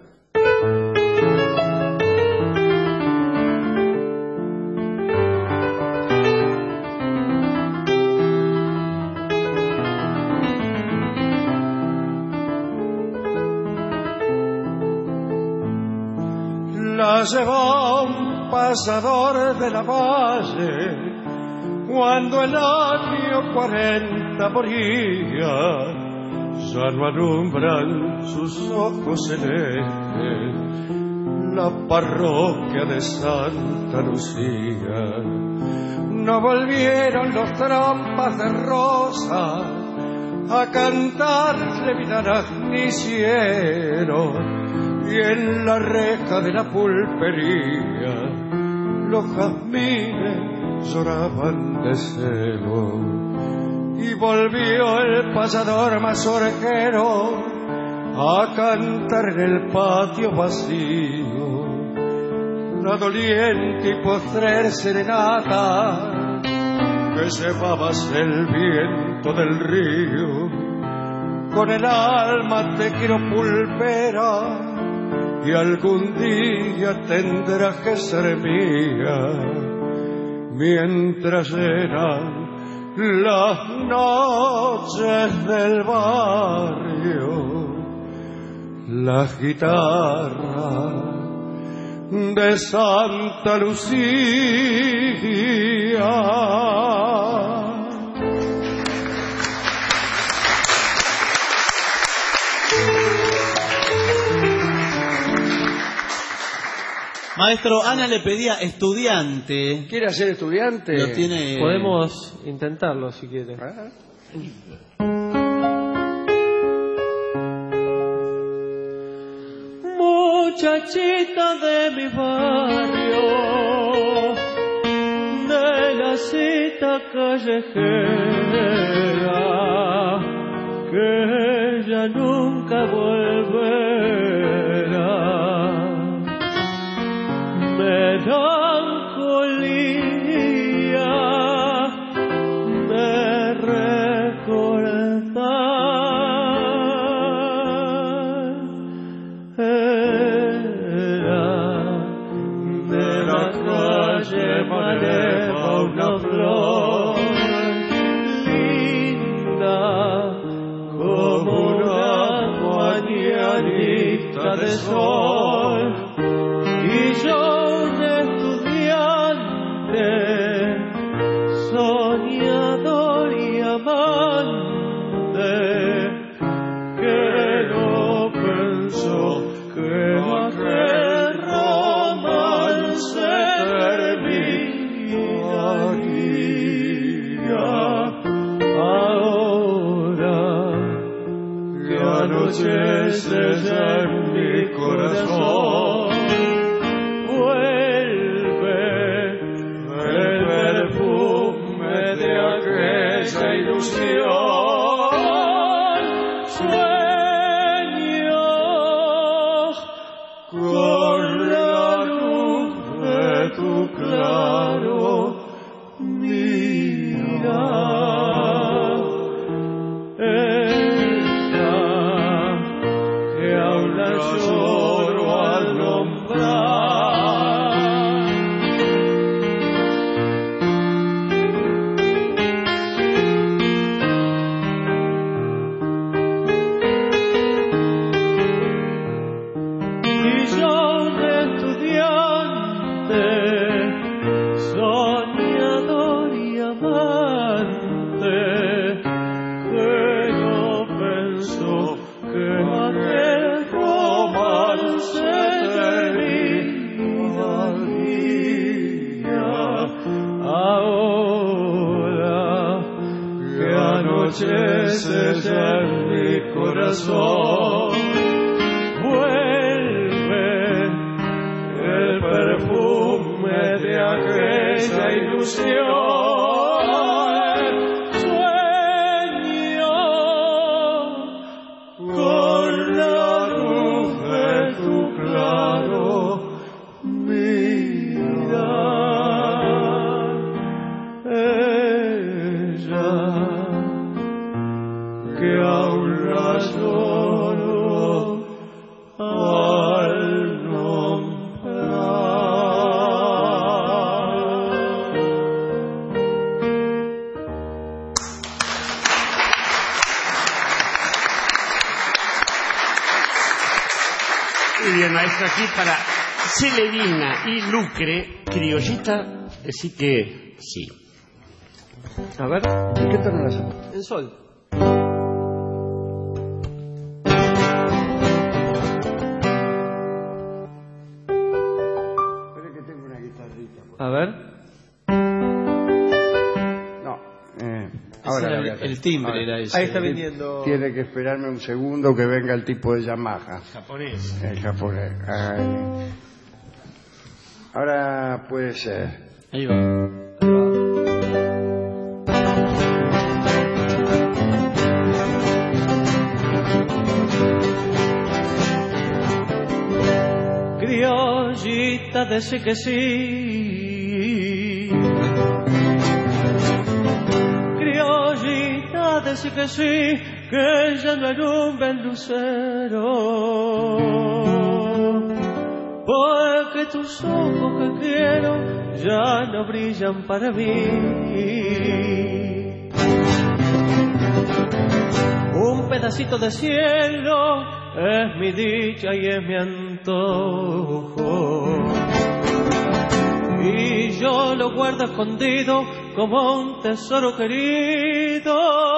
La llevó un pasador de la valle cuando el año 40 moría, ya no alumbran sus ojos celestes la parroquia de Santa Lucía. No volvieron los trompas de rosa a cantarle vidaras ni cielo, y en la reja de la pulpería los jazmines lloraban de celo. Y volvió el pasador mazorquero a cantar en el patio vacío la doliente y postrer serenata que llevabas el viento del río. Con el alma te quiero pulpera y algún día tendrás que ser mía. Mientras eran las noches del barrio, la guitarra de Santa Lucía. Maestro, Ana le pedía estudiante. ¿Quiere ser estudiante? Lo tiene... Podemos intentarlo si quiere. Muchachita de mi barrio, callecita callejera que ya nunca volverá. Melancolía de recordar, era de la calle maneja una flor linda como una mañanita de sol, y yo un estudiante soñador y amante que no pensó que aquel romance terminaría. Ahora que anochece ya en mi corazón, vuelve el perfume de aquella ilusión. Sueño con la luz de tu claro mirar. Ella que aún la lloro al nombrar. Y yo un estudiante soñador y amante que no pensó que aquel romance terminaría. Ahora que anochece ya en mi corazón, vuelve el perfume de aquella ilusión. Sueño con la luz de tu claro mirar. Ella que aún la lloro al nombrar. Muy bien, maestro, aquí para Celerina y Lucre, criollita, decir que sí. A ver, ¿en qué tono la hacemos? En sol. Espera que tengo una guitarrita. A ver. No, ahora la voy a hacer. El timbre Ahora. era ese. Ahí está viniendo. Tiene que esperarme un segundo que venga el tipo de Yamaha. Japonés. El japonés. Ay. Ahora puede ser. Ahí va. Criollita, decí que sí. Criollita, decí que sí, que ya no alumbra el lucero, porque tus ojos que quiero ya no brillan para mí. Un pedacito de cielo es mi dicha y es mi antojo, y yo lo guardo escondido como un tesoro querido,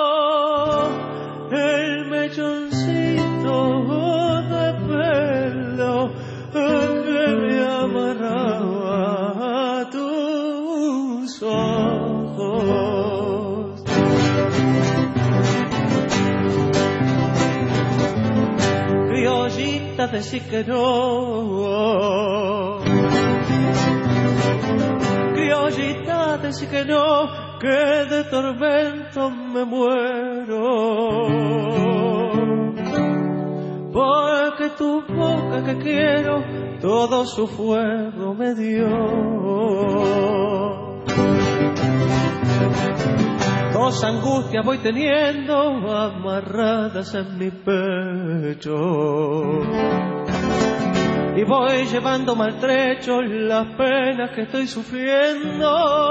el mechoncito de pelo que me amarraba a tus ojos. Criollita, decí que no. Criollita, decir que no, que de tormento me muero. Porque tu boca que quiero todo su fuego me dio. Dos angustias voy teniendo amarradas en mi pecho, y voy llevando maltrecho las penas que estoy sufriendo.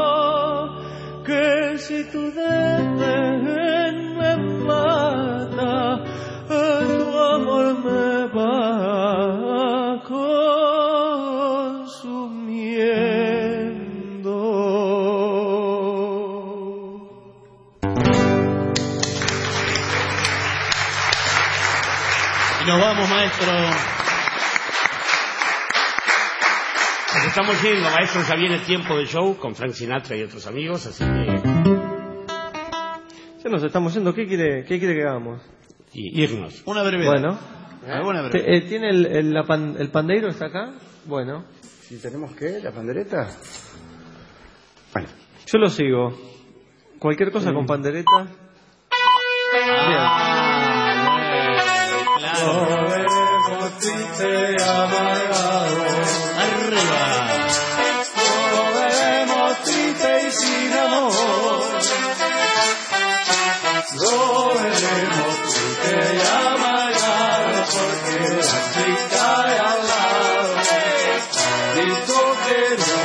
Que si tu desdén me mata, tu amor me va consumiendo. Y nos vamos, maestro. Nos estamos yendo, maestro. Ya viene el tiempo del show con Frank Sinatra y otros amigos, así que... Ya nos estamos yendo. ¿Qué quiere que hagamos? Y irnos. Una brevedad. Bueno. Una brevedad. ¿Tiene el pandeiro? ¿Está acá? Bueno. ¿Si tenemos qué? ¿La pandereta? Bueno. Yo lo sigo. Cualquier cosa con pandereta. Bien. Arriba. Lo veremos triste y sin amor. Lo veremos triste y amargado, porque la chica de al lado dijo que no.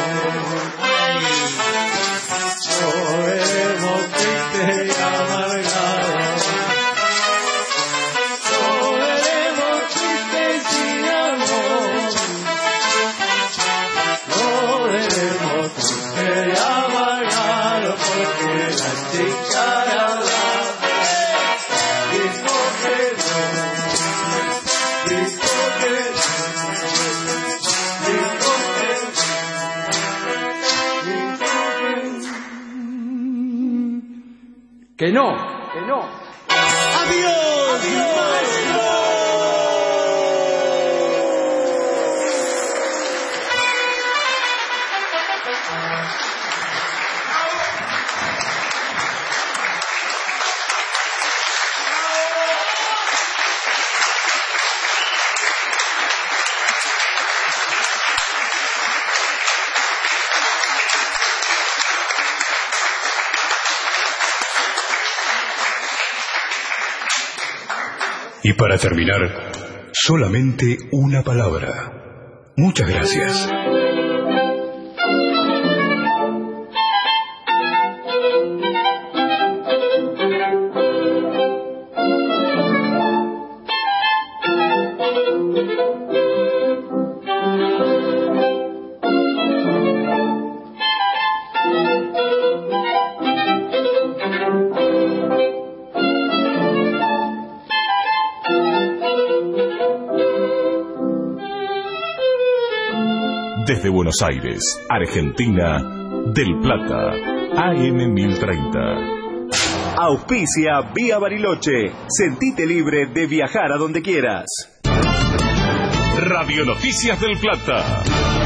Lo veremos triste y amargado. Lo veremos triste y sin amor. Lo veremos triste y amargado, porque la chica de al lado que no. ¡Adiós! Y para terminar, solamente una palabra. Muchas gracias. Desde Buenos Aires, Argentina, Del Plata, AM 1030. Auspicia Vía Bariloche. Sentite libre de viajar a donde quieras. Radio Noticias del Plata.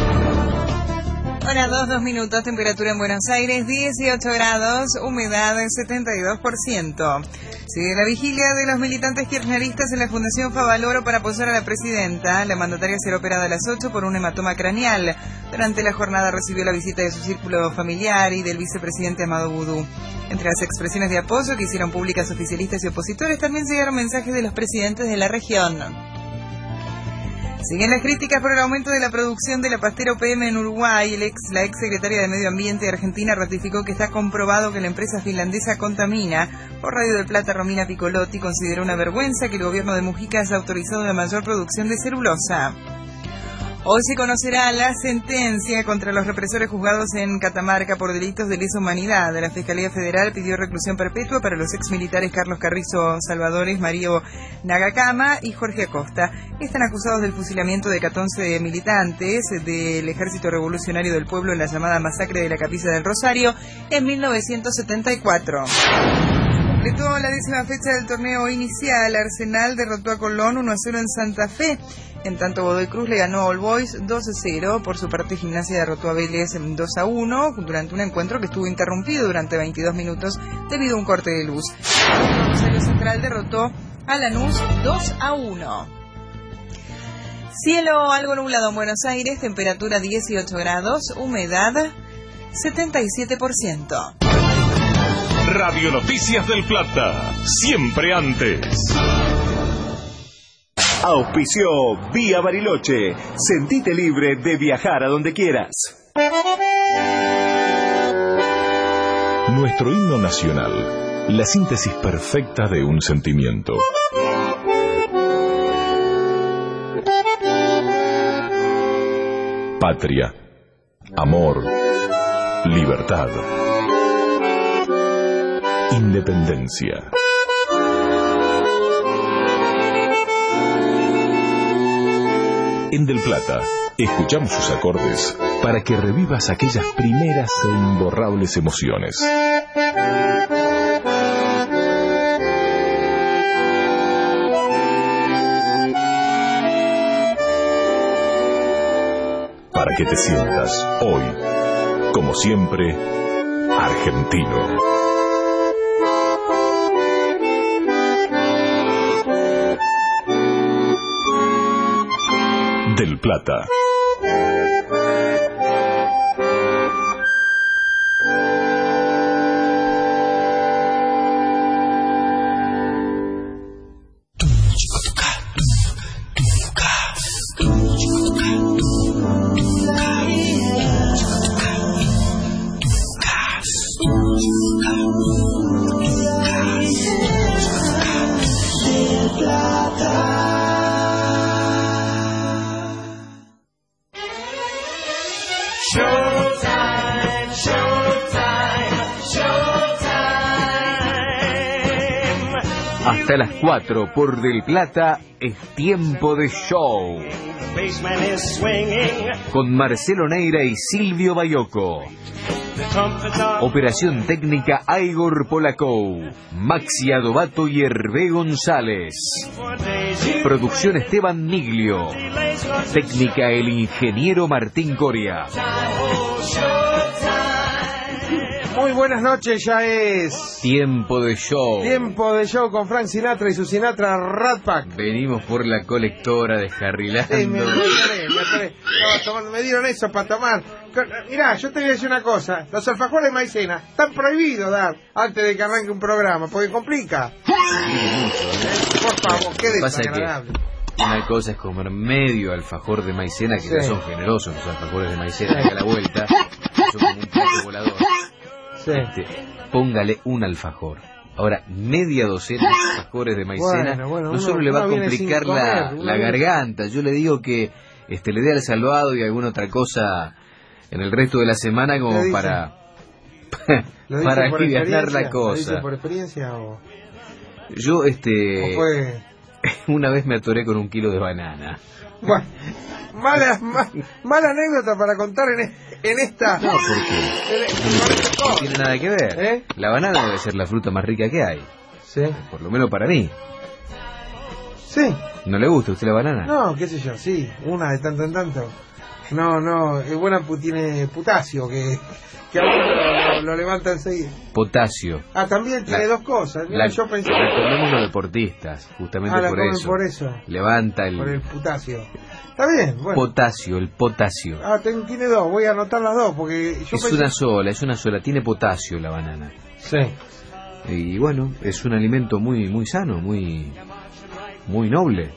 Hora 2 minutos, temperatura en Buenos Aires 18 grados, humedad del 72%. Sigue la vigilia de los militantes kirchneristas en la Fundación Favaloro para apoyar a la presidenta. La mandataria será operada a las 8 por un hematoma craneal. Durante la jornada recibió la visita de su círculo familiar y del vicepresidente Amado Boudou. Entre las expresiones de apoyo que hicieron públicas oficialistas y opositores, también llegaron mensajes de los presidentes de la región. Siguen las críticas por el aumento de la producción de la pastera UPM en Uruguay. La ex secretaria de Medio Ambiente de Argentina ratificó que está comprobado que la empresa finlandesa contamina. Por Radio del Plata, Romina Piccolotti consideró una vergüenza que el gobierno de Mujica haya autorizado la mayor producción de celulosa. Hoy se conocerá la sentencia contra los represores juzgados en Catamarca por delitos de lesa humanidad. La Fiscalía Federal pidió reclusión perpetua para los exmilitares Carlos Carrizo Salvadores, Mario Nagakama y Jorge Acosta. Están acusados del fusilamiento de 14 militantes del Ejército Revolucionario del Pueblo en la llamada masacre de la Capilla del Rosario en 1974. Completó la 10ª fecha del torneo inicial. Arsenal derrotó a Colón 1-0 en Santa Fe. En tanto, Godoy Cruz le ganó a All Boys 2-0. Por su parte, Gimnasia derrotó a Vélez 2-1 durante un encuentro que estuvo interrumpido durante 22 minutos debido a un corte de luz. Rosario Central derrotó a Lanús 2-1. Cielo algo nublado en Buenos Aires, temperatura 18 grados, humedad 77%. Radio Noticias del Plata, siempre antes. Auspició Vía Bariloche. Sentite libre de viajar a donde quieras. Nuestro himno nacional, la síntesis perfecta de un sentimiento. Patria, amor, libertad, independencia. En Del Plata, escuchamos sus acordes para que revivas aquellas primeras e imborrables emociones. Para que te sientas hoy, como siempre, argentino. Del Plata. Hasta las 4 por Del Plata es tiempo de show. Con Marcelo Neira y Silvio Bayoco. Operación técnica Igor Polacou, Maxi Adobato y Hervé González. Producción Esteban Miglio. Técnica el ingeniero Martín Coria. Muy buenas noches, ya es tiempo de show. Tiempo de show con Frank Sinatra y su Sinatra Rat Pack. Venimos por la colectora de Harrilando. Sí, me dieron eso para tomar. Mirá, yo te voy a decir una cosa. Los alfajores de maicena están prohibidos dar antes de que arranque un programa, porque complica. Por favor, qué desagradable. Una cosa es comer medio alfajor de maicena, que no son generosos los alfajores de maicena, que a la vuelta son como un plato volador. Sí. Póngale un alfajor. Ahora, media docena de alfajores de maicena no solo le va a complicar la garganta. Yo le digo que le dé al salvado y alguna otra cosa en el resto de la semana como para aliviar la cosa. ¿Lo dice por experiencia o...? Yo, ¿O fue... una vez me atoré con 1 kilo de banana. Bueno, mala anécdota para contar en esta... No, porque no tiene nada que ver. La banana debe ser la fruta más rica que hay. Sí. Por lo menos para mí. Sí. ¿No le gusta a usted la banana? No, qué sé yo, sí. Una de tanto en tanto. No, es buena, tiene potasio, que a uno lo levanta enseguida. Potasio. Ah, también tiene dos cosas. Yo pensé... La comemos los deportistas, justamente por eso. Levanta por el potasio. Está bien, bueno. Potasio, el potasio. Ah, tiene dos, voy a anotar las dos, porque yo es una sola, tiene potasio la banana. Sí. Y bueno, es un alimento muy muy sano, muy noble.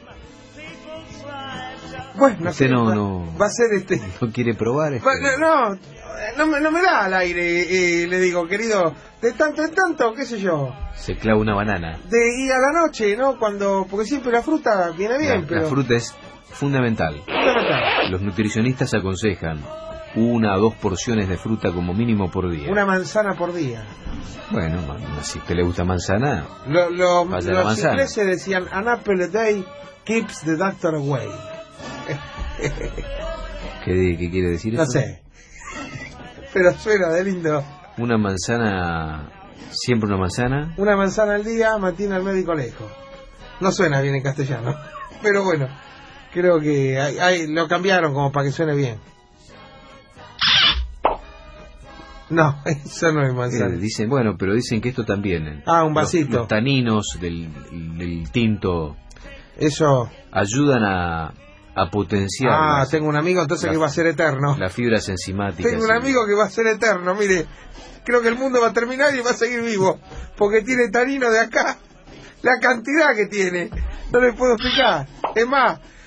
Bueno, usted no va a ser ¿No quiere probar No me da al aire, le digo, querido, de tanto en tanto, qué sé yo. Se clava una banana. Y a la noche, ¿no? Porque siempre la fruta viene bien, La fruta es fundamental. Los nutricionistas aconsejan 1 a 2 porciones de fruta como mínimo por día. Una manzana por día. Bueno, si a usted le gusta manzana, los ingleses decían, an apple a day keeps the doctor away. ¿Qué quiere decir eso? No sé. Pero suena de lindo. Una manzana Siempre una manzana. Una manzana al día mantiene al médico lejos. No suena bien en castellano, pero bueno, creo que lo cambiaron como para que suene bien. No, eso no es manzana. Dicen, bueno, pero dicen que esto también. Un vasito. Los taninos del tinto. Eso. Ayudan a potenciar. Tengo un amigo entonces que va a ser eterno. Las fibras enzimáticas. Tengo un amigo que va a ser eterno, mire. Creo que el mundo va a terminar y va a seguir vivo. Porque tiene tanino de acá. La cantidad que tiene. No le puedo explicar. Es más,